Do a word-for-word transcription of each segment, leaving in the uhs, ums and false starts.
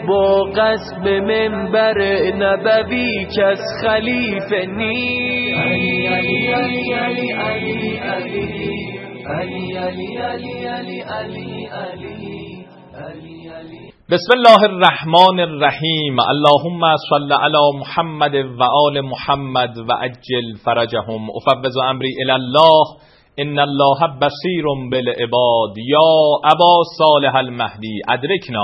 با قصب منبر نبوی کس خلیفه نیست. علی علی علی علی علی علی علی علی علی علی علی علی علی علی. بسم الله الرحمن الرحیم. اللهم صل علی محمد و آل محمد و عجل فرجهم. افوض امری الی الله ان الله بصیر بالعباد. یا ابا صالح المهدی ادرکنا.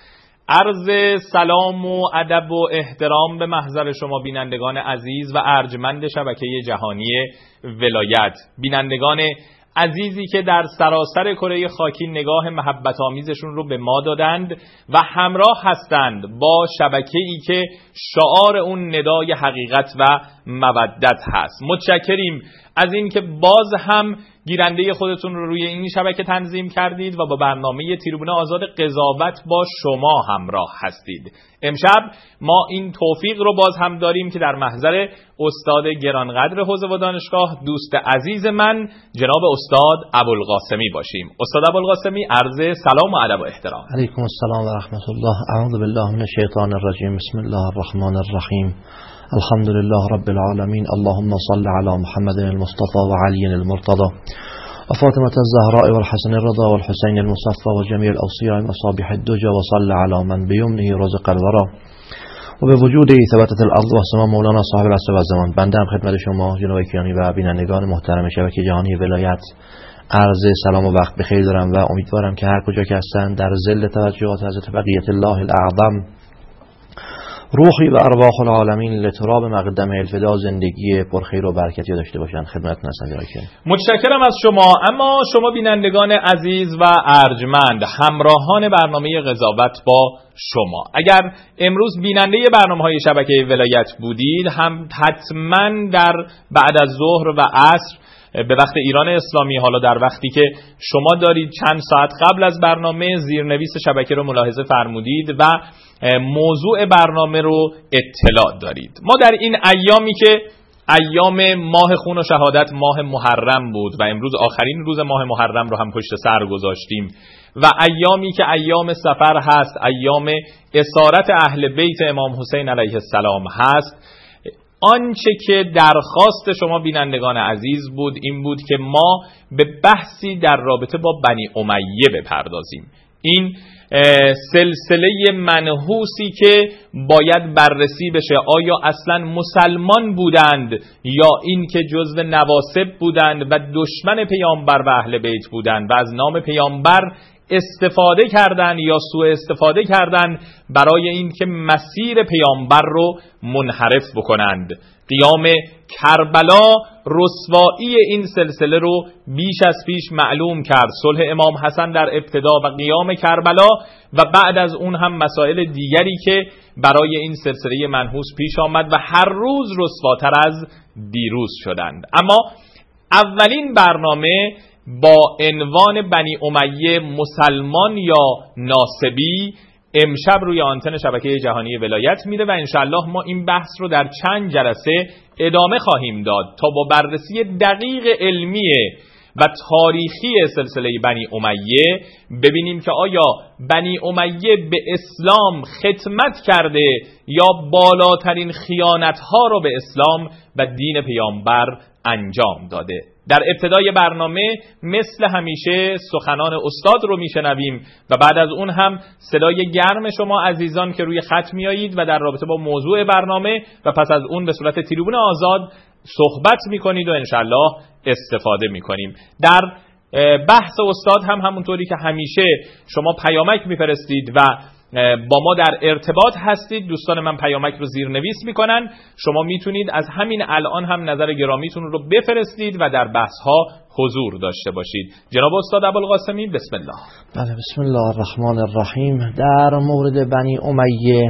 عرض سلام و ادب و احترام به محضر شما بینندگان عزیز و ارجمند شبکه جهانی ولایت، بینندگان عزیزی که در سراسر کره خاکی نگاه محبت آمیزشون رو به ما دادند و همراه هستند با شبکه‌ای که شعار اون ندای حقیقت و مودت هست. متشکریم از این که باز هم گیرنده خودتون رو روی این شبکه تنظیم کردید و با برنامه تریبون آزاد قضاوت با شما همراه هستید. امشب ما این توفیق رو باز هم داریم که در محضر استاد گرانقدر حوزه و دانشگاه، دوست عزیز من جناب استاد ابوالقاسمی باشیم. استاد ابوالقاسمی، عرض سلام و ادب و احترام. علیکم السلام و رحمت الله. اعوذ بالله من الشیطان الرجیم. بسم الله الرحمن الرحیم. الحمد لله رب العالمین. اللهم صل علی محمد المصطفى و علی المرتضى و فاطمة الزهراء و الحسن الرضا و الحسین المصفى و جمیع الاوصیاء مصابیح الدجى و صل علی من بیمنه رزق الورا و به وجود ثبتت الارض و سما مولانا صاحب العصر و الزمان. بنده هم خدمت شما جناب کیانی و بینندگان محترم شبکه جهانی ولایت عرض سلام و وقت بخیر دارم و امیدوارم که هر کجا که هستن در ظل توجهات حضرت بقیت الله الاعظم روحی و ارواح العالمین لتراب مقدم الفدا زندگی پرخیر و برکتی داشته باشند. خدمتتون هستم جناب کیانی. متشکرم از شما. اما شما بینندگان عزیز و ارجمند، همراهان برنامه قضاوت با شما، اگر امروز بیننده برنامه‌های شبکه ولایت بودید، هم حتما در بعد از ظهر و عصر به وقت ایران اسلامی، حالا در وقتی که شما دارید چند ساعت قبل از برنامه زیرنویس شبکه رو ملاحظه فرمودید و موضوع برنامه رو اطلاع دارید. ما در این ایامی که ایام ماه خون و شهادت، ماه محرم بود و امروز آخرین روز ماه محرم رو هم پشت سر گذاشتیم و ایامی که ایام سفر هست، ایام اسارت اهل بیت امام حسین علیه السلام هست، آنچه که درخواست شما بینندگان عزیز بود این بود که ما به بحثی در رابطه با بنی امیه بپردازیم. این سلسله منحوسی که باید بررسی بشه، آیا اصلا مسلمان بودند یا این که جزو نواسب بودند و دشمن پیامبر و اهل بیت بودند و از نام پیامبر استفاده کردند یا سوء استفاده کردند برای این که مسیر پیامبر رو منحرف بکنند. قیام کربلا رسوایی این سلسله رو بیش از پیش معلوم کرد. صلح امام حسن در ابتدا و قیام کربلا و بعد از اون هم مسائل دیگری که برای این سلسله منحوس پیش آمد و هر روز رسواتر از دیروز شدند. اما اولین برنامه با عنوان بنی امیه مسلمان یا ناصبی امشب روی آنتن شبکه جهانی ولایت میره و انشاءالله ما این بحث رو در چند جلسه ادامه خواهیم داد تا با بررسی دقیق علمی و تاریخی سلسله بنی امیه ببینیم که آیا بنی امیه به اسلام خدمت کرده یا بالاترین خیانت‌ها رو به اسلام و دین پیامبر انجام داده. در ابتدای برنامه مثل همیشه سخنان استاد رو میشنویم و بعد از اون هم صدای گرم شما عزیزان که روی خط میایید و در رابطه با موضوع برنامه و پس از اون به صورت تریبون آزاد صحبت میکنید و انشالله استفاده میکنیم. در بحث استاد هم همونطوری که همیشه شما پیامک میفرستید و با ما در ارتباط هستید. دوستان من پیامک رو زیرنویس میکنن، شما میتونید از همین الان هم نظر گرامیتون رو بفرستید و در بحث ها حضور داشته باشید. جناب استاد ابوالقاسمی بسم الله. بله بسم الله الرحمن الرحیم. در مورد بنی امیه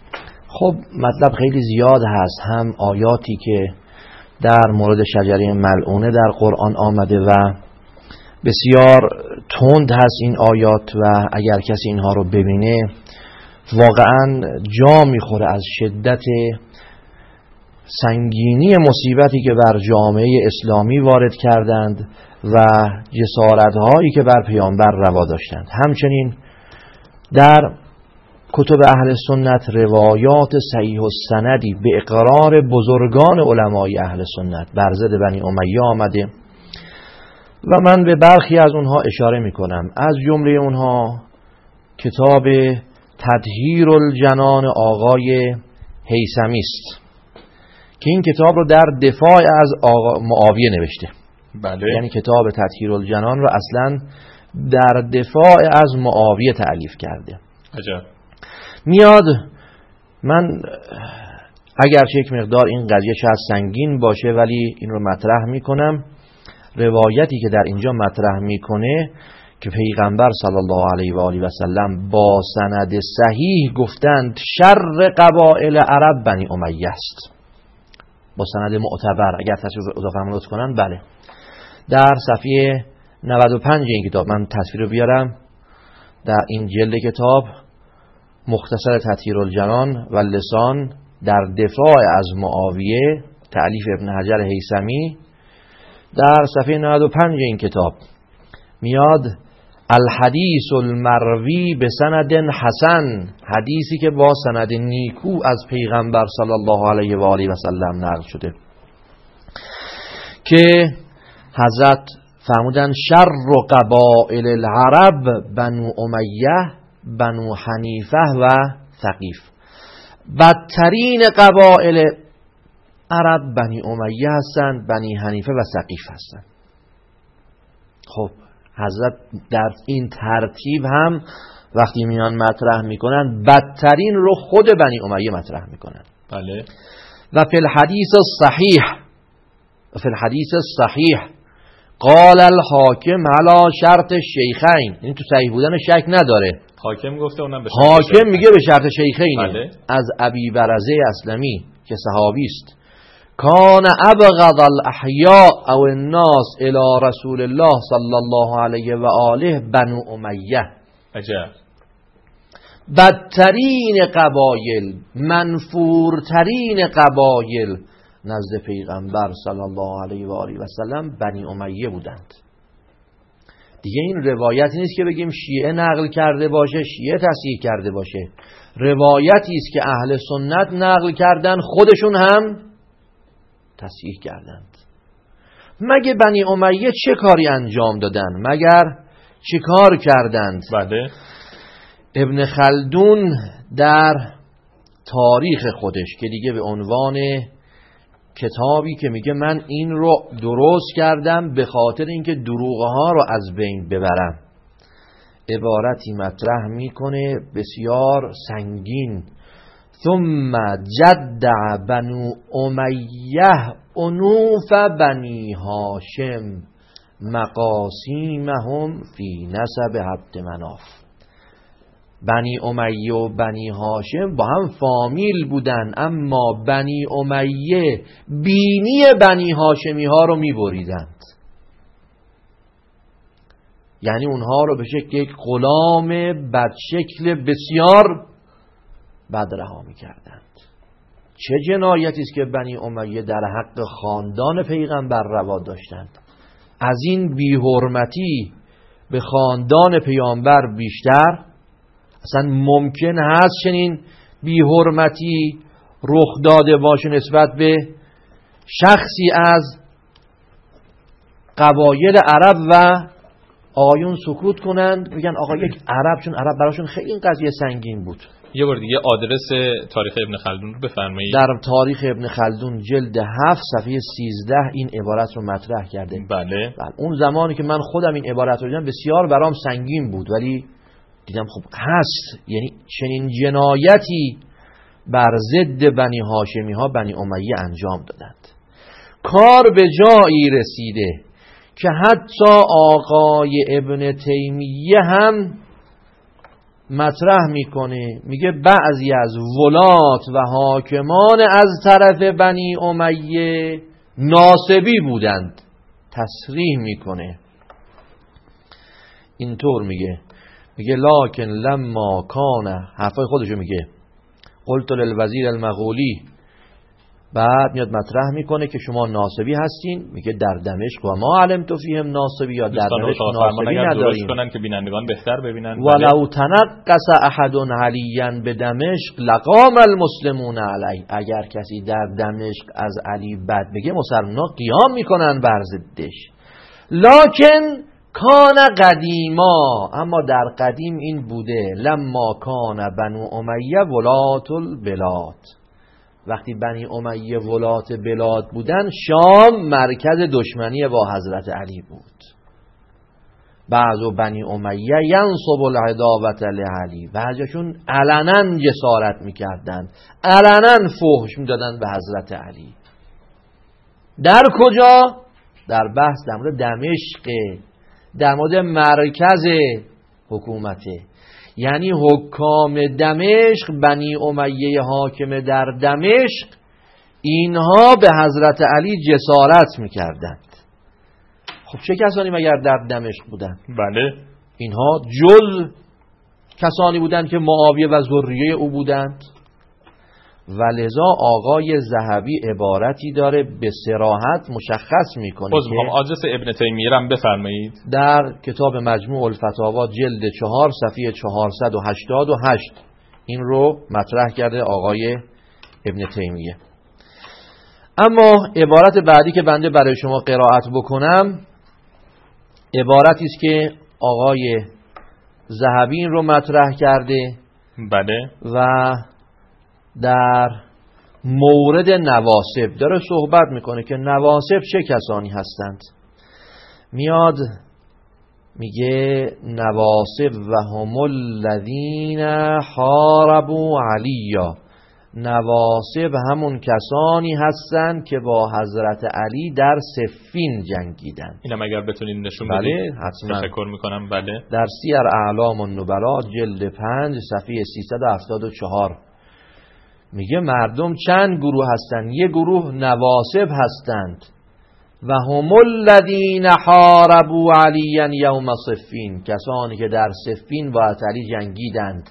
خب مطلب خیلی زیاد هست، هم آیاتی که در مورد شجره ملعونه در قرآن آمده و بسیار تند هست این آیات و اگر کسی اینها رو ببینه واقعا جا میخوره از شدت سنگینی مصیبتی که بر جامعه اسلامی وارد کردند و جسارت‌هایی که بر پیامبر روا داشتند. همچنین در کتب اهل سنت روایات صحیح السندی به اقرار بزرگان علمای اهل سنت بر ضد بنی امیه آمده و من به برخی از اونها اشاره میکنم. از جمله اونها کتاب تطهیر الجنان آقای هیثمی است که این کتاب رو در دفاع از آقا معاویه نوشته. بله. یعنی کتاب تطهیر الجنان رو اصلا در دفاع از معاویه تألیف کرده. عجب. میاد، من اگرچه یک مقدار این قضیه شاید سنگین باشه ولی این رو مطرح میکنم. روایتی که در اینجا مطرح میکنه که پیغمبر صلی الله علیه و آله و سلم با سند صحیح گفتند شر قبایل عرب بنی امیه است، با سند معتبر. اگر تصویر اضافه لطف کنن، بله، در صفحه نود و پنج این کتاب، من تصویر رو بیارم، در این جلد کتاب مختصر تطهیر الجنان و لسان در دفاع از معاویه تألیف ابن حجر هیثمی، در صفحه نود و پنج این کتاب میاد الحدیث المروی به سند حسن، حدیثی که با سند نیکو از پیغمبر صلی الله علیه و آله و سلم نقل شده که حضرت فرمودن شر قبائل العرب بنو امیه، بنو حنیفه و ثقیف. بدترین قبائل عرب بنی امیه هستند، بنی حنیفه و ثقیف هستند. خب حضرت در این ترتیب هم وقتی میان مطرح میکنن بدترین رو خود بنی امیه مطرح میکنن. بله. و فی الحدیث الصحیح و فی الحدیث الصحیح قال الحاکم علی شرط الشیخین، این تو صحیح بودن شک نداره. حاکم گفته، اونم به شرط حاکم میگه به شرط شیخینه. بله. از ابی برزه اسلمی که صحابی است، کان ابغض الاحیاء او الناس الى رسول الله صلی الله علیه و آله بنو امیه. عجب. بدترین قبایل، منفورترین قبایل نزد پیغمبر صلی الله علیه و آله و سلم بنی امیه بودند. دیگه این روایتی نیست که بگیم شیعه نقل کرده باشه، شیعه تصحیح کرده باشه. روایتی است که اهل سنت نقل کردن، خودشون هم تصحیح کردند. مگه بنی امیه چه کاری انجام دادن؟ مگر چه کار کردند؟ بله. ابن خلدون در تاریخ خودش که دیگه به عنوان کتابی که میگه من این رو درست کردم به خاطر اینکه دروغها رو از بین ببرم، عبارتی مطرح میکنه بسیار سنگین. ثم جدع بنو امیه انوف بنی هاشم مقاسیمهم فی نسب عبد مناف. بنی امیه و بنی هاشم با هم فامیل بودن، اما بنی امیه بینی بنی هاشمی ها رو می بریدند، یعنی اونها رو به شکل یک غلام بدشکل بسیار بد رها می کردند. چه جنایتی است که بنی امیه در حق خاندان پیغمبر روا داشتند. از این بی‌حرمتی به خاندان پیامبر بیشتر اصلا ممکن هست چنین بی‌حرمتی رخ داده باشه نسبت به شخصی از قبایل عرب و آقایون سکوت کنند، بگن آقا یک عرب، چون عرب براشون خیلی این قضیه سنگین بود. یه بار دیگه آدرس تاریخ ابن خلدون رو بفرمایید. در تاریخ ابن خلدون جلد هفت صفحه سیزده این عبارت رو مطرح کرده. بله. بله. اون زمانی که من خودم این عبارت رو دیدم بسیار برام سنگین بود، ولی دیدم خب هست، یعنی چنین جنایتی بر ضد بنی هاشمی ها بنی امیه انجام دادند. کار به جایی رسیده که حتی آقای ابن تیمیه هم مطرح میکنه، میگه بعضی از ولات و حاکمان از طرف بنی امیه ناصبی بودند. تصریح میکنه، اینطور میگه، میگه لکن لما کان، حرفای خودشو میگه، قلت للوزیر المغولی بعد میاد مطرح میکنه که شما ناصبی هستین، میگه در دمشق و ما علمت فیهم ناصبی، یا در دمشق ناصبی نداریم کنن که بینندگان بهتر ببینن. ولو تنقص احد علیا به دمشق لقام المسلمون علی، اگر کسی در دمشق از علی بد بگه مسلمان‌ها قیام میکنن بر ضدش. لکن کان قدیما، اما در قدیم این بوده، لما کان بنو امیه ولات البلاد، وقتی بنی امیه ولات بلاد بودن، شام مرکز دشمنی با حضرت علی بود. بعضو بنی امیه ینصب العداوت لعلی، بعضیشون علنا جسارت میکردن، علنا فحش میدادن به حضرت علی. در کجا؟ در بحث در مورد دمشق، در مورد مرکز حکومته، یعنی حکام دمشق، بنی امیه حاکم در دمشق، اینها به حضرت علی جسارت میکردند. خب چه کسانی مگر در دمشق بودند؟ بله، اینها جز کسانی بودند که معاویه و ذریه او بودند. ولذا آقای ذهبی عبارتی داره به صراحت مشخص میکنه باز میخوام آدرس ابن تیمیه رو بفرمایید. در کتاب مجموع الفتاوا جلد چهار صفحه چهارصد و هشتاد و هشت این رو مطرح کرده آقای ابن تیمیه. اما عبارت بعدی که بنده برای شما قرائت بکنم عبارتی است که آقای ذهبی این رو مطرح کرده. بله. و در مورد نواسب داره صحبت میکنه که نواسب چه کسانی هستند. میاد میگه نواسب و هم الذین حاربوا علیا، نواسب همون کسانی هستند که با حضرت علی در صفین جنگیدند. اینم اگر بتونید نشون بدید. بله حتما. تشکر میکنم. بله. در سیر اعلام النبلا جلد پنج صفحه سیصد و هفتاد و چهار میگه مردم چند گروه هستند. یک گروه نواسب هستند و هم الذین حاربوا علیا یوم صفین، کسانی که در صفین با علی جنگیدند.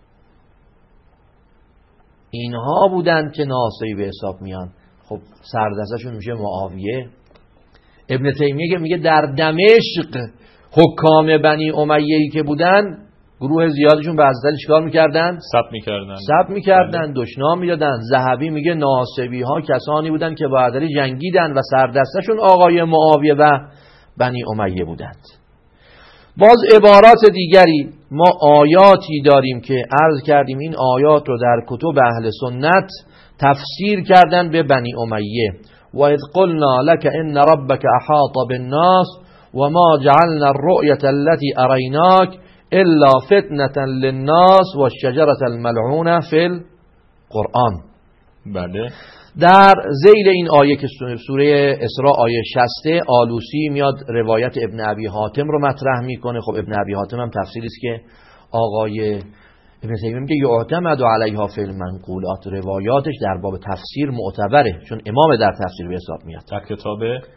اینها بودند که ناصبی به حساب میان. خب سردستشون میشه معاویه. ابن تیمیه میگه در دمشق حکام بنی امیه‌ای که بودن، گروه زیادشون به حضرت علی چیکار میکردن؟ سب میکردن سب میکردن دشنام میدادن. ذهبی میگه ناصبی ها کسانی بودن که با حضرت علی جنگیدن و سردستشون آقای معاویه و بنی امیه بودند. باز عبارات دیگری ما آیاتی داریم که عرض کردیم این آیات رو در کتب اهل سنت تفسیر کردن به بنی امیه. و اذ قلنا لك ان ربك احاط بالناس و ما جعلنا الرؤية التي اریناک الا فتنة للناس و الشجرة الملعونة فی القرآن. بله. در ذیل این آیه که سوره اسراء آیه شصت، آلوسی میاد روایت ابن ابی حاتم رو مطرح میکنه. خب ابن ابی حاتم هم تفسیری است که آقای ابن تیمیه میگه یعتمد علیها فی المنقولات، روایاتش در باب تفسیر معتبره چون امام در تفسیر به حساب میاد. در کتاب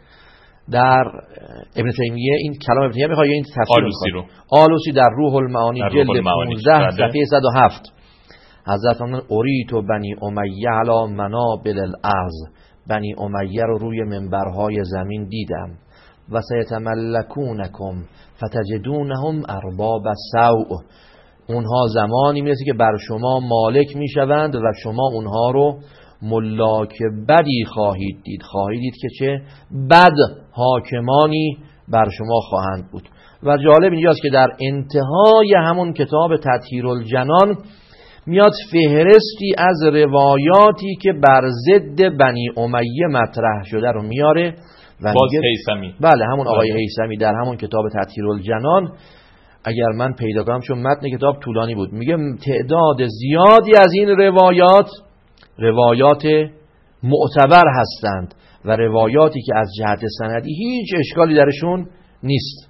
در ابن تیمیه این کلام ابن تیمیه میخواد این تفسیر آلوسی رو آلوسی در روح المعانی جلد پانزده صفحه صد و هفت حضرت فرمودن اریتو بنی امیه علی منابل الارض، بنی امیه رو روی منبرهای زمین دیدم. و سیتملکونکم فتجدونهم ارباب سوء، اونها زمانی میرسه که بر شما مالک میشوند و شما اونها رو ملاک بدی خواهید دید، خواهید دید که چه بد حاکمانی بر شما خواهند بود. و جالب اینجاست که در انتهای همون کتاب تطهیر الجنان میاد فهرستی از روایاتی که بر ضد بنی امیه مطرح شده رو میاره و باز هیثمی. بله همون آقای هیثمی در همون کتاب تطهیر الجنان، اگر من پیدا کنم چون متن کتاب طولانی بود، میگه تعداد زیادی از این روایات روایات معتبر هستند و روایاتی که از جهت سندی هیچ اشکالی درشون نیست.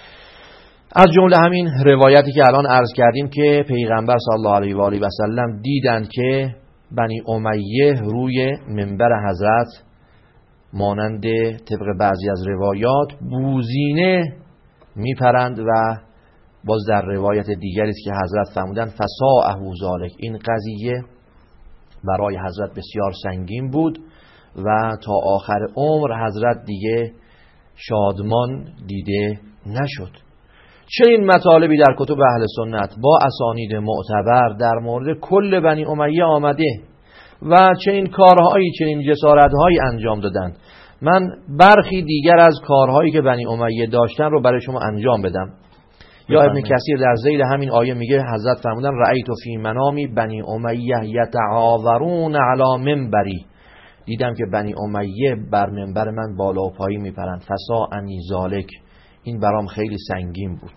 از جمله همین روایتی که الان عرض کردیم که پیغمبر صلی الله علیه و آله و سلم دیدند که بنی امیه روی منبر حضرت مانند طبق بعضی از روایات بوزینه میپرند و باز در روایت دیگری است که حضرت فرمودند فساءه ذلک، این قضیه برای حضرت بسیار سنگین بود و تا آخر عمر حضرت دیگه شادمان دیده نشد. چنین مطالبی در کتب اهل سنت با اسانید معتبر در مورد کل بنی امیه آمده و چنین کارهایی چنین جسارتهایی انجام دادند. من برخی دیگر از کارهایی که بنی امیه داشتن رو برای شما انجام بدم. یا ابن کثیر در ذیل همین آیه میگه حضرت فرمودن رأیت فی منامی بنی امیه یتعاورون علی منبری، دیدم که بنی امیه بر منبر من بالا و پایین میپرند. فساءنی ذالک، این برام خیلی سنگین بود.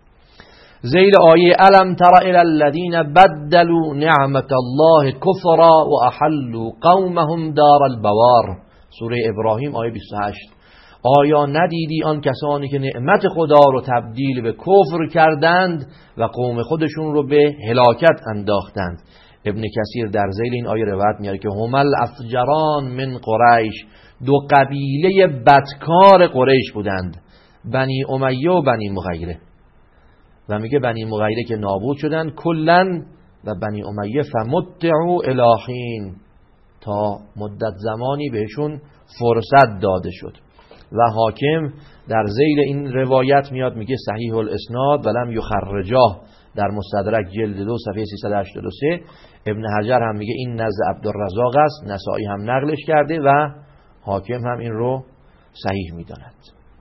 ذیل آیه الم تر الی الذین بدلوا نعمت الله کفرا و احلوا قومهم دار البوار، سوره ابراهیم آیه بیست و هشت. آیا ندیدی آن کسانی که نعمت خدا رو تبدیل به کفر کردند و قوم خودشون رو به هلاکت انداختند؟ ابن کثیر در ذیل این آیه روایت میاره که همل افجران من قریش، دو قبیله بدکار قریش بودند، بنی امیه و بنی مغیره. و میگه بنی مغیره که نابود شدند کلن و بنی امیه فمتعوا الی حین، تا مدت زمانی بهشون فرصت داده شد. و حاکم در ذیل این روایت میاد میگه صحیح الاسناد ولم یخرجاه، در مستدرک جلد دو صفحه سیصد و هشتاد و سه. ابن حجر هم میگه این نزد عبدالرزاق است، نسائی هم نقلش کرده و حاکم هم این رو صحیح میداند.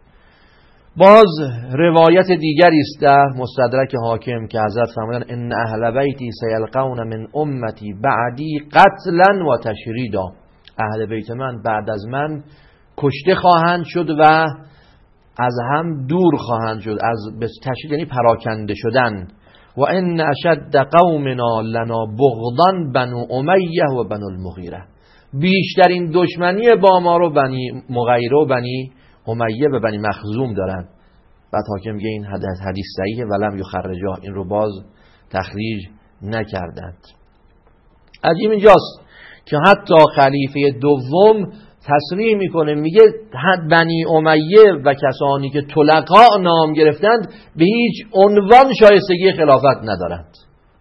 باز روایت دیگری است در مستدرک حاکم که حضرت فرمودند ان اهل بیتی سیلقون من امتی بعدی قتلا و تشریدا، اهل بیت من بعد از من کشته خواهند شد و از هم دور خواهند شد، از تشرید یعنی پراکنده شدن. و ان اشد قومنا لنا بغضا بنو امیه و بنو المغیره، بیشترین دشمنی با ما رو بنی مغیره و بنی امیه و بنی مخزوم دارن. بعد حاکم میگه این حدیث صحیحه ولم یخرجاه، این رو باز تخریج نکردند. عجیب اینجاست که حتی خلیفه دوم تصریح میکنه، میگه بنی امیه و کسانی که طلقاء نام گرفتند به هیچ عنوان شایستگی خلافت ندارند.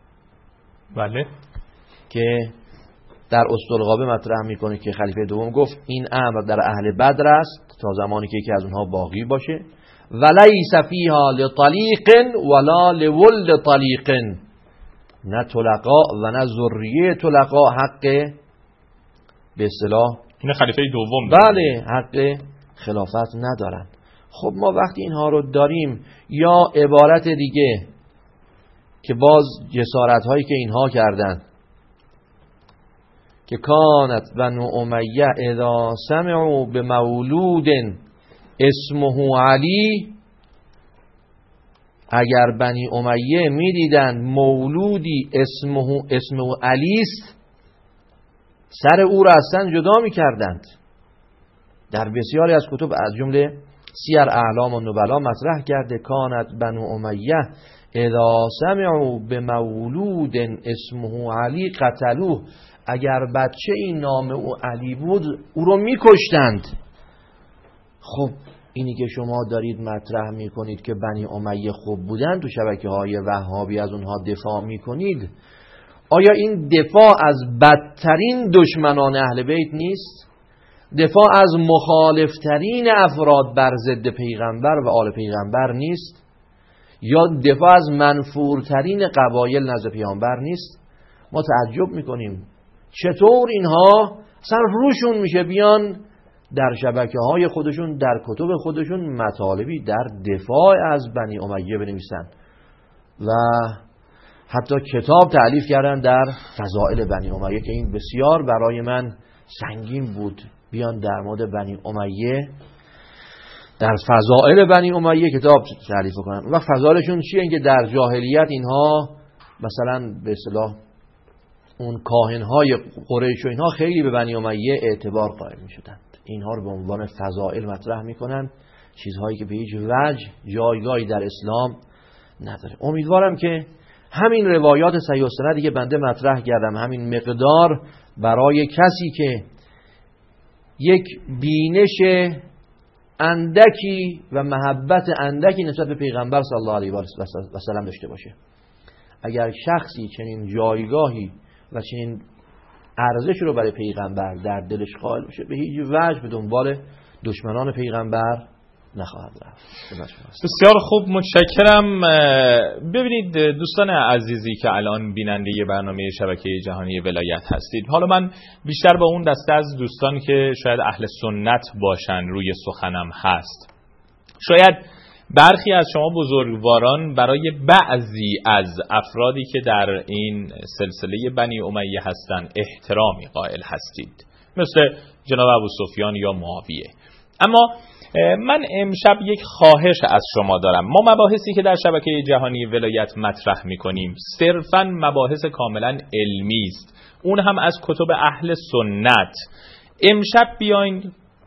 بله، که در اسطلغابه مطرح میکنه که خلیفه دوم گفت این امر در اهل بدر است تا زمانی که یکی از اونها باقی باشه، ولیس فیها لطلیق ولا لولد طلیق، نه طلقاء و نه ذریه طلقاء حق به اصطلاح این خلیفه دوم بله حق خلافت ندارن. خب ما وقتی اینها رو داریم، یا عبارت دیگه که باز جسارت هایی که اینها کردن که کانت بنو امیه اذا سمعوا بمولود اسمه علی، اگر بنی امیه میدیدن مولودی اسمه اسمه علی است، سر او را اصلا جدا میکردند. در بسیاری از کتب از جمله سیر اعلام و نبلا مطرح کرده کانت بنو امیه اذا سمعوا بمولود اسمه علی قتلوه، اگر بچه این نام او علی بود او رو میکشتند. خب اینی که شما دارید مطرح میکنید که بنی امیه خوب بودن، تو شبکه های وهابی از اونها دفاع میکنید، آیا این دفاع از بدترین دشمنان اهل بیت نیست؟ دفاع از مخالفترین افراد بر ضد پیغمبر و آل پیغمبر نیست؟ یا دفاع از منفورترین قبایل نزد پیغمبر نیست؟ ما تعجب میکنیم چطور اینها اصلا روشون میشه بیان در شبکه های خودشون در کتب خودشون مطالبی در دفاع از بنی امیه بنویسن و حتی کتاب تألیف کردن در فضائل بنی امیه که این بسیار برای من سنگین بود. بیان در مورد بنی امیه در فضائل بنی امیه کتاب تألیف کنن و فضائلشون چیه؟ اینکه در جاهلیت اینها مثلا به اصطلاح اون کاهنهای قریش و اینها خیلی به بنی امیه اعتبار قائل می شدند. اینها رو به عنوان فضائل مطرح می کنن، چیزهایی که به هیچ وجه جایگاهی در اسلام نداره. امیدوارم که همین روایات صحیح السند که بنده مطرح کردم، همین مقدار برای کسی که یک بینش اندکی و محبت اندکی نسبت به پیغمبر صلی الله علیه و سلم داشته باشه، اگر شخصی چنین جایگاهی و چنین ارزش رو برای پیغمبر در دلش قائل بشه، به هیچ وجه به دنبال دشمنان پیغمبر نخواهد رفت. بسیار خوب، متشکرم. ببینید دوستان عزیزی که الان بیننده برنامه شبکه جهانی ولایت هستید، حالا من بیشتر با اون دسته از دوستان که شاید اهل سنت باشن روی سخنم هست. شاید برخی از شما بزرگواران برای بعضی از افرادی که در این سلسله بنی امیه هستن احترامی قائل هستید، مثل جناب ابو سفیان یا معاویه. اما من امشب یک خواهش از شما دارم. ما مباحثی که در شبکه جهانی ولایت مطرح می‌کنیم صرفاً مباحث کاملاً علمی است، اون هم از کتب اهل سنت. امشب بیاین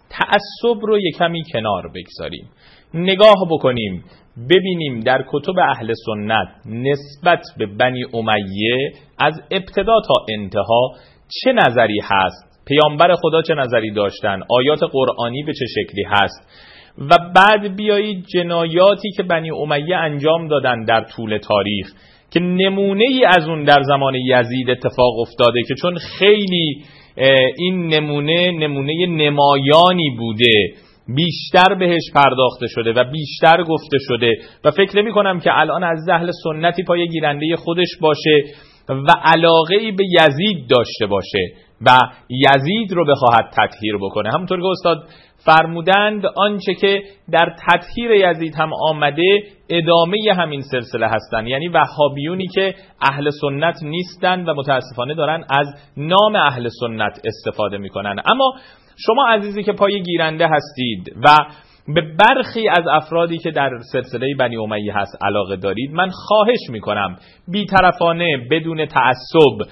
تعصب رو یکمی کنار بگذاریم، نگاه بکنیم ببینیم در کتب اهل سنت نسبت به بنی امیه از ابتدا تا انتها چه نظری هست، پیامبر خدا چه نظری داشتن، آیات قرآنی به چه شکلی هست، و بعد بیایید جنایاتی که بنی امیه انجام دادن در طول تاریخ که نمونه ای از اون در زمان یزید اتفاق افتاده که چون خیلی این نمونه نمونه نمایانی بوده بیشتر بهش پرداخته شده و بیشتر گفته شده و فکر نمی کنم که الان از اهل سنتی پای گیرنده خودش باشه و علاقه‌ای به یزید داشته باشه و یزید رو بخواهد تطهیر بکنه. همونطور که استاد فرمودند آنچه که در تطهیر یزید هم آمده ادامه همین سلسله هستند، یعنی وهابیونی که اهل سنت نیستند و متاسفانه دارن از نام اهل سنت استفاده میکنن. اما شما عزیزی که پای گیرنده هستید و به برخی از افرادی که در سلسله بنی امیه هست علاقه دارید، من خواهش میکنم بی‌طرفانه بدون تعصب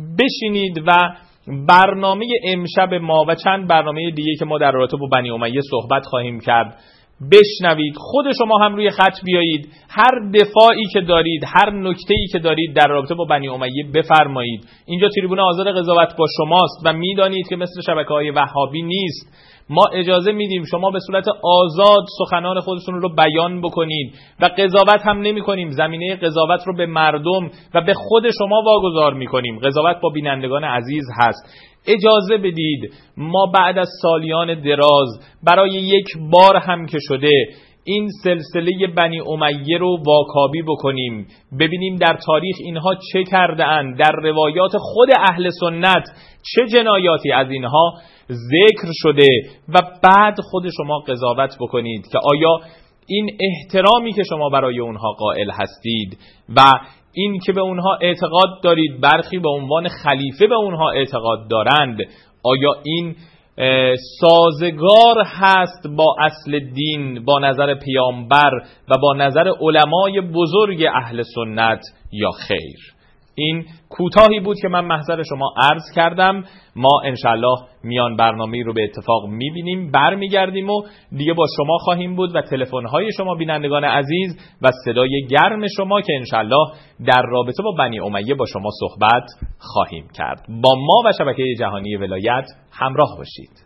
بشینید و برنامه امشب ما و چند برنامه دیگه که ما در رابطه با بنی امیه صحبت خواهیم کرد بشنوید. خود شما هم روی خط بیایید، هر دفاعی که دارید، هر نکته‌ای که دارید در رابطه با بنی امیه بفرمایید. اینجا تریبون آزاد قضاوت با شماست و میدانید که مثل شبکه‌های وهابی نیست. ما اجازه میدیم شما به صورت آزاد سخنان خودتون رو بیان بکنید و قضاوت هم نمی کنیم. زمینه قضاوت رو به مردم و به خود شما واگذار میکنیم. قضاوت با بینندگان عزیز هست. اجازه بدید ما بعد از سالیان دراز برای یک بار هم که شده این سلسله بنی امیه رو واکاوی بکنیم، ببینیم در تاریخ اینها چه کرده اند، در روایات خود اهل سنت چه جنایاتی از اینها ذکر شده و بعد خود شما قضاوت بکنید که آیا این احترامی که شما برای اونها قائل هستید و این که به اونها اعتقاد دارید، برخی به عنوان خلیفه به اونها اعتقاد دارند، آیا این سازگار هست با اصل دین، با نظر پیامبر و با نظر علمای بزرگ اهل سنت یا خیر؟ این کوتاهی بود که من محضر شما عرض کردم. ما انشالله میان برنامه رو به اتفاق میبینیم، برمیگردیم و دیگه با شما خواهیم بود و تلفن‌های شما بینندگان عزیز و صدای گرم شما که انشالله در رابطه با بنی امیه با شما صحبت خواهیم کرد. با ما و شبکه جهانی ولایت همراه باشید.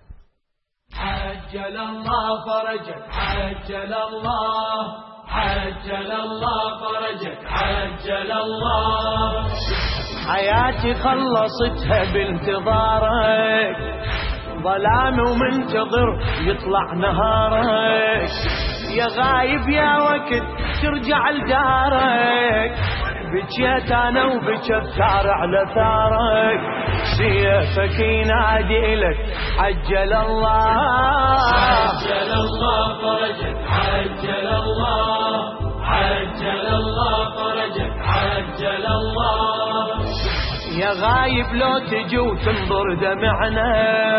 عجل الله فرجك عجل الله عجل الله فرجك عجل الله حياتي خلصتها بانتظارك ظلام ومنتظر يطلع نهارك يا غايب يا وقت ترجع لدارك بجيت انا وبجت ثار على ثارك سيفك ينادي لك عجل الله عجل الله فرجك عجل الله عجل الله فرجك عجل الله يا غايب لو تجي وتنظر دمعنا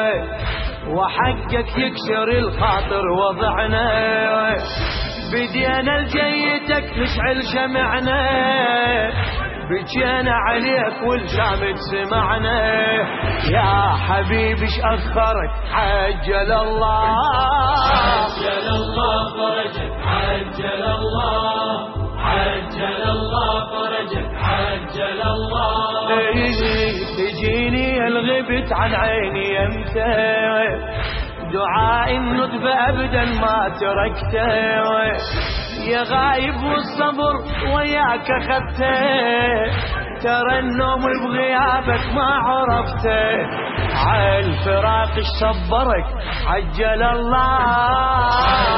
وحقك يكسر الخاطر وضعنا بدينا لجيتك نشعل شمعنا بجينا عليك والشامت سمعنا يا حبيبي ايش اخرك عجل الله عجل الله فرجك عجل الله عجل الله فرجك عجل الله تجيني الغبت عن عيني امتى دعاء الندب أبدا ما تركته يا غايب والصبر وياك أخذته ترى النوم بغيابك ما عرفته عالفراق صبرك عجل الله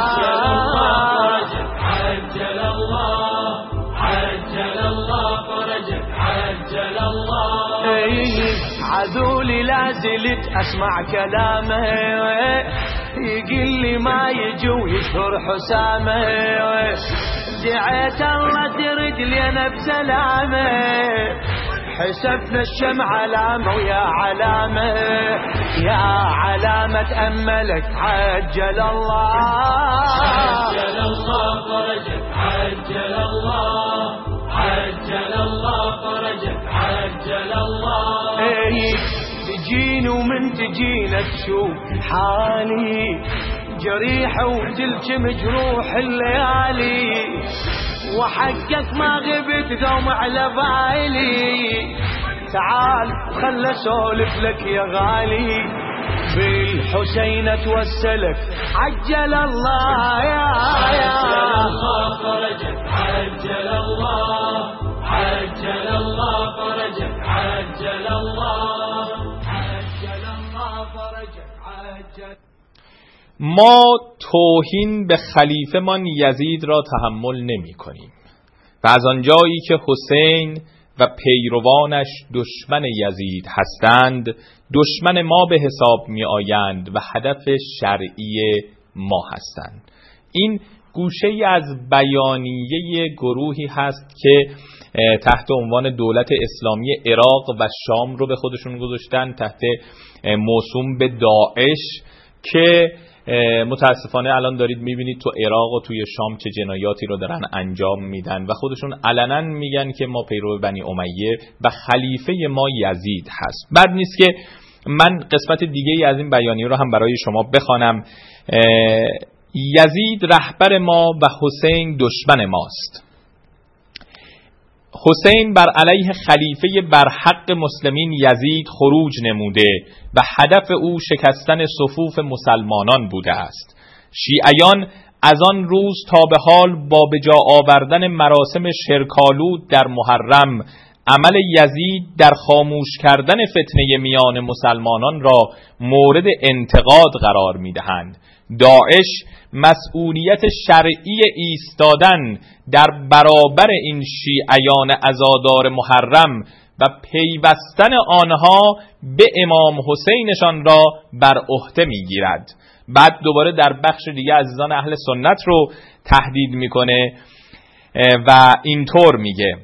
عجل الله عجل الله فرجك عجل الله عذولي لازلت اسمع كلامه يقول لي ما يجي ويشهر حسامه دعيت الله ترد لي انا بسلامه حسبنا الشمع علامه ويا علامه يا علامه املك عجل الله عجل الله فرجك عجل الله عجل الله فرجك عجل الله تجيني ومن تجينا تشوف حالي جريحة ودلك مجروح الليالي وحقك ما غبت دوم على بالي تعال خل اسولف لك يا غالي بالحسين اتوسلك عجل الله يا يا عجل الله فرجك عجل الله عجل الله فرجك عجل الله عجل الله فرجك عجل. ما توهین به خلیفه‌مان یزید را تحمل نمی کنیم و از آنجایی که حسین و پیروانش دشمن یزید هستند دشمن ما به حساب می آیند و هدف شرعی ما هستند. این گوشه از بیانیه گروهی هست که تحت عنوان دولت اسلامی عراق و شام رو به خودشون گذاشتن تحت موسوم به داعش که متاسفانه الان دارید میبینید تو عراق و توی شام چه جنایاتی رو دارن انجام میدن و خودشون علنا میگن که ما پیرو بنی امیه و خلیفه ما یزید هست. بد نیست که من قسمت دیگه ای از این بیانیه رو هم برای شما بخوانم. یزید رهبر ما و حسین دشمن ماست. حسین بر علیه خلیفه برحق مسلمین یزید خروج نموده و هدف او شکستن صفوف مسلمانان بوده است. شیعیان از آن روز تا به حال با به جا آوردن مراسم شرکالود در محرم عمل یزید در خاموش کردن فتنه میان مسلمانان را مورد انتقاد قرار می‌دهند. داعش مسئولیت شرعی ایستادن در برابر این شیعیان عزادار محرم و پیوستن آنها به امام حسینشان را بر عهده میگیرد. بعد دوباره در بخش دیگه عزیزان اهل سنت رو تهدید میکنه و اینطور میگه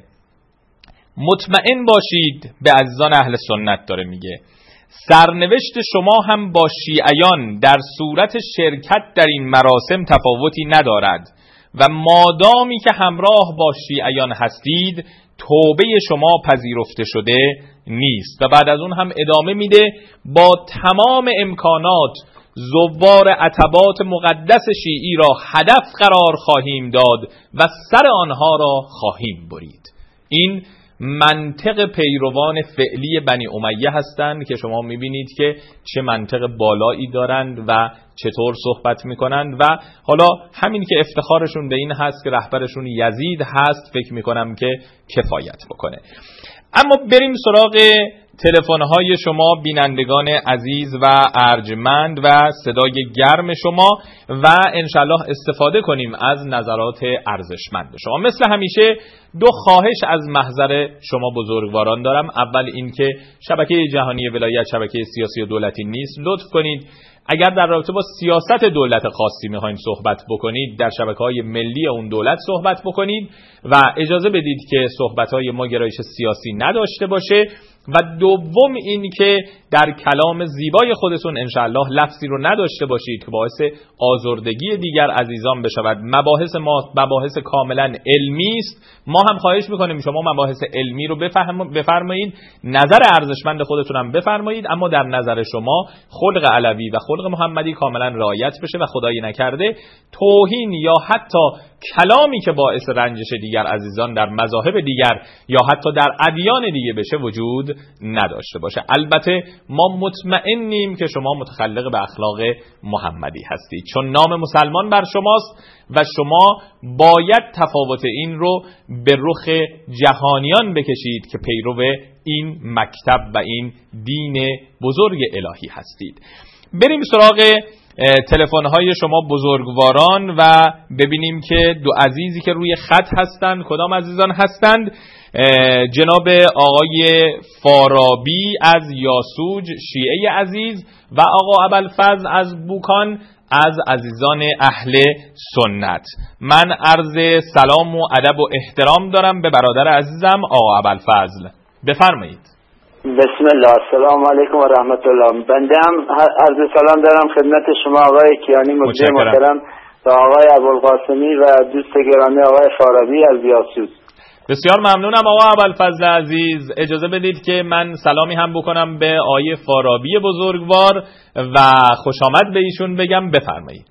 مطمئن باشید به عزیزان اهل سنت داره میگه سرنوشت شما هم با شیعیان در صورت شرکت در این مراسم تفاوتی ندارد و مادامی که همراه با شیعیان هستید توبه شما پذیرفته شده نیست. و بعد از اون هم ادامه میده با تمام امکانات زوار عتبات مقدس شیعی را هدف قرار خواهیم داد و سر آنها را خواهیم برید. این منطق پیروان فعلی بنی امیه هستند که شما میبینید که چه منطق بالایی دارند و چطور صحبت میکنند و حالا همین که افتخارشون به این هست که رهبرشون یزید هست فکر میکنم که کفایت بکنه. اما بریم سراغ تلفن‌های شما بینندگان عزیز و ارجمند و صدای گرم شما و انشالله استفاده کنیم از نظرات ارزشمند شما. مثل همیشه دو خواهش از محضر شما بزرگواران دارم. اول این که شبکه جهانی ولایت شبکه سیاسی و دولتی نیست. لطف کنید اگر در رابطه با سیاست دولت خاصی میخواین صحبت بکنید در شبکه‌های ملی اون دولت صحبت بکنید و اجازه بدید که صحبت‌های ما گرایش سیاسی نداشته باشه. و دوم این که در کلام زیبای خودتون انشاءالله لفظی رو نداشته باشید که باعث آزردگی دیگر عزیزان بشود. مباحث ما مباحث کاملا علمی است. ما هم خواهش میکنیم شما مباحث علمی رو بفهم بفرمایید، نظر ارزشمند خودتون هم بفرمایید، اما در نظر شما خلق علوی و خلق محمدی کاملا رعایت بشه و خدایی نکرده توهین یا حتی کلامی که باعث رنجش دیگر عزیزان در مذاهب دیگر یا حتی در ادیان دیگه بشه وجود وجود نداشته باشه. البته ما مطمئنیم که شما متخلق به اخلاق محمدی هستید، چون نام مسلمان بر شماست و شما باید تفاوت این رو به رخ جهانیان بکشید که پیرو این مکتب و این دین بزرگ الهی هستید. بریم سراغ تلفن‌های شما بزرگواران و ببینیم که دو عزیزی که روی خط هستند کدام عزیزان هستند. جناب آقای فارابی از یاسوج شیعه عزیز و آقا ابوالفضل از بوکان از عزیزان اهل سنت. من عرض سلام و ادب و احترام دارم به برادر عزیزم آقا ابوالفضل. بفرمایید. بسم الله. السلام علیکم و رحمت الله. بنده هم عرض سلام دارم خدمت شما آقای کیانی مجری محترم و آقای ابوالقاسمی و دوست گرامی آقای فارابی از یاسوج. بسیار ممنونم آقا ابوالفضل عزیز. اجازه بدید که من سلامی هم بکنم به آقای فارابی بزرگوار و خوش آمد به ایشون بگم. بفرمایید.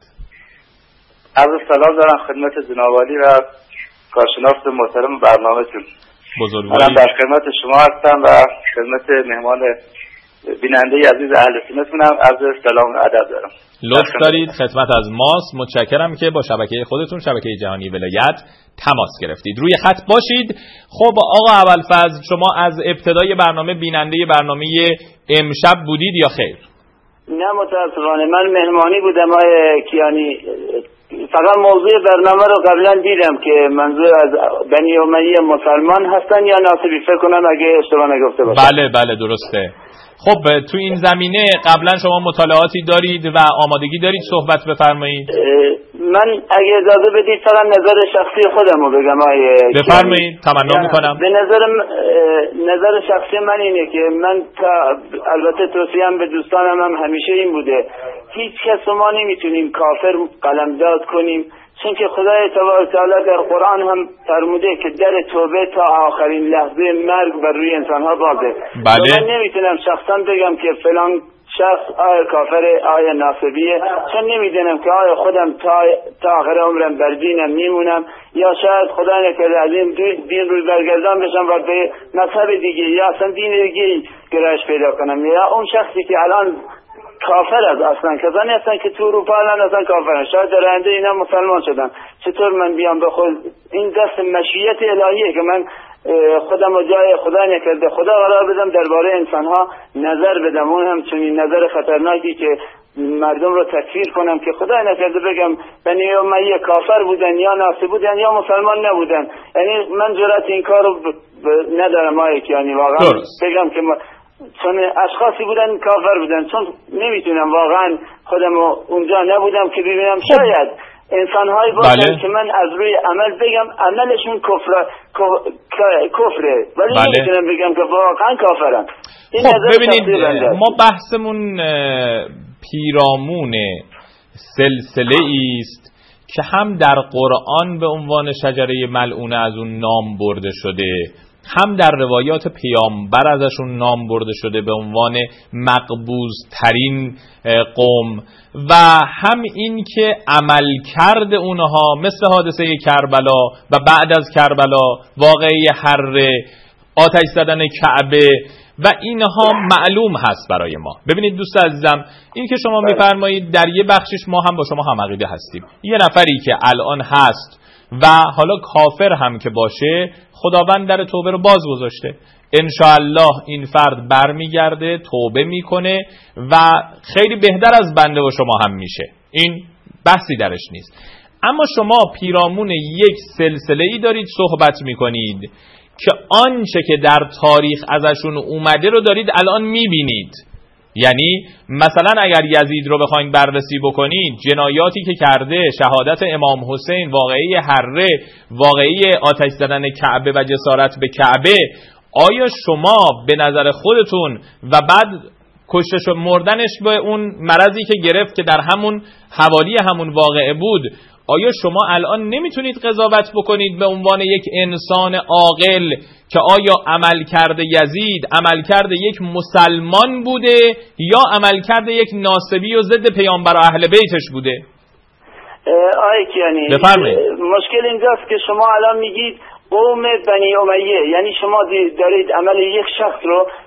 عرض سلام دارم خدمت جناب عالی و کارشناس محترم برنامه‌تون. بزرگواری. من در خدمت شما هستم و خدمت مهمان بیننده عزیز اهل سنتون هم عرض سلام و ادب دارم. لطف دارید، خدمت از ماست. متشکرم که با شبکه خودتون، شبکه جهانی ولایت، تماس گرفتید. روی خط باشید. خب آقا ابوالفضل، شما از ابتدای برنامه بیننده برنامه امشب بودید یا خیر؟ نه متاسفانه من مهمانی بودم آقای کیانی. فقط موضوع برنامه رو قبلا دیدم که منظور از بنی امیه مسلمان هستن یا ناصبی، فکر کنم اگه اشتباه نگفته باشم. بله بله درسته. خب تو این زمینه قبلا شما مطالعاتی دارید و آمادگی دارید صحبت بفرمایید. من اگه اجازه بدید فقط نظر شخصی خودم رو بگم آیه. بفرمایید، تمنا میکنم. به نظر نظر شخصی من اینه که من تا البته توصیه‌ام به دوستانم هم همیشه این بوده، هیچ کس ما نمیتونیم کافر قلمداد کنیم، چون که خدای تبارک و تعالی در قرآن هم فرموده که در توبه تا آخرین لحظه مرگ بر روی انسان‌ها بازه. بله. من نمیتونم شخصا بگم که فلان شخص آیا کافر آیا ناصبیه، چون نمیدونم که آیا خودم تا تا آخر عمرم بر دینم میمونم یا شاید خدا نکرده از این دین روی برگردان بشم و به مذهب دیگه یا اصلا دین دیگه گرایش پیدا کنم، یا اون شخصی که الان کافر از اصلا کسانی هستن که تو اروپا الان اصلا کافرن، شاید در آینده اینا مسلمان شدن. چطور من بیام به خود این دست مشیت الهیه که من خودم و جای خدا نکرده خدا قرار بدم درباره انسان ها نظر بدم، اون هم چنین نظر خطرناکی که مردم رو تکفیر کنم که خدا نکرده بگم بنی امیه کافر بودن یا ناصب بودن یا مسلمان نبودن. یعنی من جرأت این کارو ب... ب... ندارم آیه یعنی واقعا بگم که ما... چون اشخاصی بودن کافر بودن، چون نمیتونم واقعا خودم اونجا نبودم که ببینم شاید انسان‌هایی باشن که من از روی عمل بگم عملشون کفر کفره ولی بله. نمیتونم بگم که واقعا کافرن. خب ببینید ما بحثمون پیرامون سلسله است که هم در قرآن به عنوان شجره ملعونه از اون نام برده شده، هم در روایات پیامبر ازشون نام برده شده به عنوان مقبوض ترین قوم، و هم این که عمل کرد اونها مثل حادثه کربلا و بعد از کربلا واقعه حره، آتش زدن کعبه و اینها معلوم هست برای ما. ببینید دوست عزیزم، این که شما میفرمایید در یه بخشش ما هم با شما هم عقیده هستیم. یه نفری که الان هست و حالا کافر هم که باشه، خداوند در توبه رو باز گذاشته. انشاءالله این فرد برمیگرده، توبه میکنه و خیلی بهتر از بنده و شما هم میشه. این بحثی درش نیست. اما شما پیرامون یک سلسله‌ای دارید صحبت میکنید که آنچه که در تاریخ ازشون اومده رو دارید الان میبینید. یعنی مثلا اگر یزید رو بخواید بررسی بکنید، جنایاتی که کرده، شهادت امام حسین، واقعه حره، واقعه آتش زدن کعبه و جسارت به کعبه، آیا شما به نظر خودتون و بعد کشتش و مردنش به اون مرضی که گرفت که در همون حوالی همون واقعه بود، آیا شما الان نمیتونید قضاوت بکنید به عنوان یک انسان عاقل که آیا عملکرد یزید عملکرد یک مسلمان بوده یا عملکرد یک ناصبی و ضد پیامبر و اهل بیتش بوده؟ آیه کیانی بفرمایید. مشکل اینجاست که شما الان میگید قوم بنی امیه، یعنی شما دارید عمل یک شخص رو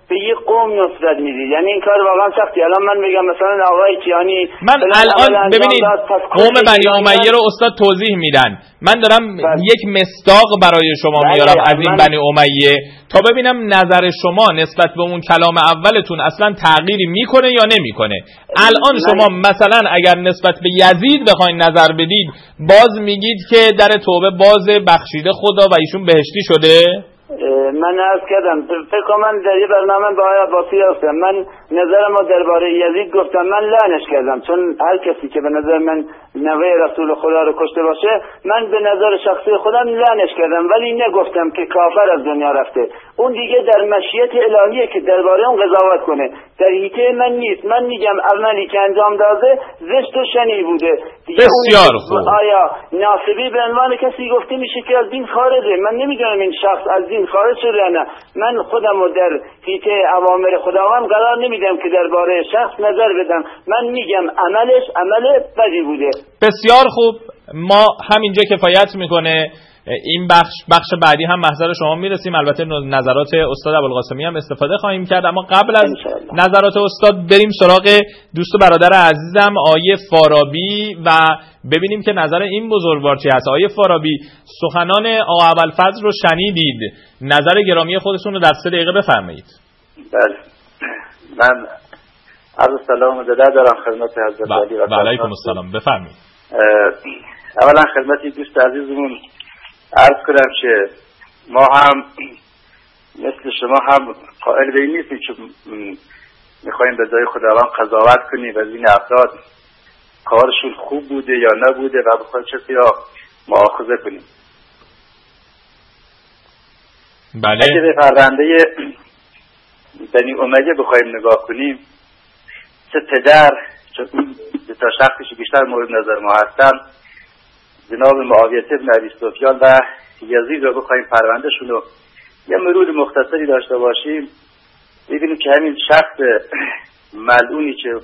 به یک قوم نصرت میدید. یعنی این کار واقعا سختی. الان من میگم مثلا آقای کیانی من الان ببینید قوم بنی امیه رو استاد توضیح میدن، من دارم بله. یک مصداق برای شما بله. میارم از این من... بنی امیه تا ببینم نظر شما نسبت به اون کلام اولتون اصلا تغییری میکنه یا نمیکنه. الان من... شما مثلا اگر نسبت به یزید بخواید نظر بدید، باز میگید که در توبه باز بخشیده خدا و ایشون بهشتی شده. من عرض کردم فکر کنم من در یه برنامه با آقای عباسی هستم، من نظرم درباره یزید گفتم، من لعنش کردم، چون هر کسی که به نظر من نوه رسول خدا رو کشته باشه من به نظر شخصی خودم لعنش کردم، ولی نگفتم که کافر از دنیا رفته. اون دیگه در مشیت الهیه که درباره اون قضاوت کنه، در حیطه من نیست. من میگم عملی که انجام داده زشت و شنی بوده دیگه. بسیار خوب. آیا ناصبی به عنوان کسی گفته میشه که از دین خارجه؟ من نمیدونم این شخص از دین خارج شده یا نه. من خودم رو در حیطه اوامر خداوند قرار نمیدم که درباره شخص نظر بدم. من میگم عملش عمل بدی بوده. بسیار خوب، ما همینجا کفایت میکنه. این بخش بخش بعدی هم محضر شما میرسیم. البته نظرات استاد ابوالقاسمی هم استفاده خواهیم کرد، اما قبل از نظرات استاد بریم سراغ دوست و برادر عزیزم آیه فارابی و ببینیم که نظر این بزرگوار چی هست. آیه فارابی، سخنان آقا ابوالفضل رو شنیدید، نظر گرامی خودتون رو در سه دقیقه بفرمایید. بله، من عرض سلام داده دارم خدمت حضرت علی و علیکم السلام. بفرمایید. اولا خدمت دوست عزیزمون عرض کنم که ما هم مثل شما هم قائل به این نیستیم که میخواییم به جای خداوند قضاوت کنیم و از این افراد کارشون خوب بوده یا نبوده و بخواهیم چیزی را مؤاخذه کنیم. بله. اگه به فرزنده بنی امیه بخواهیم نگاه کنیم، چه پدر چه اون تا شخصی که بیشتر مورد نظر ما هستن، جناب معاویه بن ابی سفیان و یزید رو بخوایم پروندهشون رو یه مرور مختصری داشته باشیم، ببینیم که همین شخص ملعونی که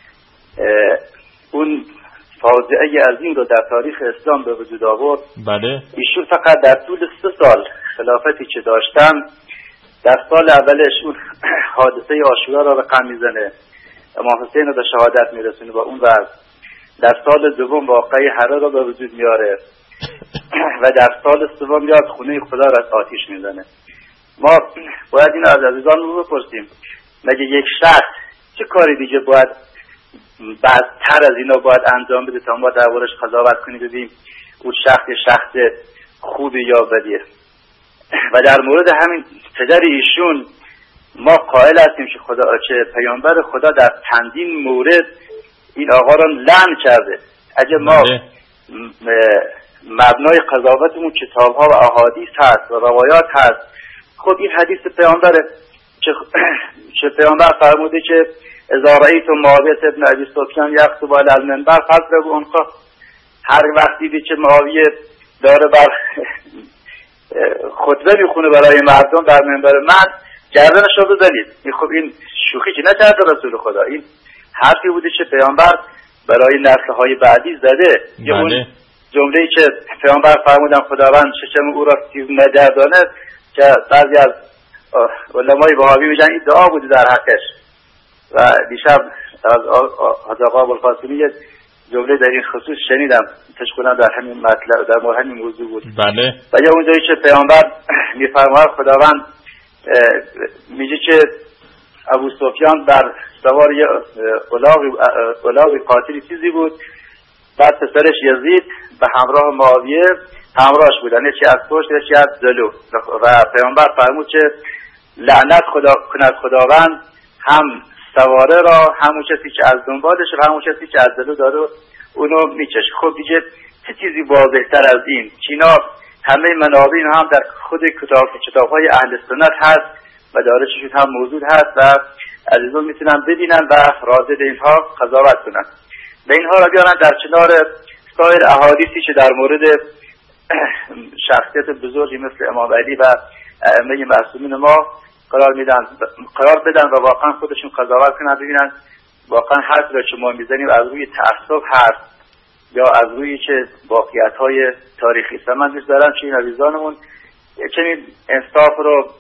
اون فاجعه عظیم رو در تاریخ اسلام به وجود آورد، بله، ایشون فقط در طول سه سال خلافتی که داشتن، در سال اولش اون حادثه عاشورا را رقم میزنه، امام حسین رو به شهادت میرسونه با اون وضع، در سال دوم واقعه حرا را به وجود میاره و در سال سوم میاد خونه خدا را از آتیش میزنه. ما باید این از عزیزان رو بپرسیم، مگه یک شخص چه کاری دیگه باید بعدتر از اینا باید انجام بده تا ما دربارش قضاوت کنیم ببینیم اون شخص شخص خوبی یا بدیه؟ و در مورد همین پدر ایشون ما قائل هستیم که خدا چه پیامبر خدا در چندین مورد این آقا را لعن کرده. اگه ما مبنای قضاوتمون کتاب ها و احادیث هست و روایات هست، خب این حدیث پیامبر که پیامبر فرموده که اذا رأیتم معاویه ابن ابی سفیان یخطب علی المنبر فاضربوا عنقه، هر وقت دیدی که معاویه داره بر خطبه میخونه برای مردم در منبر من، گردنش رو بزنید. این خب این شوخی که نکرده رسول خدا، این حرفی بوده که پیامبر برای نسل‌های بعدی زده. یه اون جمله‌ای که پیامبر فرمودن خداوند شکم او را سیر نگرداند، که بعضی از علمای وهابی میگن این دعا بوده در حقش. و دیشب از آقا ابوالقاسمی یه جمله در این خصوص شنیدم، تشکرم در همین مطلب در مورد همین موضوع بود. بله. و یه اونجایی که پیامبر میفرماید خداوند میگه که ابو سفیان بر سوار یه الاغ قاتلی چیزی بود، بعد پسرش یزید به همراه معاویه همراهش بودن، یکی از پشت یکی از جلو، و پیامبر فرمود که لعنت خدا کند خداوند هم سواره را، همون کسی که از دنبالش و همون کسی که از جلو داره اونو میکشه. خب دیگه چه چیزی واضح‌تر از این؟ چینا همه منابع هم در خود کتاب کتاب‌های اهل سنت هست و دارششون هم موجود هست و عزیزان میتونن ببینن و راجع به اینها قضاوت کنن. به اینها را بیارن در کنار سایر احادیثی که در مورد شخصیت بزرگی مثل امام علی و ائمه معصومین ما قرار میدن قرار بدن و واقعا خودشون قضاوت کنن، ببینن واقعا حرفی را که ما میزنیم از روی تعصب هست یا از روی که واقعیت‌های تاریخی است. من دوست دارم که این عزیزانمون چنین انصاف رو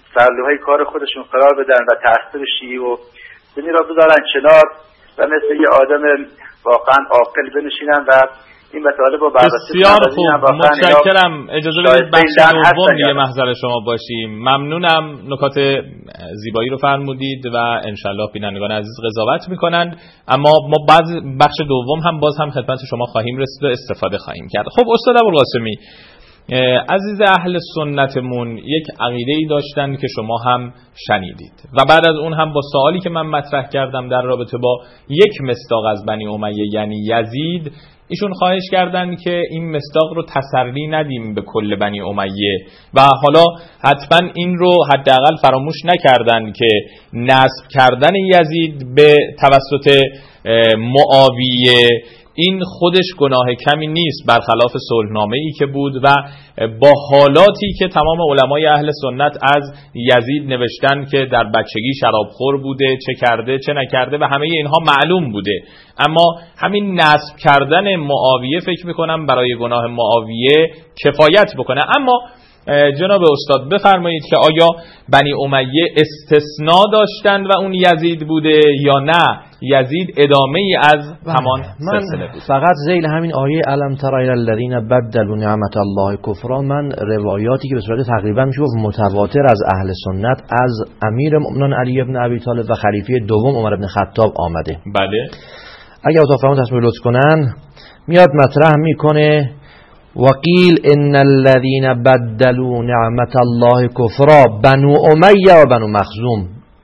سرلوحه کار خودشون قرار بدن و تعصب شیعی و سنی را بذارن کنار و مثل یه آدم واقعا عاقل بنشینن و این مطالب رو بررسی کنن. بسیار خوب، متشکرم. اجازه بدید بخش دوم دیگه محضر شما باشیم. ممنونم، نکات زیبایی رو فرمودید و انشالله بینندگان عزیز قضاوت میکنند، اما ما بعد بخش دوم هم باز هم خدمت شما خواهیم رسید و استفاده خواهیم کرد. خب استاد ابوالقاسمی عزیز، اهل سنتمون یک عقیده‌ای داشتن که شما هم شنیدید و بعد از اون هم با سوالی که من مطرح کردم در رابطه با یک مصداق از بنی امیه یعنی یزید، ایشون خواهش کردن که این مصداق رو تسری ندیم به کل بنی امیه و حالا حتما این رو حداقل فراموش نکردن که نسب کردن یزید به توسط معاویه این خودش گناه کمی نیست، برخلاف صلحنامه‌ای که بود و با حالاتی که تمام علمای اهل سنت از یزید نوشتن که در بچگی شرابخور بوده، چه کرده چه نکرده و همه اینها معلوم بوده. اما همین نسب کردن معاویه فکر میکنم برای گناه معاویه کفایت بکنه. اما جناب استاد بفرمایید که آیا بنی امیه استثناء داشتن و اون یزید بوده یا نه یزید ادامه ای از همان سلسله بود؟ فقط ذیل همین آیه الم تر الی الذین بدلوا نعمت الله کفرا، من روایاتی که به صورت تقریبا میشه گفت متواتر از اهل سنت از امیر مؤمنان علی ابن ابی طالب و خلیفه دوم عمر ابن خطاب آمده. بله، اگه اتاق فرمان تصمیم لطف کنن میاد مطرح میکنه وقیل ان الذين بدلوا نعمت الله کفرا بنو امیه و بنو مخزوم.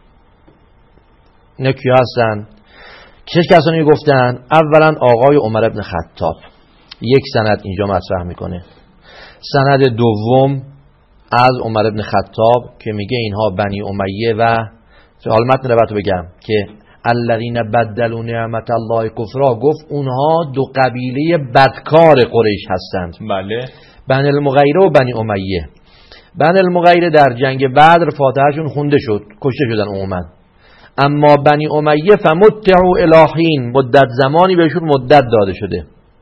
نکی هستن چه کسانی گفتن؟ اولا آقای عمر ابن خطاب، یک سند اینجا مطرح میکنه. سند دوم از عمر ابن خطاب که میگه اینها بنی امیه و حال متن رو بگم که الذین بدلوا نعمت الله کفرا، گفت اونها دو قبیله بدکار قریش هستند. بله، بنی المغیره و بنی امیه. بنی المغیره در جنگ بدر فاتحشون خونده شد، کشته شدن عموما. اما بنی امیه فمتعوا الی حین، مدت زمانی بهشون مدت داده شده.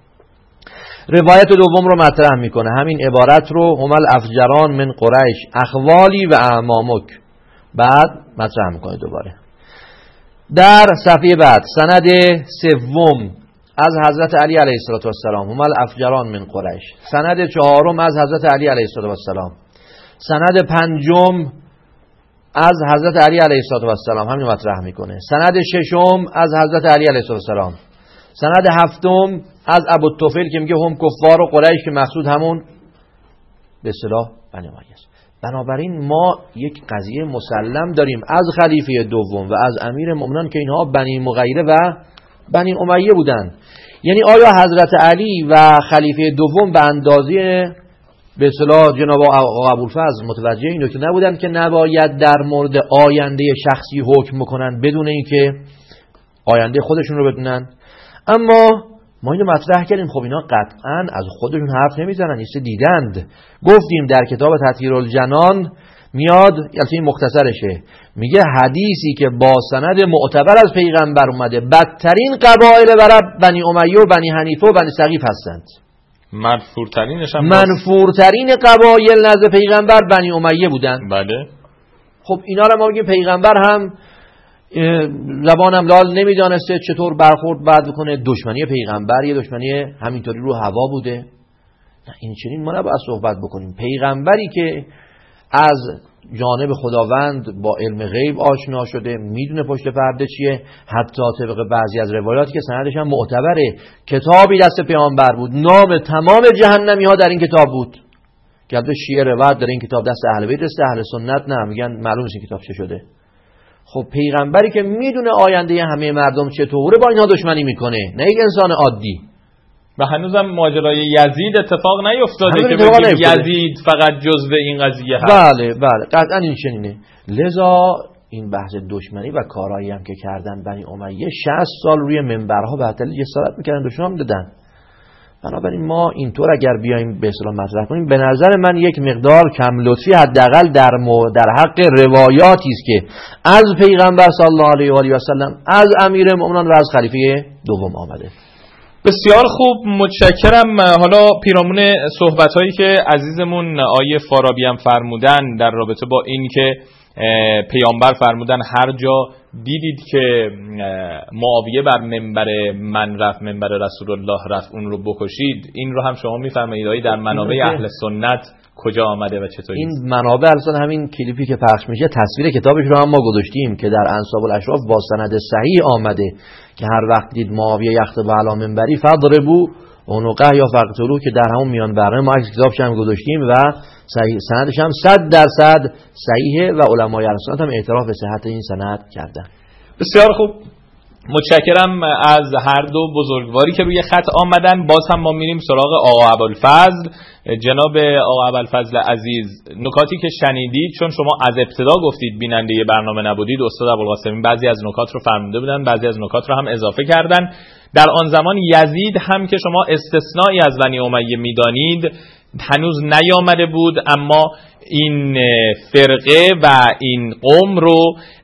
روایت دوم رو مطرح میکنه، همین عبارت رو هم الافجران من قریش اخوالی و اعمامک، بعد مطرح میکنه دوباره. در صفحه بعد سند سوم از حضرت علی علیه السلام هم الافجران من قریش، سند چهارم از حضرت علی علیه السلام، سند پنجم از حضرت علی علیه السلام همین مطرح میکنه، سند ششم از حضرت علی علیه السلام، سند هفتم از ابو الطفیل که میگه هم کفار و قریش که مقصود همون به اصطلاح بنی امیه است. بنابراین ما یک قضیه مسلم داریم از خلیفه دوم و از امیر مؤمنان که اینها بنی مغیره و بنی امیه بودن. یعنی آیا حضرت علی و خلیفه دوم به اندازه به اصطلاح جناب آقا ابوالفضل متوجه این نکته نبودن که نباید در مورد آینده شخصی حکم بکنن بدون اینکه آینده خودشون رو بدونن؟ اما ما اینو مطرح کردیم، خب اینا قطعا از خودشون حرف نمیزنن، ایسته دیدند. گفتیم در کتاب تطهیر الجنان میاد، البته این مختصرشه، میگه حدیثی که با سند معتبر از پیغمبر اومده بدترین قبایل برای بنی امیه و بنی حنیفه و بنی ثقیف هستند. منفورترینش هم منفورترین قبایل نزد پیغمبر بنی امیه بودن. بله. خب اینا رو ما میگیم پیغمبر هم زبانم لال نمیدانسته چطور برخورد بعد بکنه. دشمنی پیغمبر یه دشمنی همینطوری رو هوا بوده؟ نه، این چنین ما نباید صحبت بکنیم. پیغمبری که از جانب خداوند با علم غیب آشنا شده، میدونه پشت پرده چیه، حتی طبق بعضی از روایاتی که سندش هم معتبره، کتابی دست پیامبر بود، نام تمام جهنمی ها در این کتاب بود که البته شیعه روایت داره این کتاب دست اهل بیت است، اهل سنت نه، میگن معلومه این کتاب چه شده. خب پیغمبری که میدونه آینده همه مردم چطوره با اینها دشمنی میکنه، نه یک انسان عادی. و هنوزم ماجرای یزید اتفاق نیفتاده که بگیم یزید فقط جزء این قضیه هست. بله بله قطعا این چنینه. لذا این بحث دشمنی و کارهایی هم که کردن بنی امیه شصت سال روی منبرها به دلیل جسارت میکردن، دشمن دادن. بنابراین ما اینطور اگر بیایم به اصطلاح مطرح کنیم، به نظر من یک مقدار کم لطفی حداقل در مو در حق روایاتی است که از پیغمبر صلی الله علیه و آله و سلم، از امیر مؤمنان و از خلیفه دوم آمده. بسیار خوب، متشکرم. حالا پیرامون صحبت‌هایی که عزیزمون آیه فارابی هم فرمودن در رابطه با این که پیامبر فرمودن هر جا دیدید که معاویه بر منبر من رفت، منبر رسول الله رفت، اون رو بکشید، این رو هم شما میفرمایید آیه در منابع اهل سنت کجا آمده و چطوری؟ این منابع اصلا همین کلیپی که پخش میشه تصویر کتابش رو هم ما گذاشتیم که در انساب الاشراف با سند صحیح آمده که هر وقت دید معاویه یخطب علی منبری فضربوا عنقه یا فقتلوه، که در همون میان برنامه ما عکس کتابش هم گذاشتیم و صحیح سندش هم صد درصد صحیحه و علمای اهل سنت هم اعتراف به صحت این سند کردن. بسیار خوب، متشکرم از هر دو بزرگواری که روی خط آمدن. باز هم ما میریم سراغ آقا ابوالفضل. جناب آقا ابوالفضل عزیز، نکاتی که شنیدید، چون شما از ابتدا گفتید بیننده برنامه نبودید، استاد ابوالقاسمی بعضی از نکات رو فرموده بودن، بعضی از نکات رو هم اضافه کردن. در آن زمان یزید هم که شما استثنایی از بنی امیه میدانید هنوز نیامده بود، اما این فرقه و این قوم رو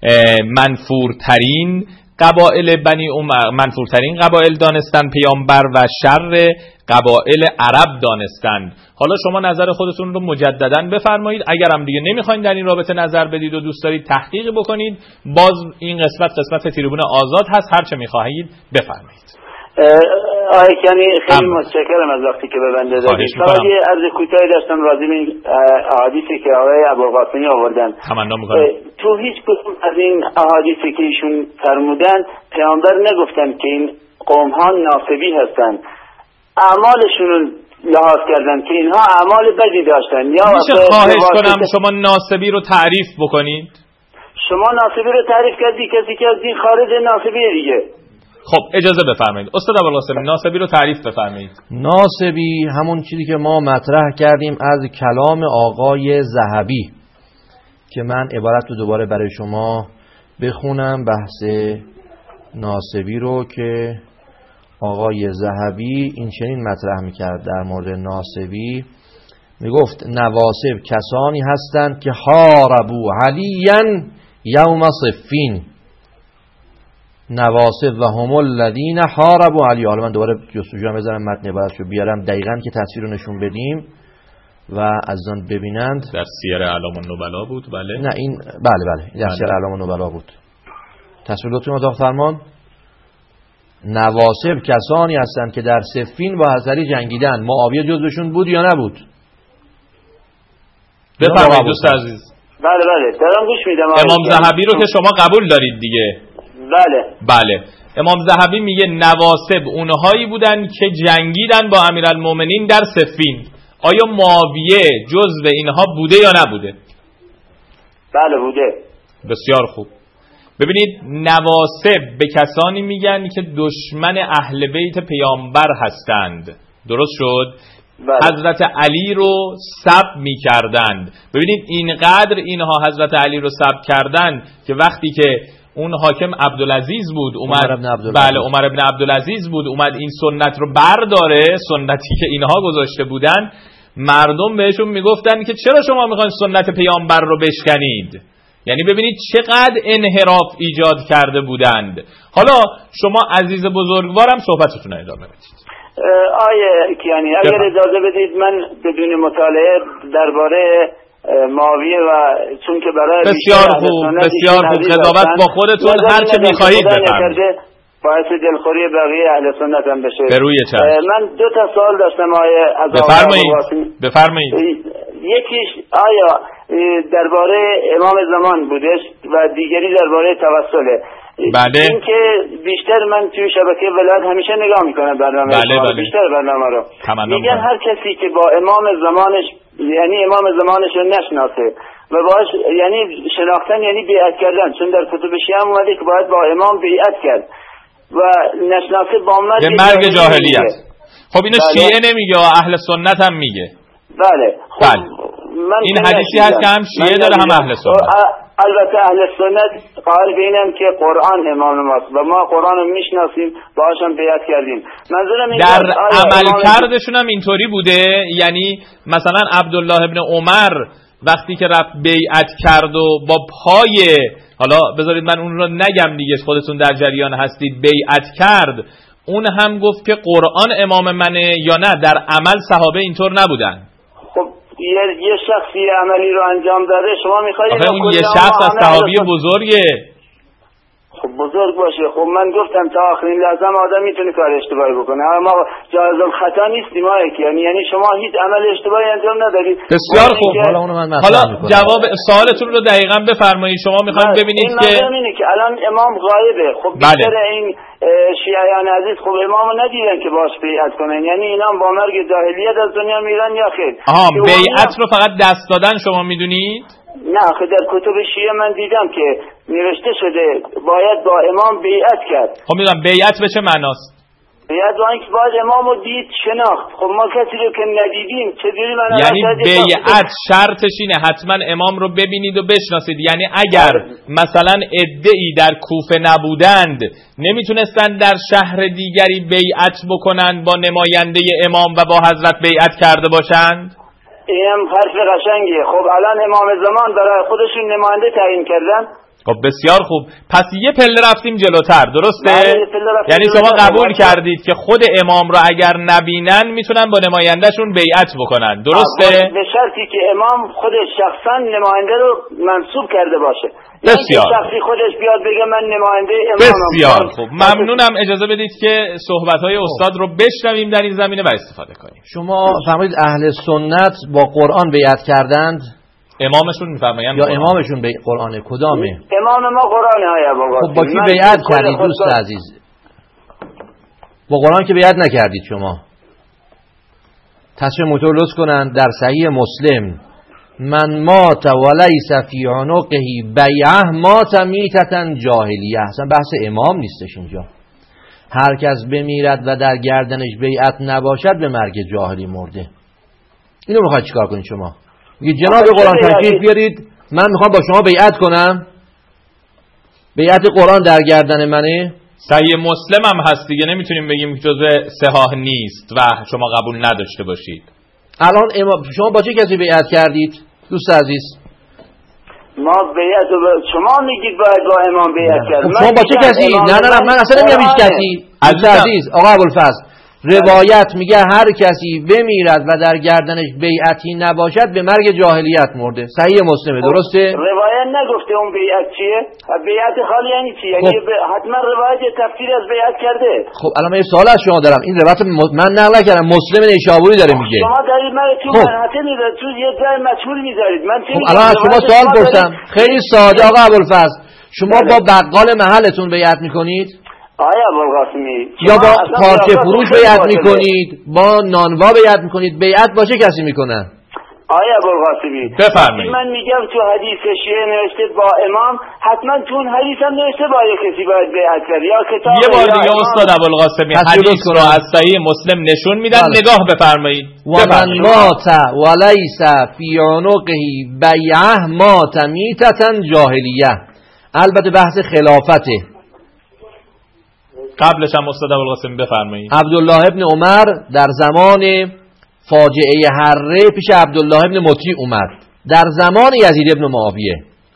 منفورترین قبائل بنی عمر، منفورترین قبائل دانستن پیامبر و شر قبائل عرب دانستند. حالا شما نظر خودتون رو مجددا بفرمایید. اگر هم دیگه نمیخواین در این رابطه نظر بدید و دوست دارید تحقیق بکنید، باز این قسمت قسمت تریبون آزاد هست، هر چه میخواهید بفرمایید. آقای کنی خیلی متشکرم از وقتی که به بنده دادید. فقط یه عرض کوتاهی داشتم راجع به این احادیثی که آقای ابوالقاسمی آوردن. تمنا می‌کنم. تو هیچ کدوم از این احادیثی که ایشون فرمودن پیامبر نگفتن که این قوم ها ناصبی هستن، اعمالشون رو لحاظ کردن که اینها اعمال بدی داشتن. یا میشه خواهش کنم شما ناصبی رو تعریف بکنید؟ شما ناصبی رو تعریف کردی، کسی که از این خارج ناصبی دیگه. خب اجازه بفرمایید استاد ابوالقاسمی، ناصبی رو تعریف بفرمایید. ناصبی همون چیزی که ما مطرح کردیم از کلام آقای ذهبی که من عبارت رو دوباره برای شما بخونم، بحث ناصبی رو که آقای ذهبی این چنین مطرح میکرد در مورد ناصبی. میگفت نواصب کسانی هستند که حاربوا علیا یوم صفین، نواصب و هم الذین حاربوا علی. حالا من دوباره جستجو هم بذارم متن عبارتشو بیارم دقیقاً که تصویر رو نشون بدیم و از آن ببینند. در سیر اعلام النبلا بود. بله نه این بله بله در سیر اعلام النبلا بود. تصویر لطفاً اتاق فرمان. نواصب کسانی هستند که در صفین با حضری جنگیدن. معاویه جزوشون بود یا نبود؟ بفرمایید دوست عزیز. بله بله دارم گوش میدم. امام ذهبی رو که شما قبول دارید دیگه؟ بله بله. امام ذهبی میگه نواصب اونهایی بودن که جنگیدن با امیرالمومنین در صفین. آیا معاویه جزو اینها بوده یا نبوده؟ بله بوده. بسیار خوب. ببینید نواصب به کسانی میگن که دشمن اهل بیت پیامبر هستند. درست شد؟ بله. حضرت علی رو سب میکردند. ببینید اینقدر اینها حضرت علی رو سب کردند که وقتی که اون حاکم عبدالعزیز بود اومد، بله عمر ابن عبدالعزیز بود، اومد این سنت رو برداره، سنتی که اینها گذاشته بودن، مردم بهشون میگفتن که چرا شما میخواین سنت پیامبر رو بشکنید؟ یعنی ببینید چقدر انحراف ایجاد کرده بودند. حالا شما عزیز بزرگوارم صحبتتون رو ادامه بدید. آیه کیانی اگر اجازه بدید من بدون مطالعه درباره معاویه و چون که برای بسیار خوب بسیار خوب قضاوت با خودتون هر چه می‌خواهید بفرمایید، باعث دلخوری بقیه اهل سنت هم بشه. به روی چشم. من دو تا سوال داشتم آیه از بفرمایید بفرمایید. یکیش آیا درباره امام زمان بودش و دیگری درباره توسله. بله. این که بیشتر من توی شبکه ولایت همیشه نگاه میکنم برنامه بله بله. بیشتر برنامه رو میگن هر کسی که با امام زمانش یعنی امام زمانش رو نشناسه و باش یعنی شناختن یعنی بیعت کردن، چون در کتب شیعه هم اومده که باید با امام بیعت کرد و نشناسه با مرگ مرگ جاهلیت. خب اینو بله. شیعه نمیگه و اهل سنت هم میگه. بله خب بله. من این حدیثی هست که هم شیعه داره هم اهل سنت. البته اهل سنت قائل به اینن که قرآن امام ماست و ما قرآن رو میشناسیم باهاشم بیعت کردیم. منظورم این در عمل کردشون هم اینطوری بوده، یعنی مثلا عبدالله ابن عمر وقتی که رفت بیعت کرد و با پای، حالا بذارید من اون رو نگم دیگه خودتون در جریان هستید، بیعت کرد اون هم گفت که قرآن امام منه یا نه در عمل صحابه اینطور نبودن؟ خب یه, یه شخصی عملی رو انجام داده، شما میخواید آخه اون یه شخص از صحابی بزرگه. خب بزرگ باشه. خب من گفتم تا آخرین لحظه آدم میتونه کار اشتباهی بکنه، اما جایز الخطا نیستیم ما یعنی یعنی شما هیچ عمل اشتباهی انجام ندادید. بسیار خوب. حالا اونو من حالا جواب سوالتون رو دقیقاً بفرمایید. شما میخواید ببینید این که اینه که الان امام غایبه. خب بیشتر این شیعیان عزیز خب امامو ندیدن که باش بیعت کنن، یعنی اینا با مرگ جاهلیت از دنیا میرن یا خیر؟ آها بیعت رو فقط دست دادن شما میدونید؟ نه خب در کتب شیعه من دیدم که نوشته شده باید با امام بیعت کرد. خب میدونم بیعت به چه معناست؟ بیعت با اینکه باید امامو دید شناخت. خب ما کسی رو که ندیدیم چجوری من یعنی بیعت شرطش اینه حتما امام رو ببینید و بشناسید. یعنی اگر مثلا عده‌ای در کوفه نبودند نمیتونستن در شهر دیگری بیعت بکنن با نماینده امام و با حضرت بیعت کرده باشند؟ اینم حرف قشنگیه. خب الان امام زمان برای خودشون نماینده تعیین کردن. خب بسیار خوب. پس یه پله رفتیم جلوتر، درسته؟ یعنی شما قبول کردید که خود امام را اگر نبینن میتونن با نمایندهشون بیعت بکنن، درسته؟ به شرطی که امام خودش شخصا نماینده رو منصوب کرده باشه. بسیار شخصی خودش بیاد بگه من نماینده امامم. بسیار خوب. ممنونم. اجازه بدید که صحبت‌های استاد رو بشنویم در این زمینه و استفاده کنیم. شما فرمایید اهل سنت با قرآن بیعت کردند؟ امامشون میفرمایند یا امامشون به قرآن کدامه؟ امام ما قرآن آیا بابا. خب با کی بیعت کردید دوست عزیز؟ با قرآن که بیعت نکردید شما. تصویر موتور لطف کنن. در صحیح مسلم من مات ولیس فی عنقه بیعه مات میتة جاهلیه. اصلا بحث امام نیستش اینجا. هر کس بمیرد و در گردنش بیعت نباشد به مرگ جاهلی مرده. اینو میخواید چیکار کنید شما؟ میگه جناب قرآن تشریف بیارید من میخوام با شما بیعت کنم. بیعت قرآن در گردن منه. صحیح مسلم هم هست دیگه، نمیتونیم بگیم که جزء صحاح نیست و شما قبول نداشته باشید. الان امام شما با چه کسی بیعت کردید دوست عزیز؟ ما بیعت شما میگید باید با امام بیعت کرد. شما با چه کسی؟ نه نه نه من اصلا نمیگم هیچ کسی. دوست عزیز آقا ابوالفضل روایت میگه هر کسی بمیرد و در گردنش بیعتی نباشد به مرگ جاهلیت مرده. صحیح مسلمه، درسته؟ روایت نگفته اون بیعت چیه؟ بیعت خالی یعنی چی؟ یعنی حتما روایت تفسیر از بیعت کرده. خب الان من یه سوال از شما دارم. این روایت من نقل کردم، مسلم نیشابوری داره میگه. شما دارید من تو منحطه میذارید، تو یه جای مجهول میذارید. من خب الان از شما سوال پرسم خیلی ساده آقا ابوالفضل، شما با بقال محلتون بیعت میکنید؟ آیا ابوالقاسمی یا با پارچه فروش بیعت میکنید؟ با نانوا بیعت میکنید؟ بیعت با چه کسی میکنن؟ آیا ابوالقاسمی بفرمایید. من میگم تو حدیث شیعه نوشته با امام، حتما تو اون حدیث هم نوشته با یک کسی باید بیعت کرد یا کتاب. یه بار دیگه استاد ابوالقاسمی حدیث رو از صحیح مسلم نشون میدن. بله. نگاه بفرمایید. و من مات ولیس فی عنقه بیعه مات میتة جاهلیه. البته بحث خلافته. قبلش هم استاد ابوالقاسمی بفرمایید. عبدالله ابن عمر در زمان فاجعه حره پیش عبدالله ابن مطیع اومد، در زمان یزید ابن معاویه.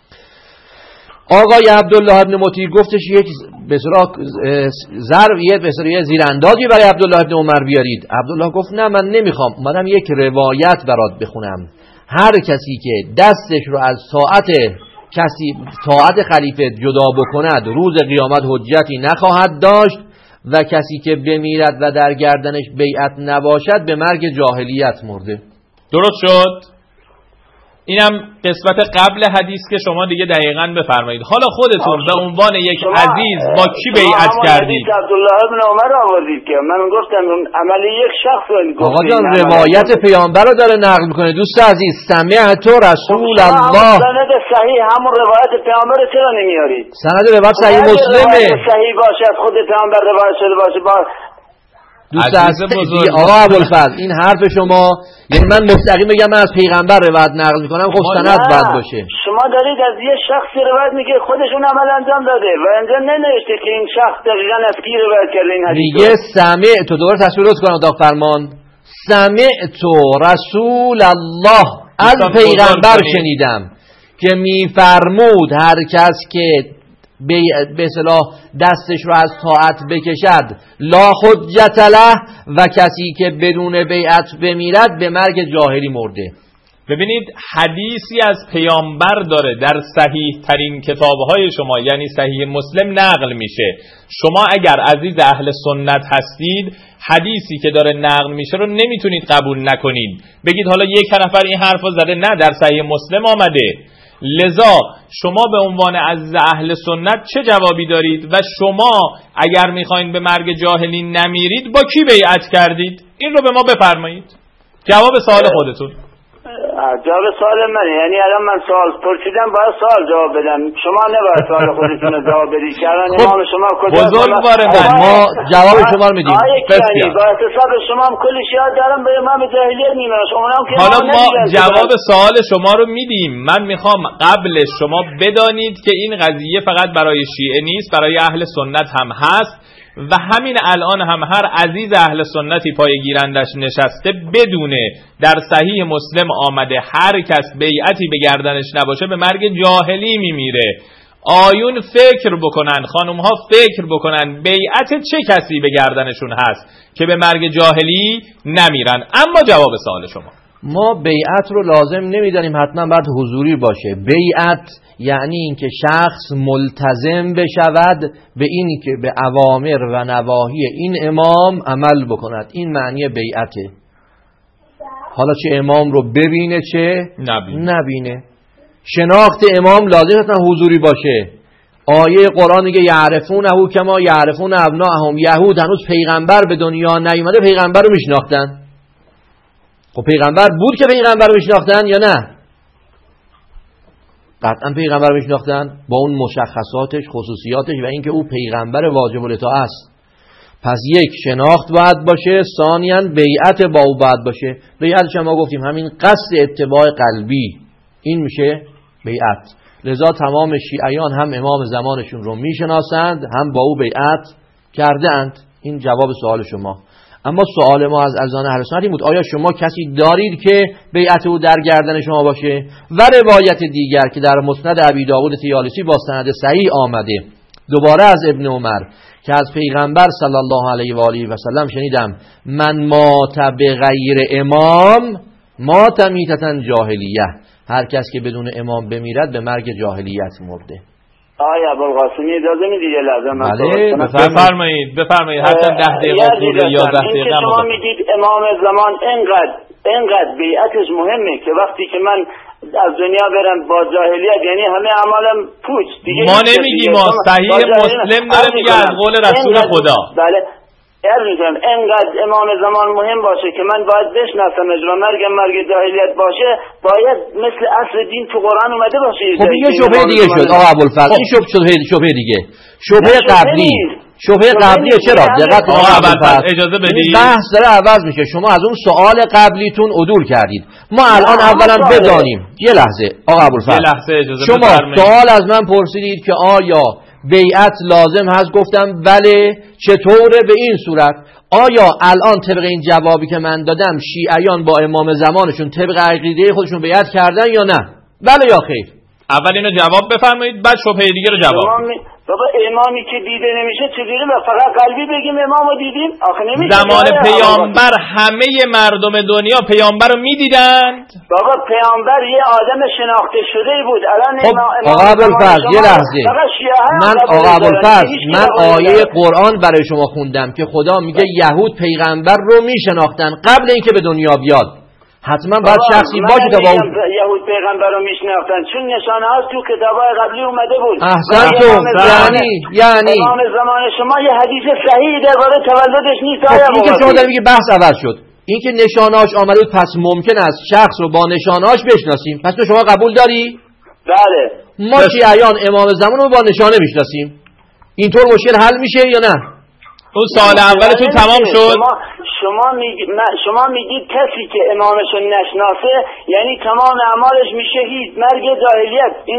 آقای عبدالله ابن مطیع گفتش یک به اصطلاح ضرب یه به اصطلاح زیراندازی برای عبدالله ابن عمر بیارید. عبدالله گفت نه من نمیخوام، اومدم یک روایت برات بخونم. هر کسی که دستش رو از طاعت کسی طاعت خلیفه جدا بکند روز قیامت حجتی نخواهد داشت و کسی که بمیرد و در گردنش بیعت نباشد به مرگ جاهلیت مرده. درست شد؟ اینم قسمت قبل حدیث که شما دیگه دقیقاً بفرمایید. حالا خودتون به عنوان یک عزیز با کی بیعت کردید؟ عبدالله ابن عمر آوردید که من گفتم عمل یک شخص رو گفتید. آقا جان روایت پیامبر رو داره نقل میکنه دوست عزیز. سمعت رسول الله. سند صحیح همون روایت پیامبر چرا نمیارید؟ سند روایت صحیح مسلمه. صحیح باشه از خود پیامبر روایت شده باشه با دوست عزیز آقا ابوالفضل این حرف شما یعنی من مستقیم بگم من از پیغمبر روایت نقل میکنم خب سند بد باشه. شما دارید از یه شخصی روایت میگه خودشون عمل انجام داده و اینجا ننوشته که این شخص دقیقاً از کی روایت کرده این حدیث. میگه سمعت تو دوباره تصویر درست کنم اتاق فرمان. سمعت رسول الله از پیغمبر شنیدم که میفرمود هر کس که به اصطلاح دستش رو از طاعت بکشد لا حجت له، و کسی که بدون بیعت بمیرد به مرگ جاهلی مرده. ببینید حدیثی از پیامبر داره در صحیح ترین کتابهای شما یعنی صحیح مسلم نقل میشه. شما اگر عزیز اهل سنت هستید حدیثی که داره نقل میشه رو نمیتونید قبول نکنید، بگید حالا یک نفر این حرفو زده، نه در صحیح مسلم آمده. لذا شما به عنوان عزیز اهل سنت چه جوابی دارید و شما اگر میخواین به مرگ جاهلی نمیرید با کی بیعت کردید؟ این رو به ما بفرمایید، جواب سوال خودتون. جواب سوال منه، یعنی الان من سوال پرسیدم باید سوال جواب بدم، شما نباید سوال خودتون رو جواب بدید که الان امام شما کجا بزرگوار من ما جواب شما رو میدیم. یعنی با حساب شما هم کلی شیعه دارم به امام جاهلیت میمونه، شما هم که حالا ما جواب سوال شما رو میدیم. من میخوام قبل شما بدانید که این قضیه فقط برای شیعه نیست، برای اهل سنت هم هست و همین الان هم هر عزیز اهل سنتی پای گیرندش نشسته بدونه در صحیح مسلم آمده هر کس بیعتی به گردنش نباشه به مرگ جاهلی میمیره. آیون فکر بکنن، خانوم ها فکر بکنن بیعت چه کسی به گردنشون هست که به مرگ جاهلی نمیرن. اما جواب سوال شما، ما بیعت رو لازم نمیدانیم حتما باید حضوری باشه. بیعت یعنی اینکه شخص ملتزم بشود به اینی که به اوامر و نواهی این امام عمل بکند، این معنی بیعته. حالا چه امام رو ببینه چه نبینه, نبینه. شناخت امام لازم حتما حضوری باشه. آیه قرآن میگه یعرفونه کما یعرفون ابناءهم. یهود هنوز پیغمبر به دنیا نیومده پیغمبر رو میشناختن. خب پیغمبر بود که پیغمبر رو میشناختن یا نه؟ قطعا پیغمبر رو میشناختن با اون مشخصاتش، خصوصیاتش و اینکه او پیغمبر واجب الاطاعه است. پس یک شناخت باید باشه، ثانیاً بیعت با او باید باشه. بیعتش ما گفتیم همین قصد اتباع قلبی، این میشه بیعت. لذا تمام شیعیان هم امام زمانشون رو میشناسند هم با او بیعت کرده اند. این جواب سوال شما. اما سوال ما از ازان اهل سنت بود آیا شما کسی دارید که بیعت او در گردن شما باشه؟ و روایت دیگر که در مسند ابی داود طیالسی با سند صحیح آمده دوباره از ابن عمر که از پیغمبر صلی الله علیه و آله و سلم شنیدم من مات بغیر امام مات میتة جاهلیه، هر کس که بدون امام بمیرد به مرگ جاهلیت مرده. آیا ابوالقاسمی اجازه میدید یه لحظه من بله بفرمایید بفرمایید حتی ده دقیقه خورده یا ده دقیقه نمونده. شما میگید امام زمان اینقدر اینقدر بیعتش مهمه که وقتی که من از دنیا برم با جاهلیت یعنی همه اعمالم پوچ دیگه. ما نمیگیم، ما صحیح مسلم داره میگه از قول رسول خدا. بله عرض میکنم اینقدر امام زمان مهم باشه که من باید بشناسمش و مرگم مرگ جاهلیت باشه، باید مثل اصل دین تو قرآن اومده باشه. خب یه شبهه دیگه شد آقا ابوالفضل، این شبهه شبهه دیگه شبهه قبلی شبهه قبلی چرا؟ دقت آقا ابوالفضل اجازه بدید بحث داره عوض میشه. شما از اون سوال قبلیتون عدول کردید. ما الان اولا بدانیم یه لحظه آقا ابوالفضل، یه لحظه اجازه شما سوال از من پرسیدید که آیا بیعت لازم هست؟ گفتم بله. چطوره؟ به این صورت آیا الان طبق این جوابی که من دادم شیعیان با امام زمانشون طبق عقیده خودشون بیعت کردن یا نه؟ بله یا خیر؟ اول اینو جواب بفرمایید بعد شبهه دیگه رو جواب. بابا امامی که دیده نمیشه چجوری فقط قلبی بگیم امامو دیدیم؟ آخه نمیشه. زمان پیامبر همه مردم دنیا پیامبر رو میدیدند. بابا پیامبر یه آدم شناخته شده بود. الان خب آقا ابوالفضل یه لحظه، من آقا ابوالفضل من آیه قرآن برای شما خوندم که خدا میگه یهود پیغمبر رو میشناختن قبل اینکه به دنیا بیاد. حتما باید شخصی باشه که با اون یهود پیغمبر رو میشناختن چون نشانه ها تو کتابای قبلی اومده بود. احسنتم. یعنی یعنی امام زمان شما یه حدیث صحیح درباره تولدش نیست. آیا این که شما دارید میگه بحث عوض شد، این که نشانه‌اش آمده بود پس ممکن است شخص رو با نشانه‌اش بشناسیم. پس تو شما قبول داری؟ بله. ما شیعیان امام زمان رو با نشانه میشناسیم. اینطور مشکل حل میشه یا نه؟ اون سال اولتون تمام شد. شما شما میگید شما میگید کسی که امامش نشناسه یعنی تمام اعمالش میشه هیچ مرگ جاهلیت. این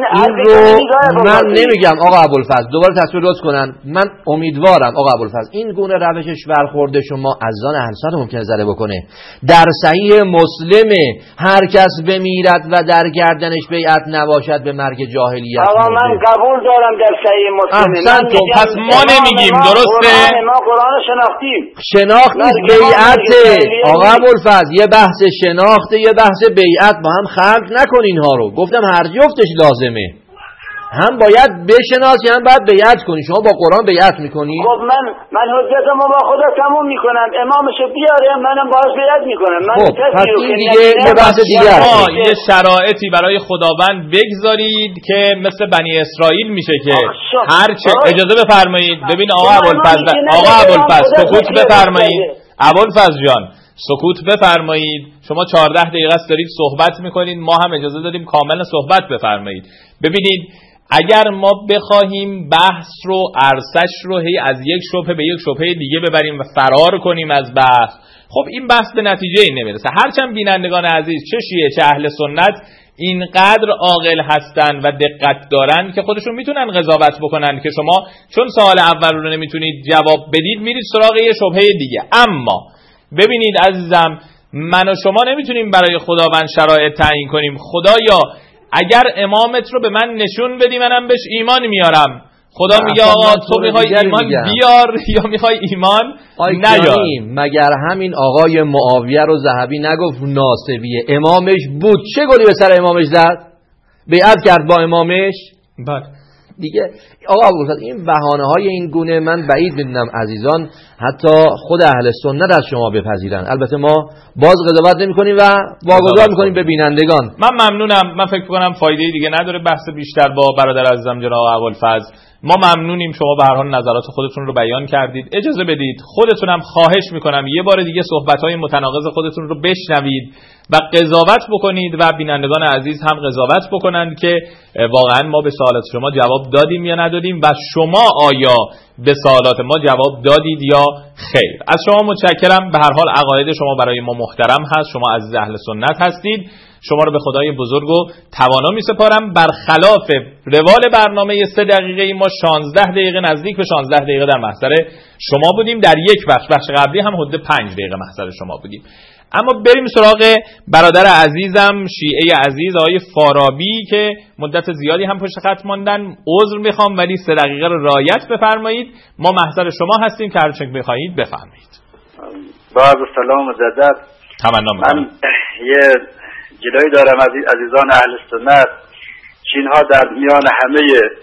رو من نمیگم آقا ابوالفضل، دوباره تصویر درست کنن. من امیدوارم آقا ابوالفضل این گونه روشش برخورده شما از آن اهل سنت ممکنه زده بکنه. در صحیح مسلم هر کس بمیرد و در گردنش بیعت نباشد به مرگ جاهلیت. آقا من قبول دارم در صحیح مسلم. پس ما نمیگیم درسته؟ ما قرآن شناختیم. شناخت بیعت آقا ابوالفضل، یه بحث شناخت یه بحث بیعت، با هم خلط نکن اینها رو. گفتم هر جفتش لازمه، هم باید بشناسی هم باید بیعت کنی. شما با قرآن بیعت میکنی؟ خب من من حجتمو با خدا تموم میکنم، امامشو بیاره منم باهاش بیعت میکنم. من خب پس این دیگه یه بحث دیگه است. یه شرایطی برای خداوند بگذارید که مثل بنی اسرائیل میشه که هر چه اجازه بفرمایید. ببین آقا ابوالفضل، آقا ابوالفضل سکوت بفرمایید. ابوالفضل جان سکوت بفرمایید. شما چهارده دقیقه است دارید صحبت میکنید، ما هم اجازه داریم کاملا صحبت بفرمایید. ببینید اگر ما بخواهیم بحث رو عرصش رو هی از یک شبهه به یک شبهه دیگه ببریم و فرار کنیم از بحث، خب این بحث به نتیجه این نمیرسه. هرچند بینندگان عزیز چه شیعه چه اهل سنت اینقدر عاقل هستن و دقت دارن که خودشون میتونن قضاوت بکنن که شما چون سوال اول رو نمیتونید جواب بدید میرید سراغ یه شبهه دیگه. اما ببینید عزیزم، من و شما نمیتونیم برای خداوند شرایط تعیین کنیم. خدایا اگر امامت رو به من نشون بدی منم بهش ایمان میارم. خدا میگه آقا تو میخوای ایمان بیار یا میخوای ایمان نیار. مگر همین آقای معاویه رو ذهبی نگفت ناصبیه؟ امامش بود، چه گلی به سر امامش زد؟ بیعت کرد با امامش. بله دیگه آقا ابوالفضل این بهانه های این گونه من بعید میدونم عزیزان حتی خود اهل سنت از شما بپذیرن. البته ما باز قضاوت نمی کنیم و واگذار میکنیم به بینندگان. من ممنونم. من فکر کنم فایده دیگه نداره بحث بیشتر با برادر عزیزم جناب ابوالفضل. ما ممنونیم، شما به هر حال نظرات خودتون رو بیان کردید. اجازه بدید خودتونم خواهش میکنم یه بار دیگه صحبت‌های متناقض خودتون رو بشنوید و قضاوت بکنید و بینندگان عزیز هم قضاوت بکنند که واقعا ما به سوالات شما جواب دادیم یا ندادیم و شما آیا به سوالات ما جواب دادید یا خیر. از شما متشکرم. به هر حال عقاید شما برای ما محترم هست، شما عزیز اهل سنت هستید. شما رو به خدای بزرگ و توانا می سپارم. برخلاف روال برنامه سه دقیقه ما شانزده دقیقه نزدیک به شانزده دقیقه در محضر شما بودیم. در یک بخش بخش قبلی هم حدود پنج دقیقه محضر شما بودیم. اما بریم سراغ برادر عزیزم شیعه عزیز آقای فارابی که مدت زیادی هم پشت خط ماندن. عذر میخوام ولی سه دقیقه رو رعایت بفرمایید. ما محضر شما هستیم که هر چه بخواهید بفرمایید. با سلام مجدد. تمنا من یه جلوی دارم از عزیزان اهل سنت. چینها در میان همه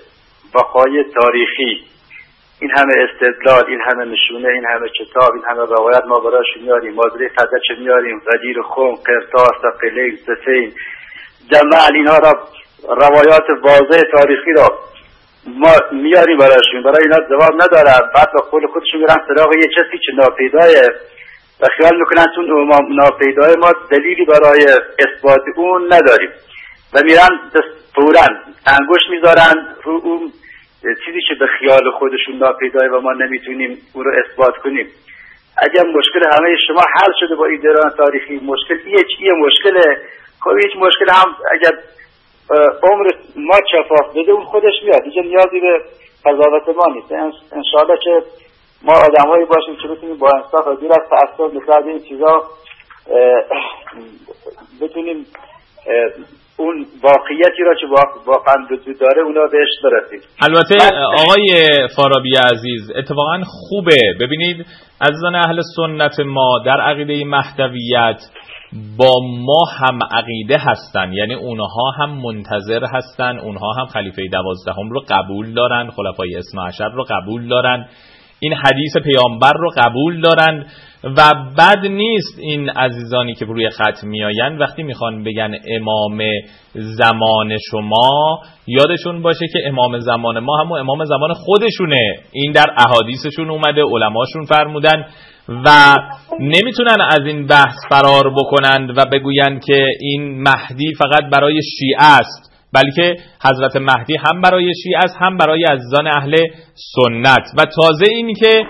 وقایع تاریخی، این همه استدلال، این همه نشونه، این همه کتاب، این همه روایت ما براشون میاریم. مازری خدچ میاریم، غدیر خون، قرطاس، قلیل، سفین، جمال، اینها را روایات واضح تاریخی را ما میاریم براشون. برای اینا جواب ندارن. بعد با قول خودشون میرن سراغ یه چیزی که ناپیدایه و خیال میکنن چون ناپیدای ما دلیلی برای اثبات اون نداریم و میرن فوراً انگشت میذارن رو اون چیزی که به خیال خودشون ناپیدای و ما نمیتونیم اون رو اثبات کنیم. اگر مشکل همه شما حل شده با این دوران تاریخی، مشکل یه چیه مشکله؟ خب هیچ مشکل هم اگر عمر ما شفاف بده اون خودش میاد. دیگه نیازی به قضاوت ما نیست. انشاءالله که ما آدم‌هایی باشیم که بتونیم با انصاف و دور از تعصب مثل این چیزا بتونیم اون واقعیتی را که واقعا وجود داره اونا بهش برسیم. البته آقای فارابی عزیز اتفاقا خوبه. ببینید عزیزان اهل سنت ما در عقیده مهدویت با ما هم عقیده هستن، یعنی اونها هم منتظر هستن، اونها هم خلیفه دوازدهم رو قبول دارن، خلفای اثنا عشر رو قبول دارن، این حدیث پیامبر رو قبول دارن و بد نیست این عزیزانی که روی خط میآیند وقتی میخوان بگن امام زمان شما یادشون باشه که امام زمان ما همون امام زمان خودشونه. این در احادیثشون اومده، علماشون فرمودن و نمیتونن از این بحث فرار بکنند و بگویند که این مهدی فقط برای شیعه است، بلکه حضرت مهدی هم برای شیعه است هم برای عزیزان اهل سنت. و تازه این که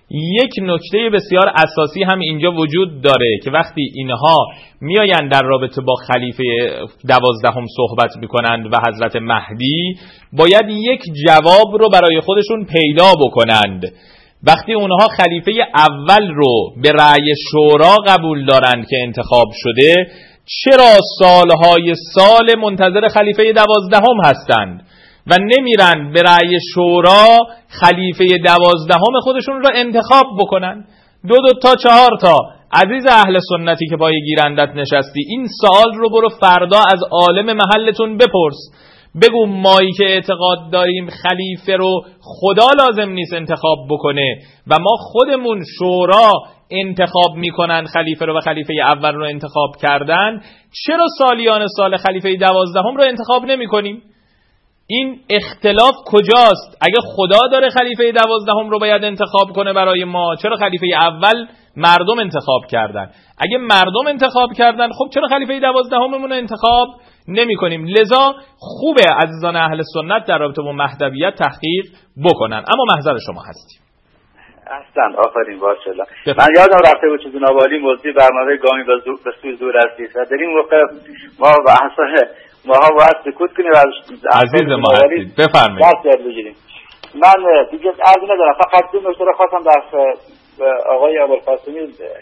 یک نکته بسیار اساسی هم اینجا وجود داره که وقتی اینها میآیند در رابطه با خلیفه دوازدهم صحبت میکنند و حضرت مهدی، باید یک جواب رو برای خودشون پیدا بکنند. وقتی اونها خلیفه اول رو به رأی شورا قبول دارند که انتخاب شده، چرا سالهای سال منتظر خلیفه دوازدهم هستند و نمیرن به رأی شورا خلیفه دوازدهم خودشون رو انتخاب بکنن؟ دو دو تا چهار تا عزیز اهل سنتی که پای گیرندت نشستی، این سوال رو برو فردا از عالم محلتون بپرس. بگو مایی که اعتقاد داریم خلیفه رو خدا لازم نیست انتخاب بکنه و ما خودمون شورا انتخاب میکنن خلیفه رو و خلیفه اول رو انتخاب کردن، چرا سالیان سال خلیفه دوازدهم رو انتخاب نمی کنیم؟ این اختلاف کجاست؟ اگه خدا داره خلیفه دوازدهم رو باید انتخاب کنه برای ما، چرا خلیفه اول مردم انتخاب کردن؟ اگه مردم انتخاب کردن، خب چرا خلیفه دوازدهممون رو انتخاب نمی کنیم؟ لذا خوبه عزیزان اهل سنت در رابطه با مهدویت تحقیق بکنن، اما محضر شما هستیم. اصلا آفرین باشالله. من یادم رفته بود که جناب عالی موضوع برنامه گامی به سوی زور هستید و در این موقع ما با احسان ماها باید سکوت کنیم و عزیز ما هستید، بفرمایید. دست یاد بگیریم. من دیگه عرض ندارم، فقط دو نکته رو خواستم در آقای ابوالقاسمی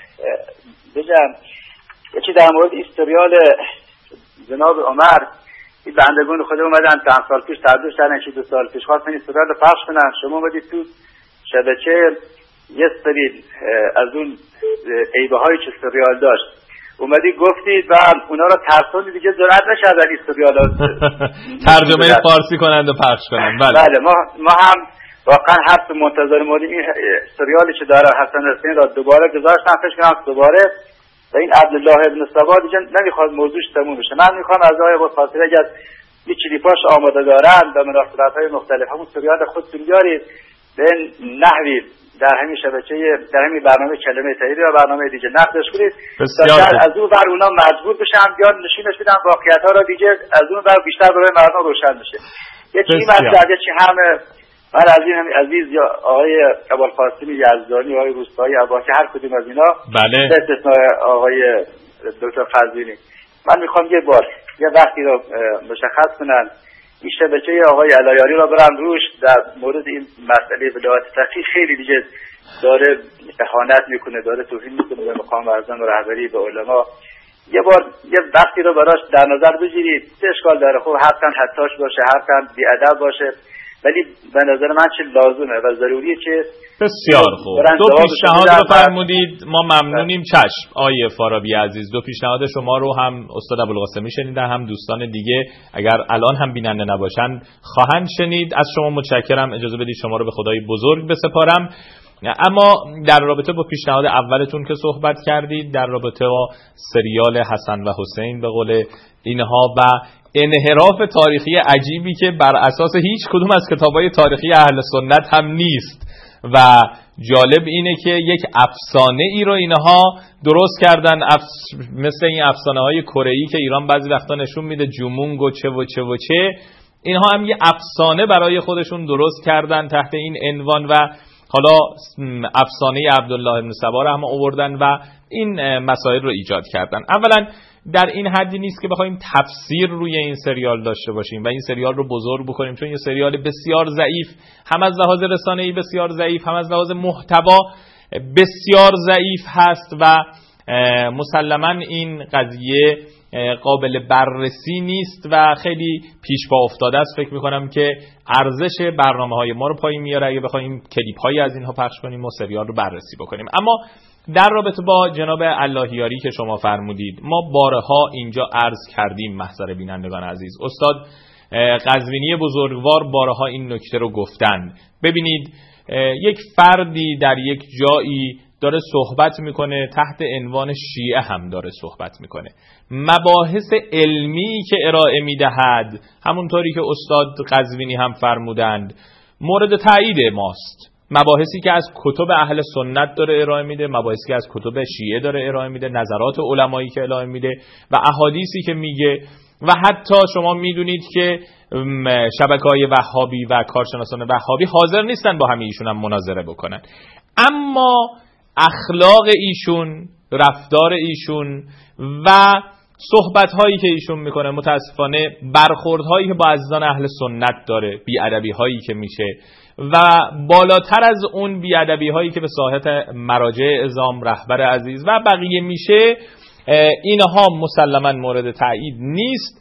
بگم. یکی در مورد استریال جناب عمر، این بندگان خدا اومدن چند سال پیش تبلیغ کردن که دو سال پیش خواستن استریال رو پخش کنن، شما اومدید تو شبکه یه سری از اون عیبه هایی که استریال داشت اومدی گفتید و اونا رو ترسوندید دیگه جرئت نکردن استریال ترجمه فارسی کنند و پخش کنند. بله بله ما ما هم واقعا حبس منتظر مودیم این استریالی که داره حسن حسین را دوباره گذاشتن، فکر کنم دوباره و این عبدالله ابن سبا دیگه نمیخواد موضوعش تموم بشه. من میخوام از آقای ابوالقاسمی اگر یه کلیپاش آماده دارن به مناسبت‌های مختلف همون استریال خودتون بیارید به نحوی در همین شبکه در همین برنامه کلمه طیبه و برنامه دیگه نقدش کنید تا از اون بر اونا مجبور بشن بیان نشینش بدن واقعیت‌ها را دیگه از اون بر بیشتر برای مردم روشن بشه. یکی این مسئله چی همه من از این عزیز یا آقای ابوالقاسمی یزدانی آقای روستایی عباسی هر کدوم از اینا بله به استثناء آقای دکتر فضلی من میخوام یه بار یه وقتی رو مشخص کنن این شبکه آقای علایاری را برن روش در مورد این مسئله ولایت فقیه خیلی دیگه داره اهانت میکنه، داره توهین میکنه به مقام اعظم و رهبری به علما. یه بار یه وقتی رو براش در نظر بگیرید. چه اشکال داره؟ خب هر کن حتاش باشه، هر کن بی‌ادب باشه، ولی به نظر من چه لازمه و ضروریه که بسیار خوب دو پیشنهاد رو فرمودید، ما ممنونیم. چشم آیه فارابی عزیز، دو پیشنهاد شما رو هم استاد ابوالقاسمی شنیدن، هم دوستان دیگه اگر الان هم بیننده نباشن خواهند شنید. از شما متشکرم. اجازه بدید شما رو به خدای بزرگ بسپارم. اما در رابطه با پیشنهاد اولتون که صحبت کردید در رابطه با سریال حسن و حسین به قول اینها و انحراف تاریخی عجیبی که بر اساس هیچ کدوم از کتابای تاریخی اهل سنت هم نیست و جالب اینه که یک افسانه ای رو اینها درست کردن، افس... مثل این افسانه های کره‌ای که ایران بعضی وقتا نشون میده جمونگ و چه و چه و چه، اینها هم یه افسانه برای خودشون درست کردن تحت این عنوان و حالا افسانه عبدالله بن سبا رو هم آوردن و این مسائل رو ایجاد کردن. اولا در این حدی نیست که بخوایم تفسیر روی این سریال داشته باشیم و این سریال رو بزرگ بکنیم، چون یه سریال بسیار ضعیف، هم از لحاظ رسانه‌ای بسیار ضعیف، هم از لحاظ محتوا بسیار ضعیف هست و مسلماً این قضیه قابل بررسی نیست و خیلی پیش پا افتاده است. فکر میکنم که ارزش برنامه‌های ما رو پایین میاره اگه بخوایم کلیپ‌هایی از اینها پخش کنیم و سریال رو بررسی بکنیم. اما در رابطه با جناب اللهیاری که شما فرمودید، ما بارها اینجا عرض کردیم محضر بینندگان عزیز، استاد قزوینی بزرگوار بارها این نکته رو گفتن. ببینید یک فردی در یک جایی داره صحبت میکنه، تحت عنوان شیعه هم داره صحبت میکنه، مباحث علمی که ارائه میدهد همونطوری که استاد قزوینی هم فرمودند مورد تایید ماست. مباحثی که از کتب اهل سنت داره ارائه میده، مباحثی که از کتب شیعه داره ارائه میده، نظرات علمایی که ارائه میده و احادیثی که میگه و حتی شما میدونید که شبکه‌های وهابی و کارشناسان وهابی حاضر نیستن با همه ایشون هم مناظره بکنن. اما اخلاق ایشون، رفتار ایشون و صحبت‌هایی که ایشون میکنه، متاسفانه برخوردهایی که با عزیزان اهل سنت داره، بی‌ادبی‌هایی که میشه و بالاتر از اون بی‌ادبی‌هایی که به ساحت مراجع اعظام، رهبر عزیز و بقیه میشه، اینها مسلماً مورد تایید نیست.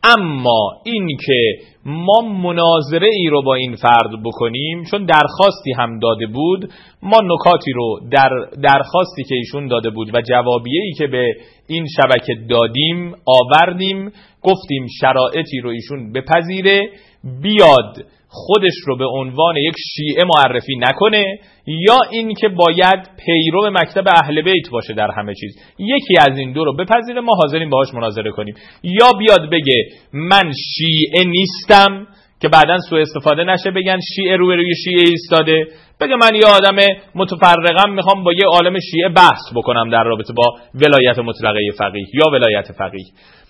اما این که ما مناظره ای رو با این فرد بکنیم، چون درخواستی هم داده بود، ما نکاتی رو در درخواستی که ایشون داده بود و جوابیه‌ای که به این شبکه دادیم آوردیم، گفتیم شرایطی رو ایشون بپذیره، بیاد خودش رو به عنوان یک شیعه معرفی نکنه، یا این که باید پیرو مکتب اهل بیت باشه در همه چیز. یکی از این دو رو بپذیره، ما حاضریم باهاش مناظره کنیم. یا بیاد بگه من شیعه نیستم که بعداً سوء استفاده نشه، بگن شیعه روی روی شیعه ایستاده، بگه من یه آدم متفرقم، میخوام با یه عالم شیعه بحث بکنم در رابطه با ولایت مطلقه فقیه یا ولایت فقیه.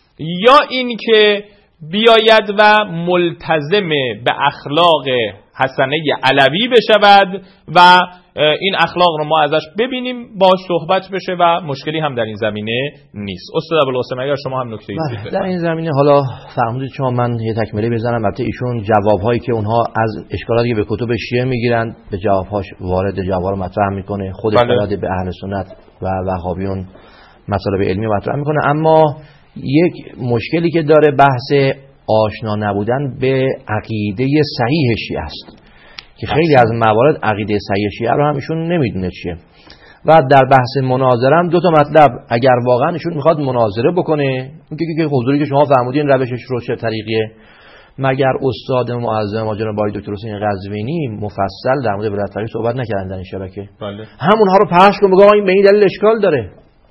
یا این که بیاید و ملتزم به اخلاق حسنه علوی بشود و این اخلاق رو ما ازش ببینیم، باهاش صحبت بشه و مشکلی هم در این زمینه نیست. استاد ابوالحسن اگر شما هم نکته‌ای دارید در این زمینه، حالا فرمودید شما، من یه تکمله بزنم. البته ایشون جوابهایی که اونها از اشکالاتی که به کتب شیعه میگیرن به جوابهاش وارد جواب رو مطرح میکنه، خودش وارد به اهل سنت و وهابیون مطالب علمی مطرح میکنه. اما یک مشکلی که داره بحث آشنا نبودن به عقیده صحیح شیعه است که خیلی از موارد عقیده صحیح شیعه رو هم ایشون نمیدونه چیه. و در بحث مناظره هم دو تا مطلب، اگر واقعا ایشون میخواد مناظره بکنه، اون که حضوری که شما فرمودین روشش رو چه طریقیه، مگر استاد معظم ما جناب آقای دکتر حسین قزوینی مفصل در مورد ولایت فقیه صحبت نکردن در این شبکه؟ بله. همونها رو پخش کن، بگم این به این دلیل اشکال داره،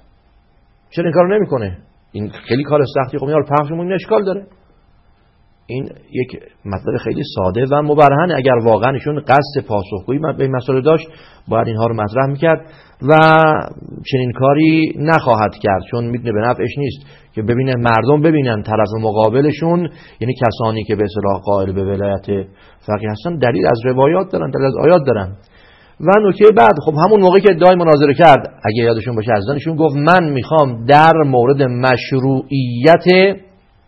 چرا این کارو نمیکنه؟ این خیلی کار سختی. خب اینا رو پخش کنیم، این اشکال داره. این یک مطلب خیلی ساده و مبرهنه. اگر واقعا ایشون قصد پاسخگویی به این مسئله داشت، باید اینها رو مطرح میکرد و چنین کاری نخواهد کرد، چون میدونه به نفعش نیست که ببینه مردم ببینن طرف مقابلشون، یعنی کسانی که به اصطلاح قائل به ولایت فقیه هستن، دلیل از روایات دارن، دلیل از آیات دارن. و نکته بعد، خب همون موقعی که ادعای مناظره کرد، اگه یادشون باشه عزیزانشون، گفت من میخوام در مورد مشروعیت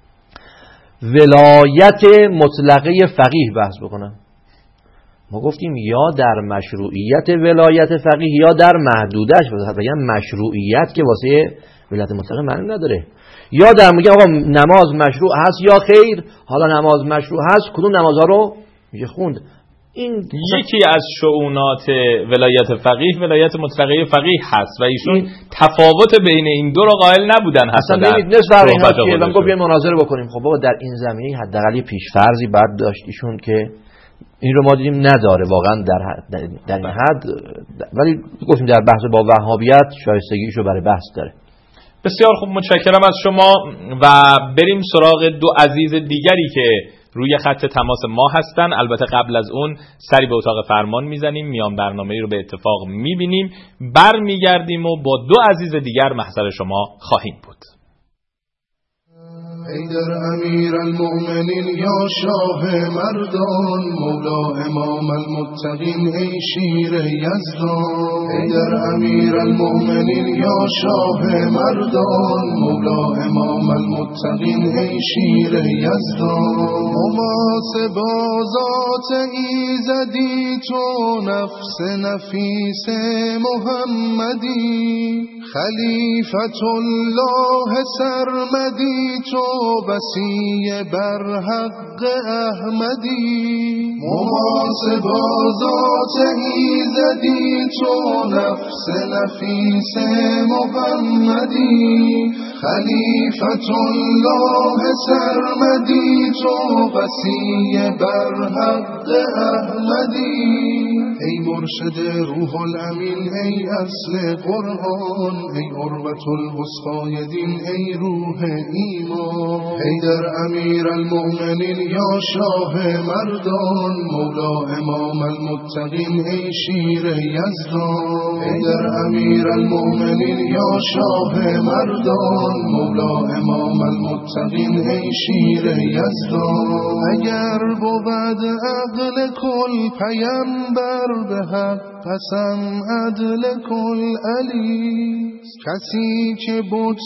ولایت مطلقه فقیه بحث بکنم. ما گفتیم یا در مشروعیت ولایت فقیه یا در محدودش، بگم مشروعیت که واسه ولایت مطلقه معنی نداره. یا در میگه آقا نماز مشروع هست یا خیر، حالا نماز مشروع هست، کدوم نمازها رو میشه خوند. این یکی از شؤونات ولایت فقیه ولایت مطلقه فقیه هست و ایشون تفاوت بین این دو رو قائل نبودن. اصلا ببینید نصف در این هست که من گفت بیایم مناظره بکنیم. خب بابا در این زمینه حداقل پیش‌فرضی بعد داشت ایشون که این رو ما دیدیم نداره واقعا در در, در این حد، ولی گفتیم در بحث با وهابیت شایستگیشو برای بحث داره. بسیار خوب، متشکرم از شما و بریم سراغ دو عزیز دیگری که روی خط تماس ما هستن. البته قبل از اون سری به اتاق فرمان میزنیم، میان برنامه رو به اتفاق میبینیم، بر میگردیم و با دو عزیز دیگر محضر شما خواهیم بود. حیدر امیر المؤمنین یا شاه مردان، مولا امام المتقین ای شیر یزدان. حیدر امیر المؤمنین یا شاه مردان، مولا امام المتقین ای شیر یزدان. محاسبات ایزدی تو نفس نفیس محمدی، خلیفت الله سرمدی تو وصی بر حق احمدی. محاسبات ایزدی تو نفس نفیس محمدی، خلیفت الله سرمدی تو وصی بر حق احمدی. ای مرشد روح الامین، ای اصل قرآن، ای عروة الوثقای دین ای روح ایمان. حیدر امیر المؤمنین یا شاه مردان، مولا امام المتقین ای شیر یزدان. حیدر امیر المؤمنین یا شاه مردان، مولا امام المتقین ای شیر یزدان. اگر بود عقل کل پیمبر به حق قسم عدل کل علی، کسی که بت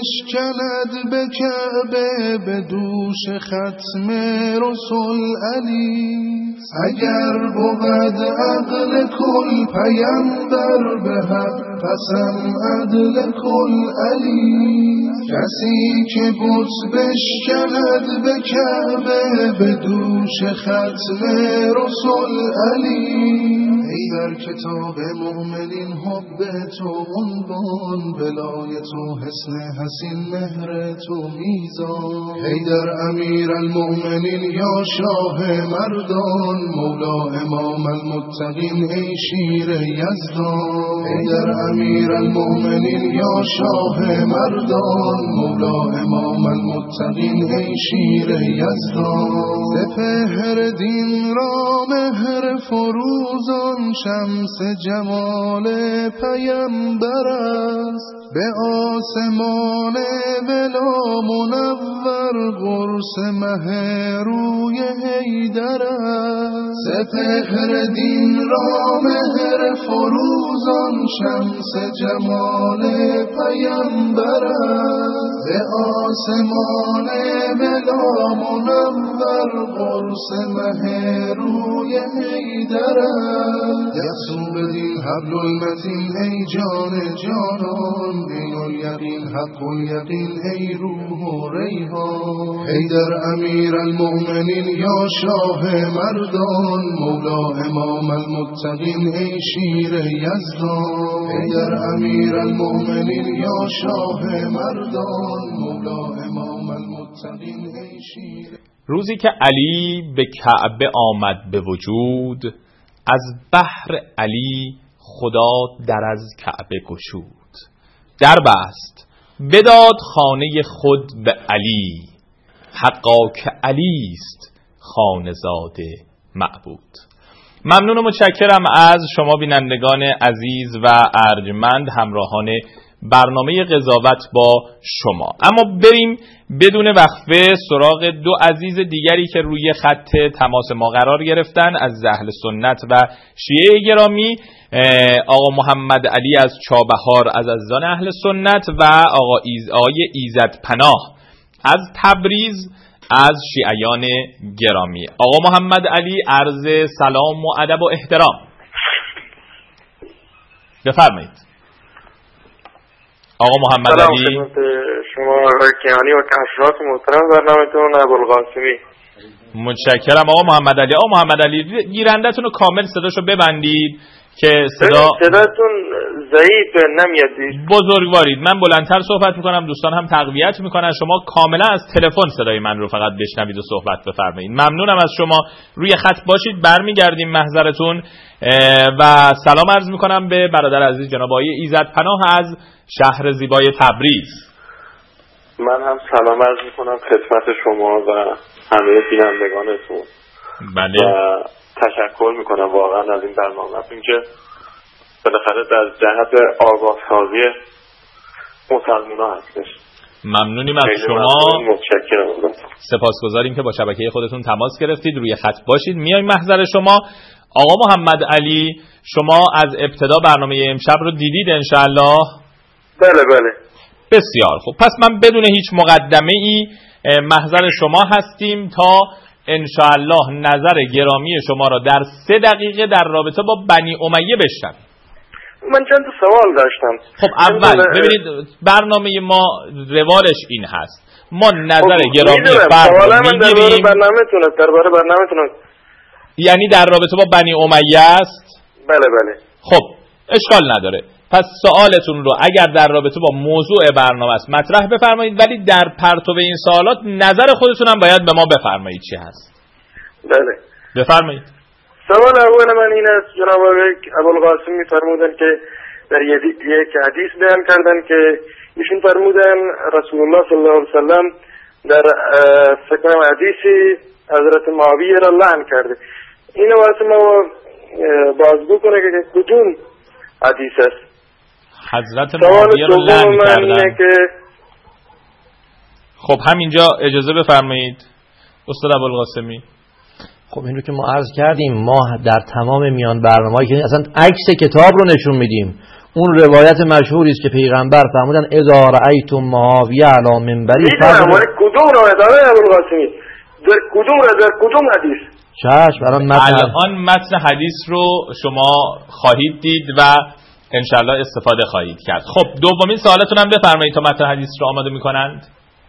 بشکند به کعبه به دوش ختم رسول علی. اگر بود عقل کل پیمبر به حق قسم عدل کل علی، کسی که بت بشکند به کعبه به دوش ختم رسول علی. ای در کتاب مؤمنین حب تو عنوان، ولایت و حسن حسین مهر تو میزان. ای در امیر المؤمنین یا شاه مردان، مولا امام المتقین ای شیر یزدان. ای در امیر المؤمنین یا شاه مردان، مولا امام المتقین ای شیر یزدان. سپهر دین را مهر فروزان، شمس جمال پیمبر است. به آسمان ولا منور قرص مه روی حیدر است. سپهر دین را مهر فروزان، شمس جمال پیمبر است. به آسمان ولا منور قرص مه روی حیدر است. یقصون بدین حبل المتین ای جان جانان، این الیقین حق الیقین ای روح و ریحان. حیدر امیر المؤمنین یا شاه مردان، مولا امام المتقین ای شیر یزدان. حیدر امیر المؤمنین یا شاه مردان، مولا امام المتقین ای شیر. روزی که علی به کعبه آمد به وجود، از بحر علی خدا در از کعبه گشود. در بست بداد خانه خود به علی، حقا که علی است خانه‌زاد معبود. ممنون و متشکرم از شما بینندگان عزیز و ارجمند، همراهان برنامه قضاوت با شما. اما بریم بدون وقفه سراغ دو عزیز دیگری که روی خط تماس ما قرار گرفتن از اهل سنت و شیعه گرامی، آقا محمد علی از چابهار از عزیزان اهل سنت و آقا ایز آقای ایزد پناه از تبریز از شیعیان گرامی. آقا محمد علی عرض سلام و ادب و احترام. بفرمایید. آقا محمد علی سلام خدمت شما آقای کیانی و کشفات محترم برنامه‌تون ابوالقاسمی. متشکرم آقا محمد علی. آقا محمد علی گیرنده‌تون رو کامل صداشو ببندید که صدا صداتون ضعیف نمیاد. بزرگوارید. من بلندتر صحبت میکنم، دوستان هم تقویت میکنن. شما کاملا از تلفن صدای من رو فقط بشنوید و صحبت بفرمایید. ممنونم از شما. روی خط باشید، برمیگردیم محضرتون و سلام عرض میکنم به برادر عزیز جناب آقای ایزد پناه از شهر زیبای تبریز. من هم سلام عرض میکنم خدمت شما و همه بینندگانتون. بله. و تشکر میکنم واقعا از این برنامه‌تون که بالاخره در جهت آگاه سازی مسلمان‌ها هستش. ممنونیم از شما. متشکرم. سپاسگزاریم که با شبکه خودتون تماس گرفتید. روی خط باشید، میایم محضر شما. آقا محمد علی، شما از ابتدا برنامه امشب رو دیدید انشاءالله؟ بله بله. بسیار خوب. پس من بدون هیچ مقدمه ای محضر شما هستیم تا انشاءالله نظر گرامی شما را در سه دقیقه در رابطه با بنی امیه بشنویم. من چند سوال داشتم. خب اول ببینید برنامه ما روالش این هست، ما نظر خب گرامی فرد رو میگیریم. برنامه‌تونه درباره برنامه‌تونه یعنی در رابطه با بنی امیه است؟ بله بله. خب اشکال نداره. پس سوالتون رو اگر در رابطه با موضوع برنامه است مطرح بفرمایید، ولی در پرتو این سوالات نظر خودتون هم باید به ما بفرمایید چی هست. بله بفرمایید. سوال اول من این است، جناب ابوالقاسم می‌فرمودن که در یک حدیث بیان کردن که ایشون فرمودن رسول الله صلی الله علیه وسلم در فکر حدیثی حضرت معاویه را لعن کرده. اینو واسه ما بازگو کنه که کدوم حدیث است. حضرت معاویه را لعن کردن که خب همینجا اجازه بفرمایید استاد ابوالقاسمی. خب این رو که ما عرض کردیم، ما در تمام میان برنامه‌ای که اصلا عکس کتاب رو نشون میدیم، اون روایت مشهوری است که پیغمبر فرمودن اذا رأیتم معاویه علی منبری میدونم ولی کدوم رو ادامه ابوالقاسمی در کدوم رو در کدوم حدیث؟ چشم الان متن الان متن حدیث رو شما خواهید دید و انشالله استفاده خواهید کرد. خب دومین سوالتون هم بفرمایید تا متن حدیث رو آماده میکنند.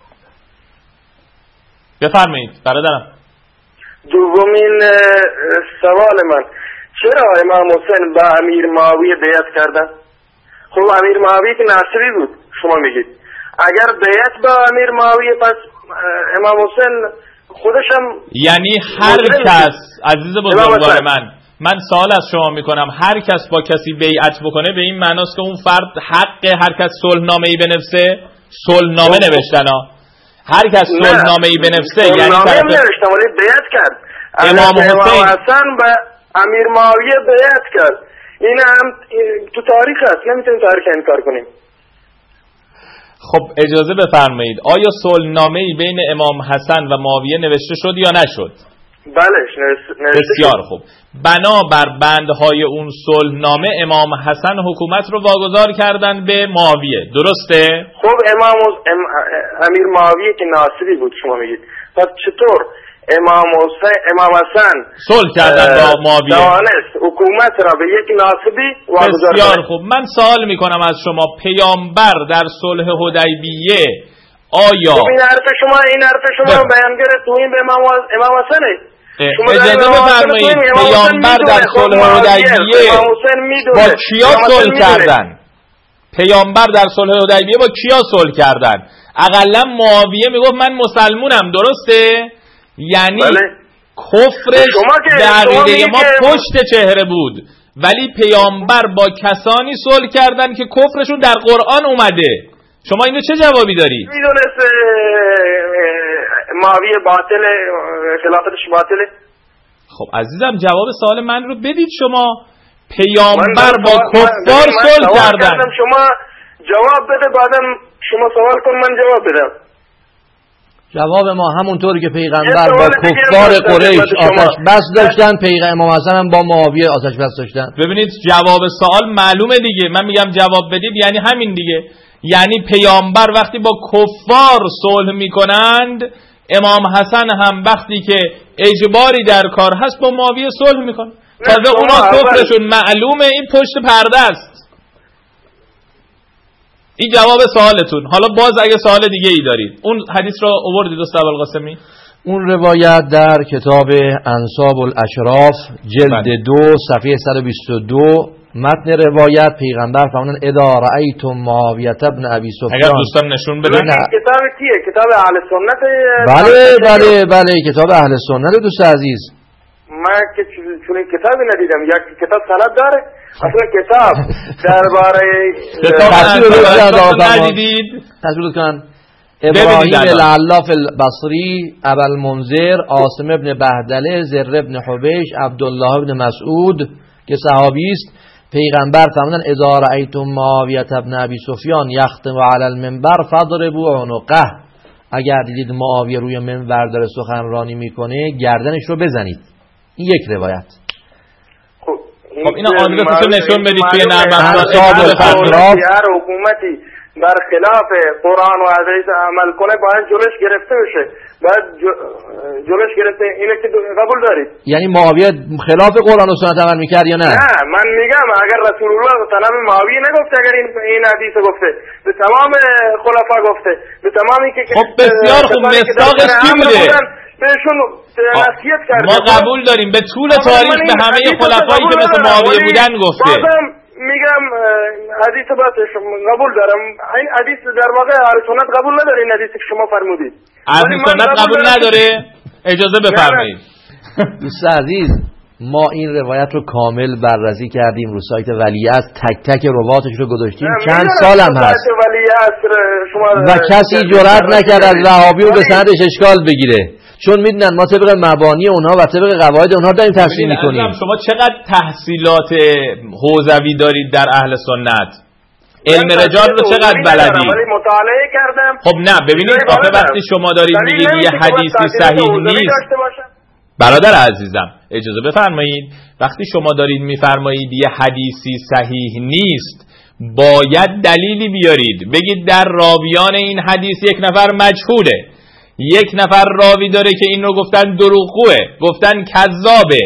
بفرمایید برادرم. دومین سوال من، چرا امام حسین با امیر معاویه بیعت کردن؟ خب امیر معاویه که ناصری بود شما میگید، اگر بیعت با امیر معاویه پس امام حسین خودش هم یعنی هر کس عزیز بزرگوار من من سوال از شما میکنم، هر کس با کسی بیعت بکنه به این معناست که اون فرد حق هر کس صلحنامه‌ای بنویسه؟ صلحنامه نوشتن ها، هر کس صلحنامه‌ای بنویسه یعنی طرف نوشتن ولی بیعت کرد. امام حسین حسن با امیر معاویه بیعت کرد. این هم تو تاریخ هست، نمیتونیم تاریخ انکار کنیم. خب اجازه بفرمایید، آیا صلحنامه‌ای بین امام حسن و معاویه نوشته شد یا نشد؟ بله نوشته. بسیار خوب. بنابر بندهای اون صلحنامه امام حسن حکومت رو واگذار کردن به معاویه، درسته؟ خب امام ام... امیر معاویه که ناصری بود شما میگید، پس چطور امام حسین امام حسن صلح کردن با معاویه؟ دانست حکومت را به یک ناصبی واگذار. بسیار خوب. من سوال میکنم از شما، پیامبر در صلح حدیبیه آیا خب این حرف شما این حرف شما بیانگر توهین به امام امام حسنه؟ اجازه بفرمایید، پیامبر در صلح حدیبیه با کیا صلح کردن؟ پیامبر در صلح حدیبیه با کیا صلح کردن؟ اقلا معاویه میگفت من مسلمونم، درسته؟ یعنی بله. کفرش در عقیده ما پشت چهره بود، ولی پیامبر با کسانی صلح کردن که کفرشون در قرآن اومده. شما اینو چه جوابی داری؟ میدونست معاویه باطله، خلافتش باطله؟ خب عزیزم جواب سوال من رو بدید. شما پیامبر با کفار صلح کردن. شما جواب بده بعدم شما سوال کن من جواب بدم. جواب ما همونطوری که پیغمبر با کفار قریش آتش بس داشتن، پیغمبر امام حسن هم با معاویه آتش بس داشتن. ببینید جواب سوال معلومه دیگه، من میگم جواب بدید یعنی همین دیگه، یعنی پیامبر وقتی با کفار صلح میکنند، امام حسن هم وقتی که اجباری در کار هست با معاویه صلح میکنه. تازه اونا کفرشون معلومه، این پشت پرده است. این جواب سوالتون. حالا باز اگه سوال دیگه ای دارید، اون حدیث رو آوردید استاد ابوالقاسمی؟ اون روایت در کتاب انساب الاشراف جلد دو صفحه صد و بیست و دو متن روایت پیغمبر فرمودن اذا رأیتم معاویه ابن ابی سفیان. اگر دوستان نشون بدن کتاب کیه؟ کتاب اهل سنت؟ بله بله بله کتاب اهل سنت دوست عزیز. من که چون کتابی ندیدم. یک کتاب سند داره؟ اصلا کتاب درباره ندیدید؟ تصویر کن. ابراهیم العلاف البصری، ابوالمنذر، عاصم ابن بهدله، زر ابن حبیش، عبدالله ابن مسعود که صحابی است، پیغمبر فرمودن اذا رأیتم معاویه ابن ابی سفیان یختم علی المنبر فاضربوا عنقه. اگر دیدید معاویه روی منبر داره سخنرانی میکنه گردنش رو بزنید. این یک روایت. خب اینا آدرسشو نشون بدید توی نرم افزار. هر حکومتی برخلاف قرآن و حدیث عمل کنه باید جلوش گرفته بشه، باید جلوش گرفته. اینه که قبول دارید؟ یعنی معاویه خلاف قرآن و سنت عمل میکرد یا نه؟ نه من میگم اگر رسول الله طلب معاویه نگفته، اگر این این حدیث گفته، به تمام خلفا گفته، به تمامی که خب بسیار خوب. مصداقش کی بوده؟ بهشون نصیحت کرده. ما قبول داریم به طول تاریخ به همه خلفایی که مثل معاویه بودن گفته. میگم حدیث باتش قبول دارم. این حدیث در واقع اهل سنت قبول نداره. این حدیث که شما فرمودید اهل سنت قبول نداره. اجازه بفرمایید دوست عزیز، ما این روایت رو کامل بررسی کردیم رو سایت ولیعصر، تک تک رواتش رو گذاشتیم، چند سالم هست و کسی جرئت نکرد از وهابی و به سندش اشکال بگیره، چون میدونن ما طبق مبانی اونها و طبق قواعد اونها داریم تفسیر میکنیم. شما چقدر تحصیلات حوزوی دارید در اهل سنت؟ علم رجال رو چقدر بلدید؟ مطالعه کردم. خب نه ببینید آخه وقتی شما دارید میگید یه حدیثی صحیح نیست، برادر عزیزم اجازه بفرمایید، وقتی شما دارید میفرمایید یه حدیثی صحیح نیست باید دلیلی بیارید، بگید در راویان این حدیث یک نفر مجهوله، یک نفر راوی داره که این رو گفتن دروغگوه، گفتن کذابه.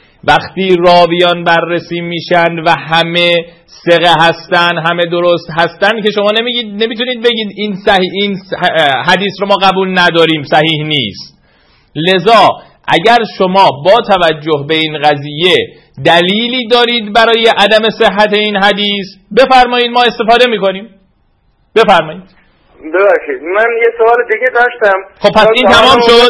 وقتی راویان بررسی میشن و همه ثقه هستن، همه درست هستن، که شما نمیگید نمیتونید بگید این صحیح این حدیث رو ما قبول نداریم صحیح نیست. لذا اگر شما با توجه به این قضیه دلیلی دارید برای عدم صحت این حدیث بفرمایید، ما استفاده میکنیم. بفرمایید. ببخشید من یه سوال دیگه داشتم. خب پس این تمام شد.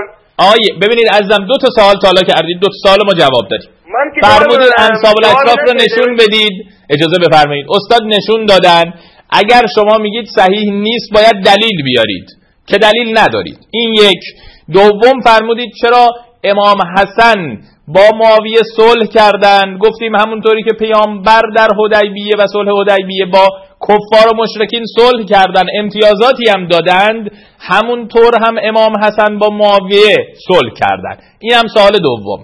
آیه ببینید عزیزم دو تا سوال تالا کردید، دو تا سوال ما جواب دادیم. فرمودید انساب الاشراف رو نشون بدید. اجازه بفرمایید. استاد نشون دادن اگر شما میگید صحیح نیست باید دلیل بیارید که دلیل ندارید. این یک. دوم فرمودید چرا امام حسن با معاویه صلح کردن؟ گفتیم همونطوری که پیامبر در حدیبیه و صلح حدیبیه با کفار و مشرکین صلح کردن، امتیازاتی هم دادند، همونطور هم امام حسن با معاویه صلح کردن. این هم سوال دوم.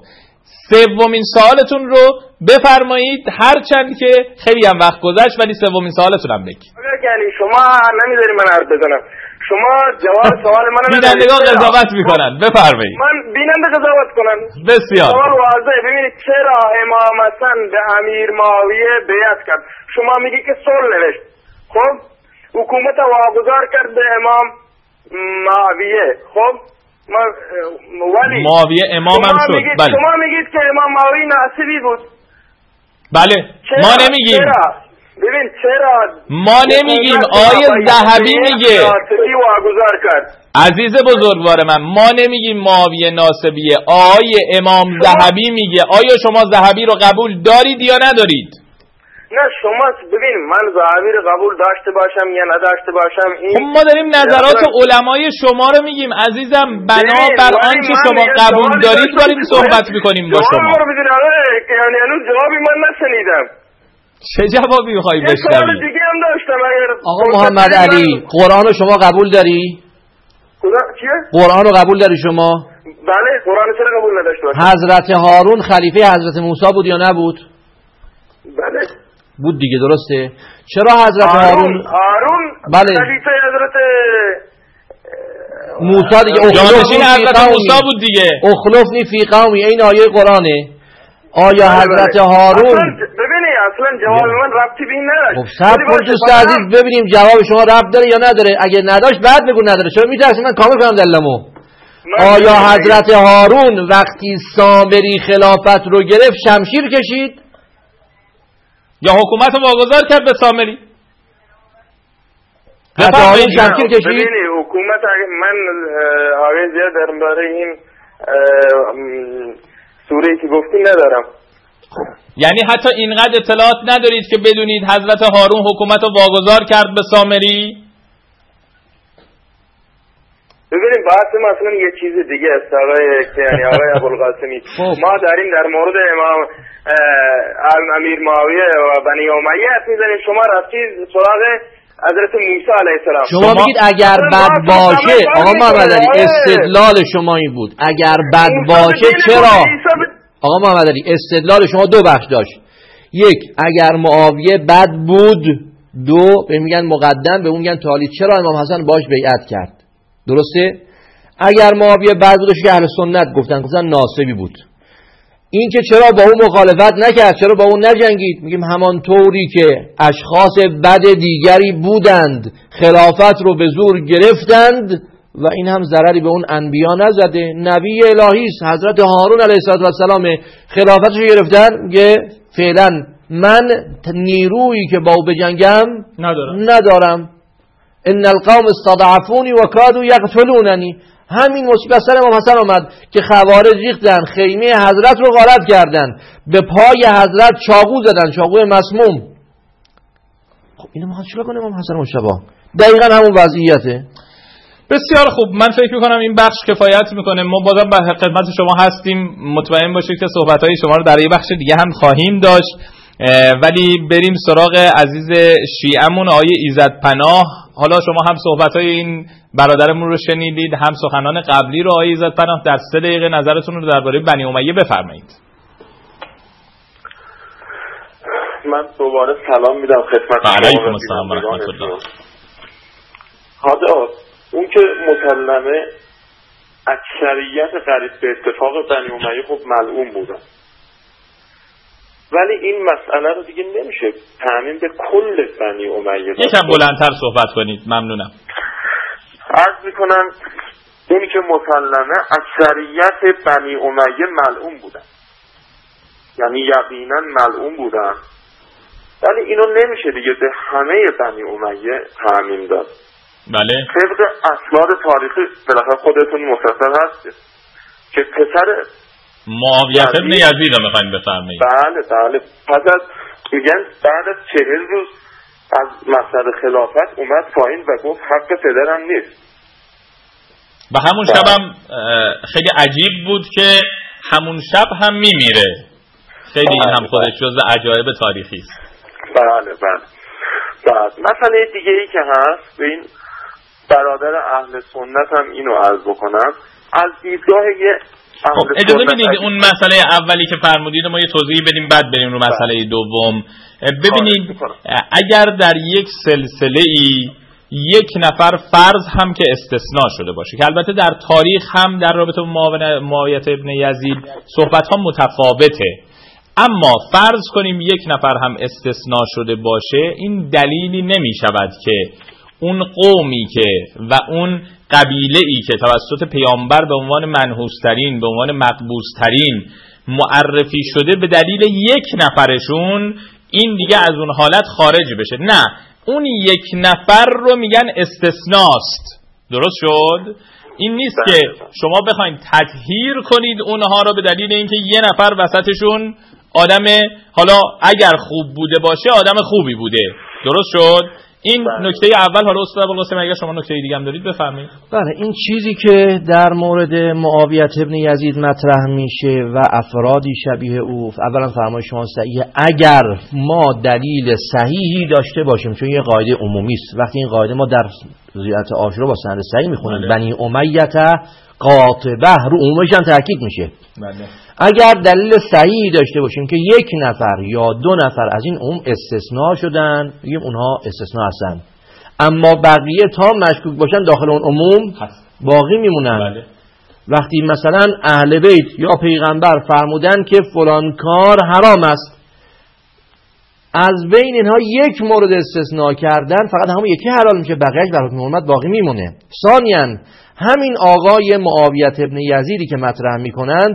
سومین سوالتون رو بفرمایید، هرچند که خیلی هم وقت گذشت ولی سومین سوالتون هم بگید. یعنی شما نمیذاری من حرف بزنم، شما جواب سوال منو بینندگان قضاوت میکنن، بفرمایید. من بیننده قضاوت کنن. بسیار سوال واضحه. ببینید چرا امام حسن به امیر معاویه بیعت کرد؟ شما میگی که صلح نوشت، خب حکومت واگذار کرد به امام معاویه، خب ولی معاویه امام هم شد. بله. شما میگید که امام معاویه ناصبی بود. بله ما نمیگیم. چرا؟ ببین چرا ما نمیگیم، آیه ذهبی میگه واگذار کرد. عزیز بزرگوار من، ما نمیگیم معاویه ناصبیه، آیه امام ذهبی میگه. آیا شما ذهبی رو قبول دارید یا ندارید؟ نه شما ببین من ذهبی رو قبول داشته باشم یا نداشته باشم این خب ما داریم نظرات علمای شما رو میگیم عزیزم، بنا بر آنچه شما قبول دارید داریم صحبت میکنیم با شما. یعنی هنوز جوابی من نشنیدم. چه جوابی میخوایی بشنوی؟ یه سوال دیگه هم داشتم. آقا محمد علی قرآن رو شما قبول داری؟ چیه؟ قرآن رو قبول داری شما؟ بله قرآن چرا قبول نداشته باشم؟ حضرت هارون خلیفه حضرت موسی بود یا نبود؟ بله بود دیگه، درسته. چرا حضرت هارون هارون بله خلیفه حضرت موسی دیگه، جانشین حضرت موسی بود دیگه. اخلفنی فی قومی، این آیه قرآنه. آیا حضرت هارون ببینی اصلا جواب من ربطی به این نداشت. خب صبر کن دوست عزیز ببینیم جواب شما ربط داره یا نداره. اگه نداشت بعد بگو نداره، چرا میترسی من کامل کنم دلمو. آیا حضرت هارون وقتی سامری خلافت رو گرفت شمشیر کشید یا حکومت رو واگذار کرد به سامری؟ حضرت هارون شمشیر کشید؟ ببینی حکومت من آقای زیاد در باره این سوره‌ای که گفتی ندارم. یعنی حتی اینقدر اطلاعات ندارید که بدونید حضرت هارون حکومت رو واگذار کرد به سامری؟ ببینید بحث ما اصلا یه چیز دیگه است آقای یعنی آقای ابوالقاسمی. ما داریم در مورد امام امیر معاویه و بنی امیه حرف میزنیم، شما رفتید سراغ حضرت موسی علیه السلام. شما میگید اگر بد باشه، آقا محمد علی استدلال شما این بود اگر بد باشه چرا؟ آقا محمد علی استدلال شما دو بخش داشت، یک اگر معاویه بد بود، دو به میگن مقدم به اون میگن تالی، چرا امام حسن باش بیعت کرد؟ درسته؟ اگر معاویه بد بودش که اهل سنت گفتن گفتن ناصبی بود. این که چرا با اون مخالفت نکرد، چرا با اون نجنگید؟ میگیم همانطوری که اشخاص بد دیگری بودند خلافت رو به زور گرفتند و این هم ضرری به اون انبیا نزده. نبی الهی است حضرت هارون علیه السلام، خلافتش رو گرفتن که فعلا من نیرویی که با او بجنگم ندارم, ندارم. ان القوم استضعفوني وكادوا يقتلونني. همین مصیبت سر امام حسن آمد که خوارج ریختن، خیمه حضرت رو غارت کردن، به پای حضرت چاقو زدن، چاقوی مسموم. خب اینو ما چیکار کنیم امام حسن مجتبی؟ دقیقاً همون وضعیته. بسیار خوب، من فکر میکنم این بخش کفایت میکنه. ما بازم به خدمت شما هستیم، مطمئن باشید که صحبت‌های شما رو در یه بخش دیگه هم خواهیم داشت. ولی بریم سراغ عزیز شیعمون آقای ایزدپناه. حالا شما هم صحبت‌های این برادرمون رو شنیدید، هم سخنان قبلی رو آقای ایزدپناه. در سه دقیقه نظرتون رو درباره بنی امیه بفرمایید. من دوباره سلام میدم خدمت شما. علیکم السلام و رحمت الله. حالا اون که مسلمه اکثریت قریب به اتفاق بنی امیه خب ملعون بودن، ولی این مسئله رو دیگه نمیشه تعمیم به کل بنی امیه. یکم بلندتر صحبت کنید ممنونم. عرض میکنم اونی که مسلمه اکثریت بنی امیه ملعون بودن، یعنی یقینا ملعون بودن، ولی اینو نمیشه دیگه به همه بنی امیه تعمیم داد. بله. طبق اسناد تاریخی بالاخره خودتون مستثر هستید که پسر معاویه ابن یزید رو میخواین بفرمایید. بله بله. پس از میگن بعد از چهل روز از مصدر خلافت اومد پایین و گفت حق پدرم نیست. و همون شب هم خیلی عجیب بود که همون شب هم میمیره. خیلی این هم خودش جز عجایب تاریخی است. بله بله. بعد مسئله دیگه ای که هست، به این برادر اهل سنت هم اینو عرض بکنم، از دیدگاه یه خب اجازه بدید اون مسئله اولی که فرمودید ما یه توضیح بدیم بعد بریم رو مسئله دوم. ببینید اگر در یک سلسله ای یک نفر فرض هم که استثناء شده باشه، که البته در تاریخ هم در رابطه با معاویه ابن یزید صحبت ها متفاوته، اما فرض کنیم یک نفر هم استثناء شده باشه، این دلیلی نمی شود که اون قومی که و اون قبیله‌ای که توسط پیامبر به عنوان منحوس‌ترین، به عنوان مقبوض‌ترین معرفی شده، به دلیل یک نفرشون این دیگه از اون حالت خارج بشه. نه، اون یک نفر رو میگن استثناست. درست شد؟ این نیست که شما بخواید تطهیر کنید اونها رو به دلیل اینکه یه نفر وسطشون آدم، حالا اگر خوب بوده باشه آدم خوبی بوده. درست شد؟ این نکته اول. حالا استاد ابوالقاسم اگر شما نکته دیگه هم دارید بفرمایید. بله، این چیزی که در مورد معاویه ابن یزید مطرح میشه و افرادی شبیه او، اولا فرمای شما صحیحه اگر ما دلیل صحیحی داشته باشیم، چون یه قاعده عمومی است. وقتی این قاعده ما در زیارت عاشورا با سند صحیح میخونیم بنی امیه قاطبه، رو عمومش هم تاکید میشه. بله. اگر دلیل صحیحی داشته باشیم که یک نفر یا دو نفر از این عموم استثناء شدن، میگیم اونها استثناء هستن، اما بقیه تا مشکوک باشن داخل اون عموم باقی میمونن. بله. وقتی مثلا اهل بیت یا پیغمبر فرمودن که فلان کار حرام است، از بین اینها یک مورد استثناء کردن، فقط همون یکی حلال میشه، بقیه‌اش بر حکم حرمت باقی میمونه. ثانیاً همین آقای معاویه ابن یزیدی که مطرح میکنند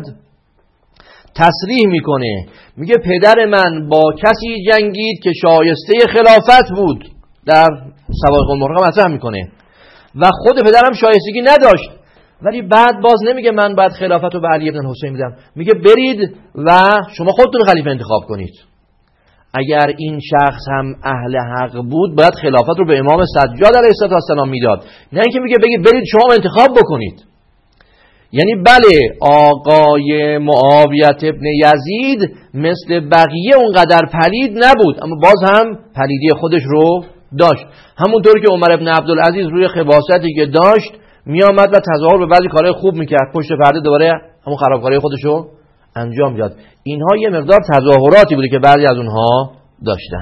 تصریح میکنه، میگه پدر من با کسی جنگید که شایسته خلافت بود، در سوائق المرغه مطرح میکنه، و خود پدرم شایستگی نداشت، ولی بعد باز نمیگه من باید خلافت رو به علی ابن حسین میدم، میگه برید و شما خودتون خلیفه انتخاب کنید. اگر این شخص هم اهل حق بود باید خلافت رو به امام سجاد علیه السلام میداد، نه اینکه میگه بگید برید شما انتخاب بکنید. یعنی بله، آقای معاویه ابن یزید مثل بقیه اونقدر پلید نبود، اما باز هم پلیدی خودش رو داشت. همونطور که عمر ابن عبدالعزیز روی خباثتی که داشت میامد و تظاهر به بعضی کارهای خوب میکرد، پشت پرده دوباره همون خرابکاری خودش رو انجام میداد. اینها یه مقدار تظاهراتی بوده که بعضی از اونها داشتن.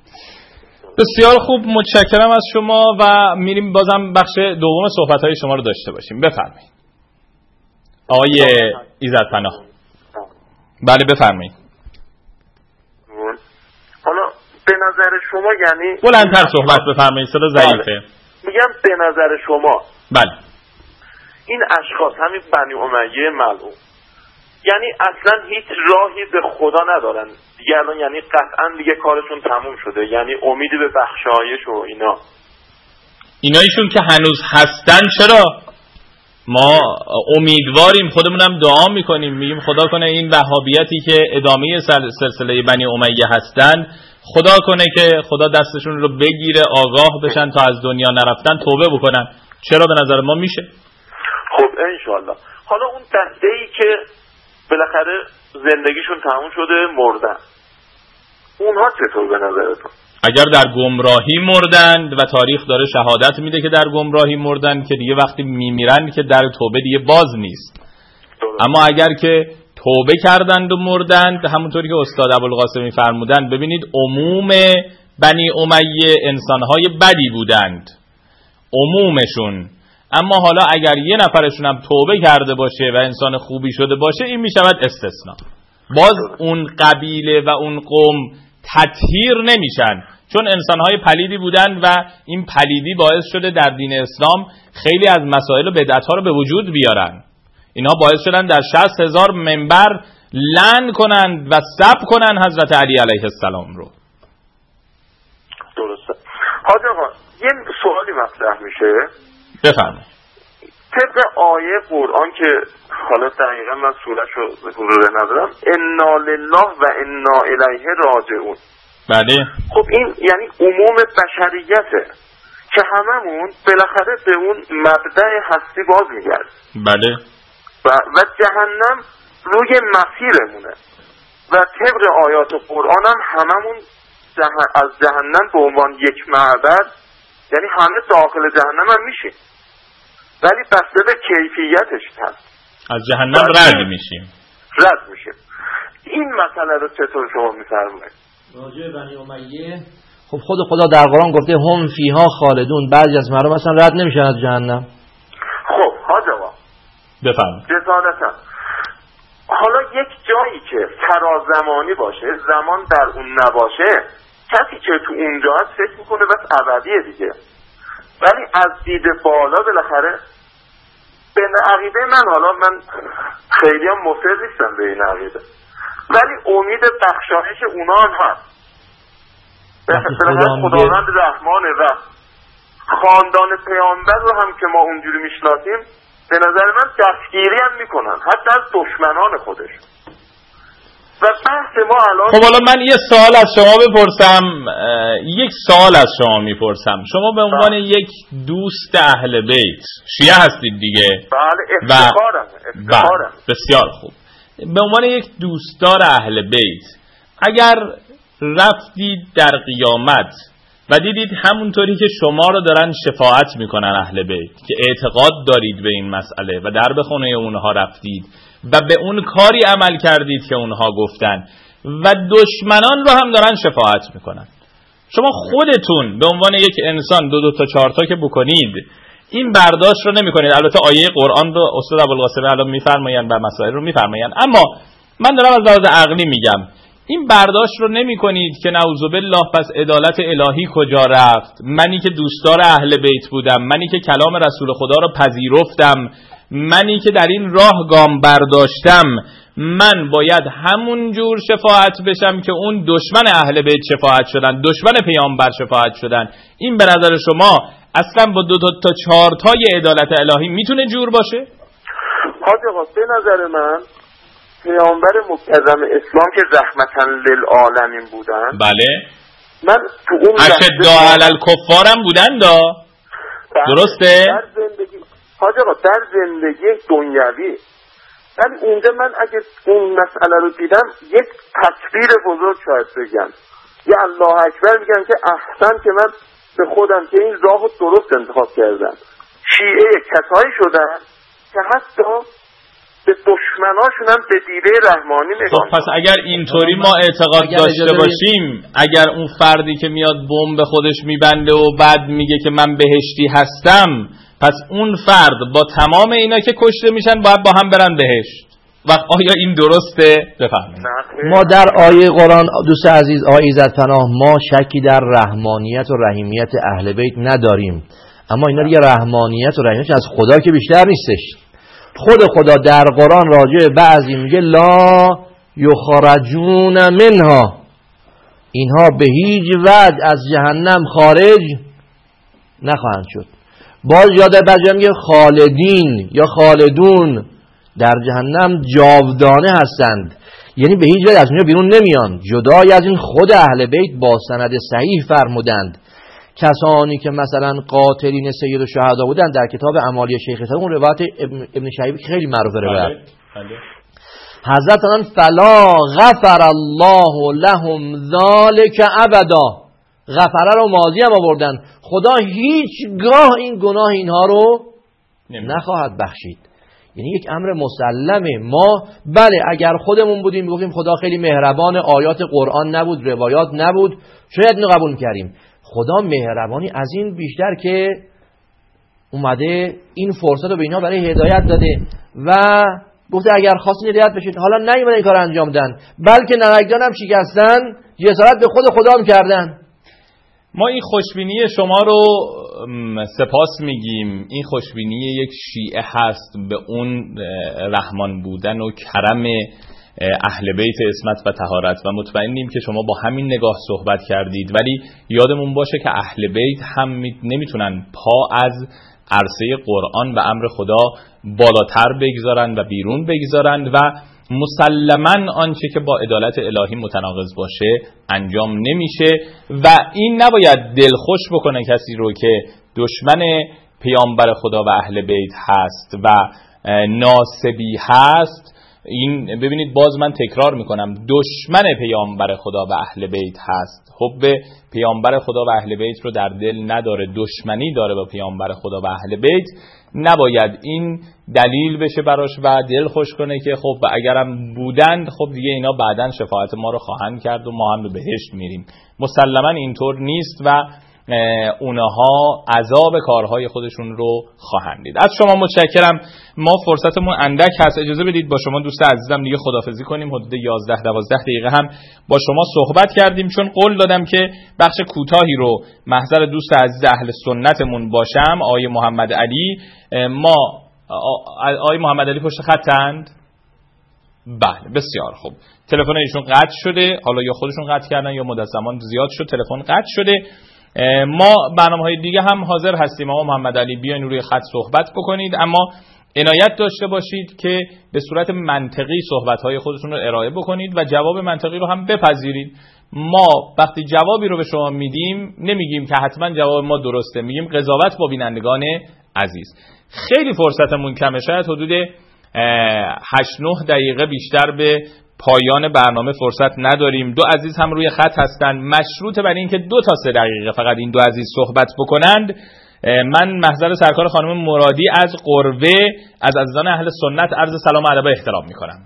بسیار خوب، متشکرم از شما و میریم بازم بخش دوم صحبت‌های شما رو داشته باشیم. بفرمایید آقای ایزدپناه. بله بفرمایید. حالا به نظر شما، یعنی بلندتر صحبت بفرمایید، صدا ضعیفه. میگم به نظر شما بله این اشخاص همین بنی امیه ملعون یعنی اصلا هیچ راهی به خدا ندارن دیگه الان، یعنی قطعا دیگه کارشون تموم شده، یعنی امیدی به بخشایش و اینا اینایشون که هنوز هستن چرا؟ ما امیدواریم، خودمونم دعا میکنیم، میگیم خدا کنه این وهابیتی که ادامه سلسله بنی امیه هستن، خدا کنه که خدا دستشون رو بگیره، آگاه بشن تا از دنیا نرفتن توبه بکنن. چرا به نظر ما میشه؟ خب انشالله. حالا اون دسته ای که بالاخره زندگیشون تموم شده مردن، اونها چطور به نظرتون؟ اگر در گمراهی مردند و تاریخ داره شهادت میده که در گمراهی مردند، که دیگه وقتی میمیرن که در توبه دیگه باز نیست. درست. اما اگر که توبه کردند و مردند، همونطوری که استاد ابوالقاسمی فرمودند، ببینید عموم بنی امیه انسانهای بدی بودند، عمومشون. اما حالا اگر یه نفرشون هم توبه کرده باشه و انسان خوبی شده باشه، این میشود استثناء. باز اون قبیله و اون قوم تطهیر نمیشن، چون انسانهای پلیدی بودن و این پلیدی باعث شده در دین اسلام خیلی از مسائل و بدعت‌ها رو به وجود بیارن. اینها باعث شدن در شصت هزار منبر لعن کنند و سب کنند حضرت علی علیه السلام رو. درسته. حاجی آقا یه سوالی مطرح میشه، بفرمایید. طبق آیه قرآن که حالا دقیقا من سورش رو حضور ندارم، انا لله و انا الیه راجعون. بله. خب این یعنی عموم بشریته که هممون بالاخره به اون مبدأ هستی باز میگرد. بله. و, و جهنم روی مسیرمونه و طبق آیات قرآن هم هممون جهن... از جهنم به عنوان یک معبد، یعنی همه داخل جهنم هم میشیم، ولی بسته به کیفیتش هست. از جهنم رد میشیم. رد میشیم. این مسئله رو چطور شما میفرمایید؟ راجع بنی امیه خب خود خدا در قرآن گفته هم فیها خالدون، بعضی از مردم اصلا رد نمیشن از جهنم. خب حاج آقا بفرمایید. جسارتا حالا یک جایی که فرازمانی باشه، زمان در اون نباشه، کسی که تو اونجا هست فکر میکنه بس ابدیه دیگه، ولی از دید بالا بالاخره به عقیده من، حالا من خیلی هم مفرد نیستم به این عقیده، ولی امید بخشایش اونا هم هست. بالاخره خداوند رحمانه و خاندان پیامبر رو هم که ما اونجوری میشناسیم به نظر من دستگیری هم میکنن، حتی از دشمنان خودش. و بحث ما الان خب حالا من یه سوال از شما بپرسم، یک سوال از شما میپرسم. شما به عنوان بله. یک دوست اهل بیت، شیعه هستید دیگه؟ بله افتخارم. افتخارم. بسیار خوب. به عنوان یک دوستدار اهل بیت، اگر رفتید در قیامت و دیدید همونطوری که شما رو دارن شفاعت میکنن اهل بیت، که اعتقاد دارید به این مسئله و در به خونه اونها رفتید و به اون کاری عمل کردید که اونها گفتن و دشمنان رو هم دارن شفاعت میکنن، شما خودتون به عنوان یک انسان دو دو تا چهار تا که بکنید این برداشت رو نمیکنید. البته آیه قرآن رو استاد ابوالقاسمی الان میفرمایند و مسائل رو میفرمایند، اما من دارم از لحاظ عقلی میگم، این برداشت رو نمی کنید که نعوذ بالله پس عدالت الهی کجا رفت؟ منی که دوستدار اهل بیت بودم، منی که کلام رسول خدا رو پذیرفتم، منی که در این راه گام برداشتم، من باید همون جور شفاعت بشم که اون دشمن اهل بیت شفاعت شدن، دشمن پیامبر شفاعت شدن. این به نظر شما اصلا با دو تا چهار تای عدالت الهی میتونه جور باشه؟ حاج آقا به نظر من پیامبر مکرم اسلام که رحمتا للعالمین بودن، بله، من تو اون اشداء علی الکفار هم بودن دا، درسته؟ در زندگی حاج آقا در زندگی دنیوی، ولی اونجا من اگه اون مسئله رو دیدم یک تکبیر بزرگ شاید بگم، یا الله اکبر میگن که احسن که من به خودم که این راهو درست انتخاب کردم. شیعه کسایی شدن که حتی به دشمناشون هم به دیده رحمانی نگاه. پس اگر اینطوری ما اعتقاد داشته باشیم، اگر اون فردی که میاد بمب به خودش میبنده و بعد میگه که من بهشتی هستم، پس اون فرد با تمام اینا که کشته میشن باید با هم برن بهشت. و آیا این درسته؟ بفهمید. ما در آیه قرآن دوست عزیز آقای عزت پناه، ما شکی در رحمانیت و رحیمیت اهل بیت نداریم، اما اینا دیگه رحمانیت و رحیمیت از خدا که بیشتر نیستش. خود خدا در قرآن راجع بعضی میگه لا یخرجون منها، اینها به هیچ وجه از جهنم خارج نخواهند شد. باز یاد بعضی میگه خالدین یا خالدون در جهنم جاودانه هستند، یعنی به هیچ وجه از اونجا بیرون نمیان. جدای از این خود اهل بیت با سند صحیح فرمودند کسانی که مثلا قاتلین سید الشهدا بودن در کتاب اعمالی شیخ اسحاق، اون روایت ابن, ابن شهیب خیلی معروفه روایت حضرت آن فلا غفر الله لهم ذلك ابدا، غفره رو ماضی هم آوردن، خدا هیچگاه این گناه اینها رو نخواهد بخشید. یعنی یک امر مسلمه. ما بله اگر خودمون بودیم میگفتیم خدا خیلی مهربان، آیات قرآن نبود، روایات نبود، شاید اینو قبول می‌کردیم. خدا مهربانی از این بیشتر که اومده این فرصت رو به اینا برای هدایت داده و گفته اگر خواستین هدایت بشید. حالا نیومدن این کار انجام دادن، بلکه نمکدان هم شکستن، جسارت به خود خدا هم کردن. ما این خوشبینی شما رو سپاس میگیم. این خوشبینی یک شیعه هست به اون رحمان بودن و کرم اهل بیت عصمت و طهارت و مطمئنیم که شما با همین نگاه صحبت کردید، ولی یادمون باشه که اهل بیت هم نمیتونن پا از عرصه قرآن و امر خدا بالاتر بگذارن و بیرون بگذارن و مسلماً آنچه که با عدالت الهی متناقض باشه انجام نمیشه و این نباید دلخوش بکنه کسی رو که دشمن پیامبر خدا و اهل بیت هست و ناسبی هست. این ببینید باز من تکرار میکنم، دشمن پیامبر خدا و اهل بیت هست، حب پیامبر خدا و اهل بیت رو در دل نداره، دشمنی داره با پیامبر خدا و اهل بیت. نباید این دلیل بشه براش و دل خوش کنه که خب اگرم بودند خب دیگه اینا بعداً شفاعت ما رو خواهند کرد و ما هم به بهشت میریم. مسلماً اینطور نیست و اونها عذاب کارهای خودشون رو خواهند دید. از شما متشکرم. ما فرصتمون اندک هست، اجازه بدید با شما دوست عزیزم دیگه خداحافظی کنیم. حدود یازده دوازده دقیقه هم با شما صحبت کردیم، چون قول دادم که بخش کوتاهی رو محضر دوست عزیز اهل سنتمون باشم، آقای محمد علی. ما آقای محمد علی پشت خطند؟ بله بسیار خوب. تلفن ایشون قطع شده، حالا یا خودشون قطع کردن یا مدت زمان زیاد شد تلفن قطع شده. ما برنامه‌های دیگه هم حاضر هستیم. آقا محمد علی بیاین روی خط صحبت بکنید، اما عنایت داشته باشید که به صورت منطقی صحبت‌های خودتون رو ارائه بکنید و جواب منطقی رو هم بپذیرید. ما وقتی جوابی رو به شما میدیم نمیگیم که حتما جواب ما درسته، میگیم قضاوت با بینندگان عزیز. خیلی فرصتمون کمه، شاید حدود هشت نه دقیقه بیشتر به پایان برنامه فرصت نداریم. دو عزیز هم روی خط هستند، مشروط بر این که دو تا سه دقیقه فقط این دو عزیز صحبت بکنند. من محضر سرکار خانم مرادی از قروه از عزیزان اهل سنت عرض سلام و ادب و احترام میکنم.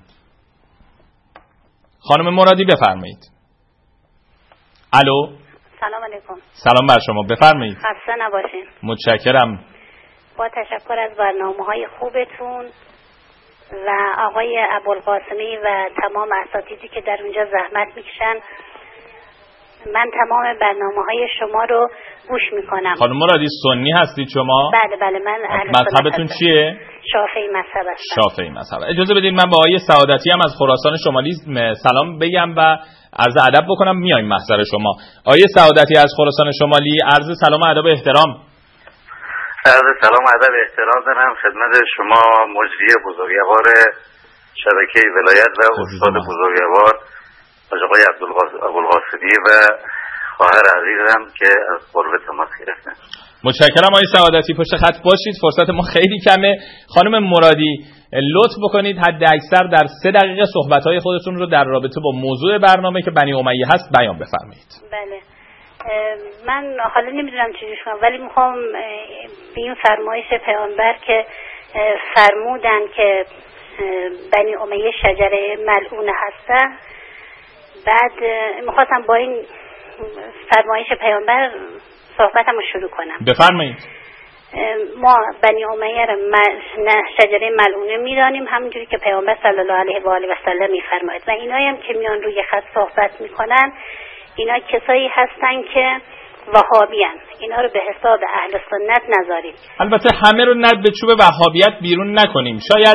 خانم مرادی بفرمایید. الو. سلام علیکم. سلام بر شما، بفرمایید. خسته نباشین. متشکرم. با تشکر از برنامه‌های خوبتون و آقای ابوالقاسمی و تمام اساتیدی که در اونجا زحمت میکشن. من تمام برنامه‌های شما رو گوش میکنم. خانم مرادی سنی هستید شما؟ بله بله من اهل مذهبتون چیه؟ شافعی مذهب هستم. شافعی مذهب. اجازه بدید من با آقای سعادتی هم از خراسان شمالی سلام بگم و عرض ادب بکنم، میایم محضر شما. آقای سعادتی از خراسان شمالی عرض سلام و ادب و احترام. عرض سلام و ادب و احترام دارم خدمت شما مجری بزرگوار شبکه ولایت و استاد بزرگوار آقای ابوالقاسمی و خواهر عزیزم که از قربت تماس گرفتن. متشکرم آقای سعادتی، پشت خط باشید، فرصت ما خیلی کمه. خانم مرادی لطف بکنید حد اکثر در سه دقیقه صحبت‌های خودتون رو در رابطه با موضوع برنامه که بنی امیه هست بیان بفرمایید. بله من حالا نمیدونم چی کنم، ولی میخوام به این فرمایش پیامبر که فرمودن که بنی امیه شجره ملعونه هستن، بعد میخواستم با این فرمایش پیامبر صحبتم رو شروع کنم. بفرمایید. ما بنی امیه را شجره ملعونه میدانیم همونجوری که پیامبر صلی الله علیه و آله و سلم میفرماید و اینایی هم که میان روی خط صحبت میکنن اینا کسایی هستن که وهابیان، اینا رو به حساب اهل سنت نذارید. البته همه رو نه به چوب وهابیت بیرون نکنیم. شاید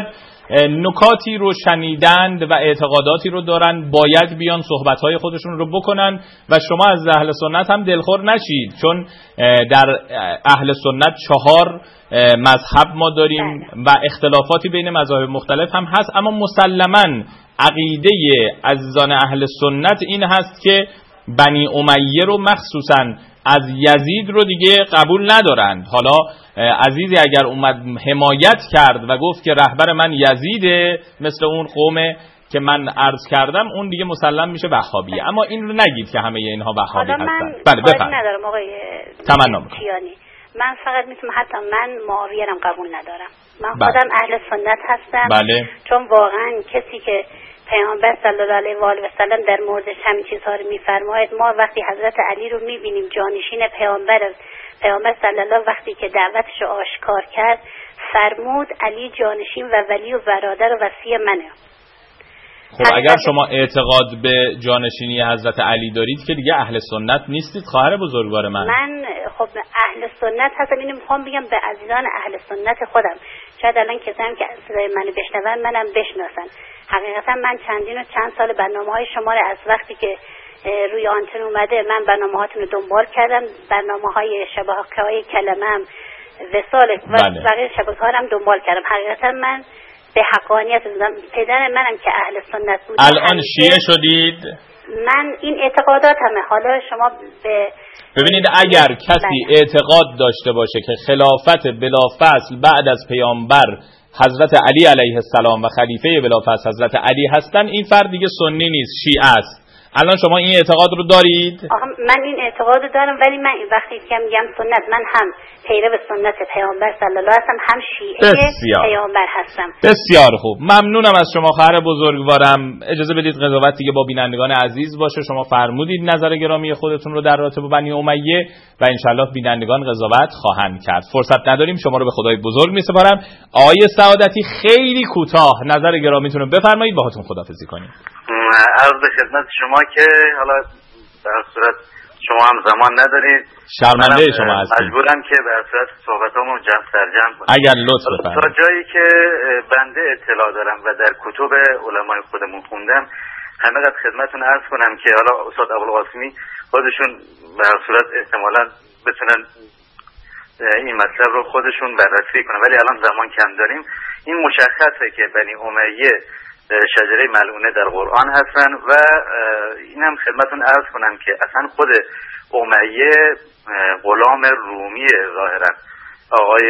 نکاتی رو شنیدند و اعتقاداتی رو دارن باید بیان صحبت‌های خودشون رو بکنن و شما از اهل سنت هم دلخور نشید، چون در اهل سنت چهار مذهب ما داریم و اختلافاتی بین مذاهب مختلف هم هست، اما مسلماً عقیده عزیزان اهل سنت این هست که بنی امیه رو مخصوصاً از یزید رو دیگه قبول ندارند. حالا عزیزی اگر اومد حمایت کرد و گفت که رهبر من یزیده مثل اون قومه که من عرض کردم، اون دیگه مسلم میشه وهابیه. اما این رو نگید که همه اینها وهابی هستن. بله بفرمایید. ندارم آقای تمنا میکنم. من فقط میتونم، حتی من معاویه رو قبول ندارم. من بله. خودم اهل سنت هستم. بله. چون واقعا کسی که پیامبر صلی الله علیه و آله و سلم در موردش همین چیزها رو میفرماید، ما وقتی حضرت علی رو میبینیم جانشین پیامبر پیامبر صلی الله، وقتی که دعوتش رو آشکار کرد فرمود علی جانشین و ولی و برادر و وصی منه. خب اگر شما اعتقاد به جانشینی حضرت علی دارید که دیگه اهل سنت نیستید خواهر بزرگوار من. من خب اهل سنت هستم، اینو میخوام بگم به عزیزان اهل سنت خودم، شاید الان کسایی که صدای منو بشنون منم بشناسن. حقیقتا من چندین و چند سال برنامه‌های شما رو از وقتی که روی آنتن اومده من برنامه‌هاتون رو دنبال کردم، برنامه‌های شبکه‌های کلمم وصال و بقیه شبکه‌ها رو هم دنبال کردم. حقیقتا من به حقانیت پدر منم که اهل سنت بود. الان شیعه شدید؟ من این اعتقادات همه. حالا شما به ببینید اگر کسی اعتقاد داشته باشه که خلافت بلافصل بعد از پیامبر حضرت علی علیه السلام و خلیفه بلافصل حضرت علی هستن، این فرد دیگه سنی نیست، شیعه است. الان شما این اعتقاد رو دارید؟ من این اعتقاد رو دارم، ولی من وقتی که میگم سنت، من هم پیرو سنت پیامبر صلی الله هستم، هم شیعه پیامبر هستم. بسیار خوب، ممنونم از شما خواهر بزرگوارم. اجازه بدید قضاوت دیگه با بینندگان عزیز باشه. شما فرمودید نظر گرامی خودتون رو در رابطه با بنی امیه و انشالله بینندگان قضاوت خواهند کرد. فرصت نداریم، شما رو به خدای بزرگ میسپارم. آقای سعادتی خیلی کوتاه نظر گرامیتون رو بفرمایید، باهاتون خداحافظی کنیم. عرض به خدمت شما که حالا در صورت شما هم زمان ندارید، شرمنده شما هستید، مجبورم که به صورت صحبتامو جمع سرجمع کنم. اگر لطف بفرمایید. تا جایی که بنده اطلاع دارم و در کتب علمای خودمون خوندم، همه قد خدمتون عرض کنم که حالا استاد ابوالقاسمی خودشون به صورت احتمالاً بتونن این مطلب رو خودشون بررسی کنن، ولی الان زمان کم داریم. این مشخصه که بنی امیه شجره ملعونه در قرآن هستن و اینم خدمتون عرض کنم که اصلا خود امیه غلام رومی ظاهرا آقای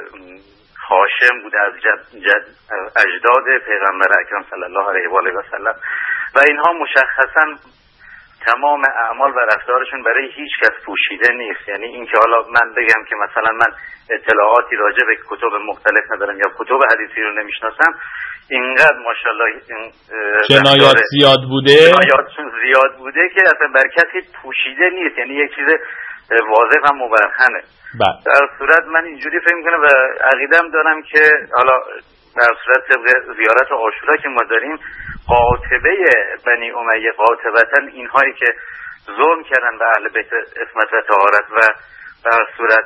هاشم بوده از جد جد اجداد پیغمبر اکرم صلی الله علیه و آله و سلم و اینها مشخصا تمام اعمال و رفتارشون برای هیچ کس پوشیده نیست. یعنی اینکه حالا من بگم که مثلا من اطلاعاتی راجع به کتب مختلف ندارم یا کتب حدیثی رو نمیشناسم، اینقدر ماشاءالله این جنایات زیاد بوده جنایاتشون زیاد بوده که اصلا بر کسی پوشیده نیست، یعنی یک چیز واضح و مبرهنه. در صورت من اینجوری فکر میکنم و عقیدم دارم که حالا در صورت طبق زیارت عاشورا که ما داریم، قاطبه بنی امیه قاطبتا اینهایی که ظلم کردن به اهل بیت عصمت و طهارت و در صورت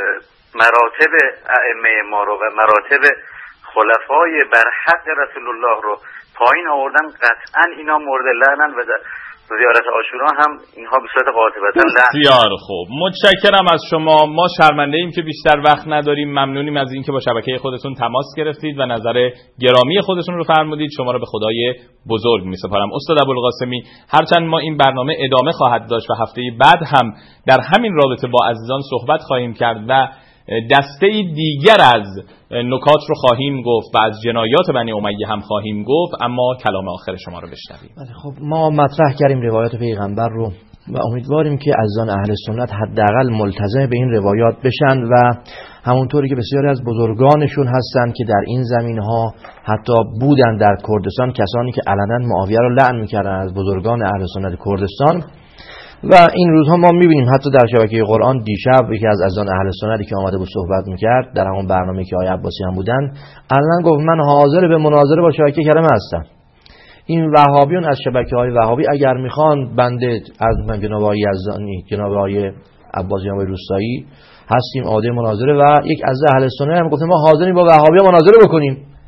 مراتب ائمه ما رو و مراتب خلفای برحق رسول الله رو پایین آوردن، قطعا اینا مورد لعنن و در زیارت عاشورا هم اینها به صورت قاطبتا لعن. بسیار خوب، متشکرم از شما. ما شرمنده ایم که بیشتر وقت نداریم. ممنونیم از اینکه با شبکه خودتون تماس گرفتید و نظر گرامی خودتون رو فرمودید. شما رو به خدای بزرگ میسپارم. استاد ابوالقاسمی، هرچند ما این برنامه ادامه خواهد داشت و هفته بعد هم در همین رابطه با عزیزان صحبت خواهیم کرد و دسته دیگر از نکات رو خواهیم گفت و از جنایات بنی امیه هم خواهیم گفت، اما کلام آخر شما رو بشنویم. خب ما مطرح کردیم روایات پیغمبر رو و امیدواریم که عزیزان اهل سنت حداقل ملتزم به این روایات بشن و همونطوری که بسیاری از بزرگانشون هستن که در این زمینها حتی بودن در کردستان، کسانی که علنا معاویه رو لعن میکردن از بزرگان اهل سنت کردستان. و این روزها ما میبینیم حتی در شبکه قرآن دیشب یکی از عزیزان اهل سنتی که آمده بود صحبت میکرد در همون برنامه که آقای عباسی هم بودن، علنا گفت من حاضر به مناظره با شبکه کلمه هستم. این وهابیون از شبکه های وهابی اگر میخوان بنده از من جناب آقای یزدانی، جناب آقای عباسی، آقای روستایی هستیم آماده مناظره و یک از اهل سنت هم گفت ما حاضریم با وهابی مناظره بکنیم.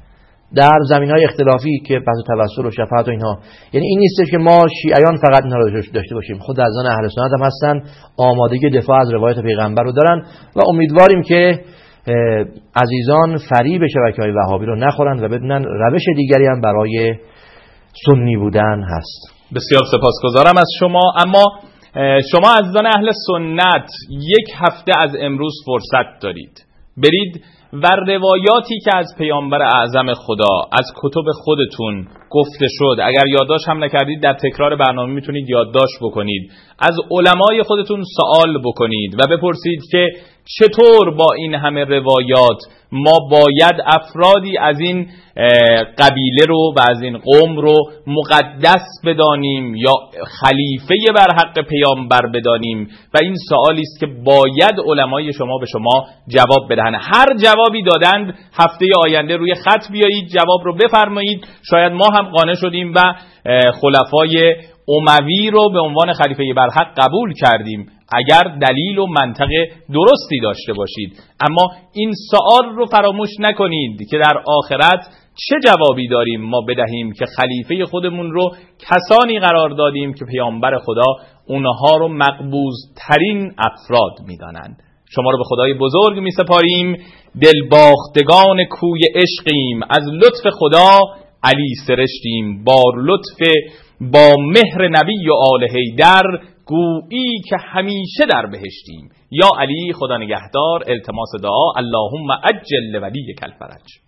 در زمینهای اختلافی که بحث توسل و شفاعت و اینها. یعنی این نیستش که ما شیعیان فقط اینها رو داشته باشیم، خود از آن اهل سنت هم هستن، آمادگی دفاع از روایت پیغمبر رو دارن و امیدواریم که عزیزان فریب شبکه‌های وهابی رو نخورن و بدونن روش دیگری هم برای سنی بودن هست. بسیار سپاسگزارم از شما. اما شما عزیزان اهل سنت یک هفته از امروز فرصت دارید، برید و روایاتی که از پیامبر اعظم خدا از کتب خودتون گفته شد، اگر یادداشت هم نکردید در تکرار برنامه میتونید یادداشت بکنید، از علمای خودتون سوال بکنید و بپرسید که چطور با این همه روایات ما باید افرادی از این قبیله رو و از این قوم رو مقدس بدانیم یا خلیفه بر حق پیامبر بدانیم. و این سوالی است که باید علمای شما به شما جواب بدهند. هر جوابی دادند هفته آینده روی خط بیایید جواب رو بفرمایید. شاید ما هم قانع شدیم و خلفای اموی رو به عنوان خلیفه بر حق قبول کردیم اگر دلیل و منطق درستی داشته باشید. اما این سوال رو فراموش نکنید که در آخرت چه جوابی داریم ما بدهیم که خلیفه خودمون رو کسانی قرار دادیم که پیامبر خدا اونها رو مقبوض ترین افراد میدانند. شما رو به خدای بزرگ می سپاریم. دلباختگان کوی عشقیم، از لطف خدا علی سرشتیم، با لطف با مهر نبی و آل حیدر گویی که همیشه در بهشتیم. یا علی خدا نگهدار. التماس دعا اللهم عجل ولی کل فرج.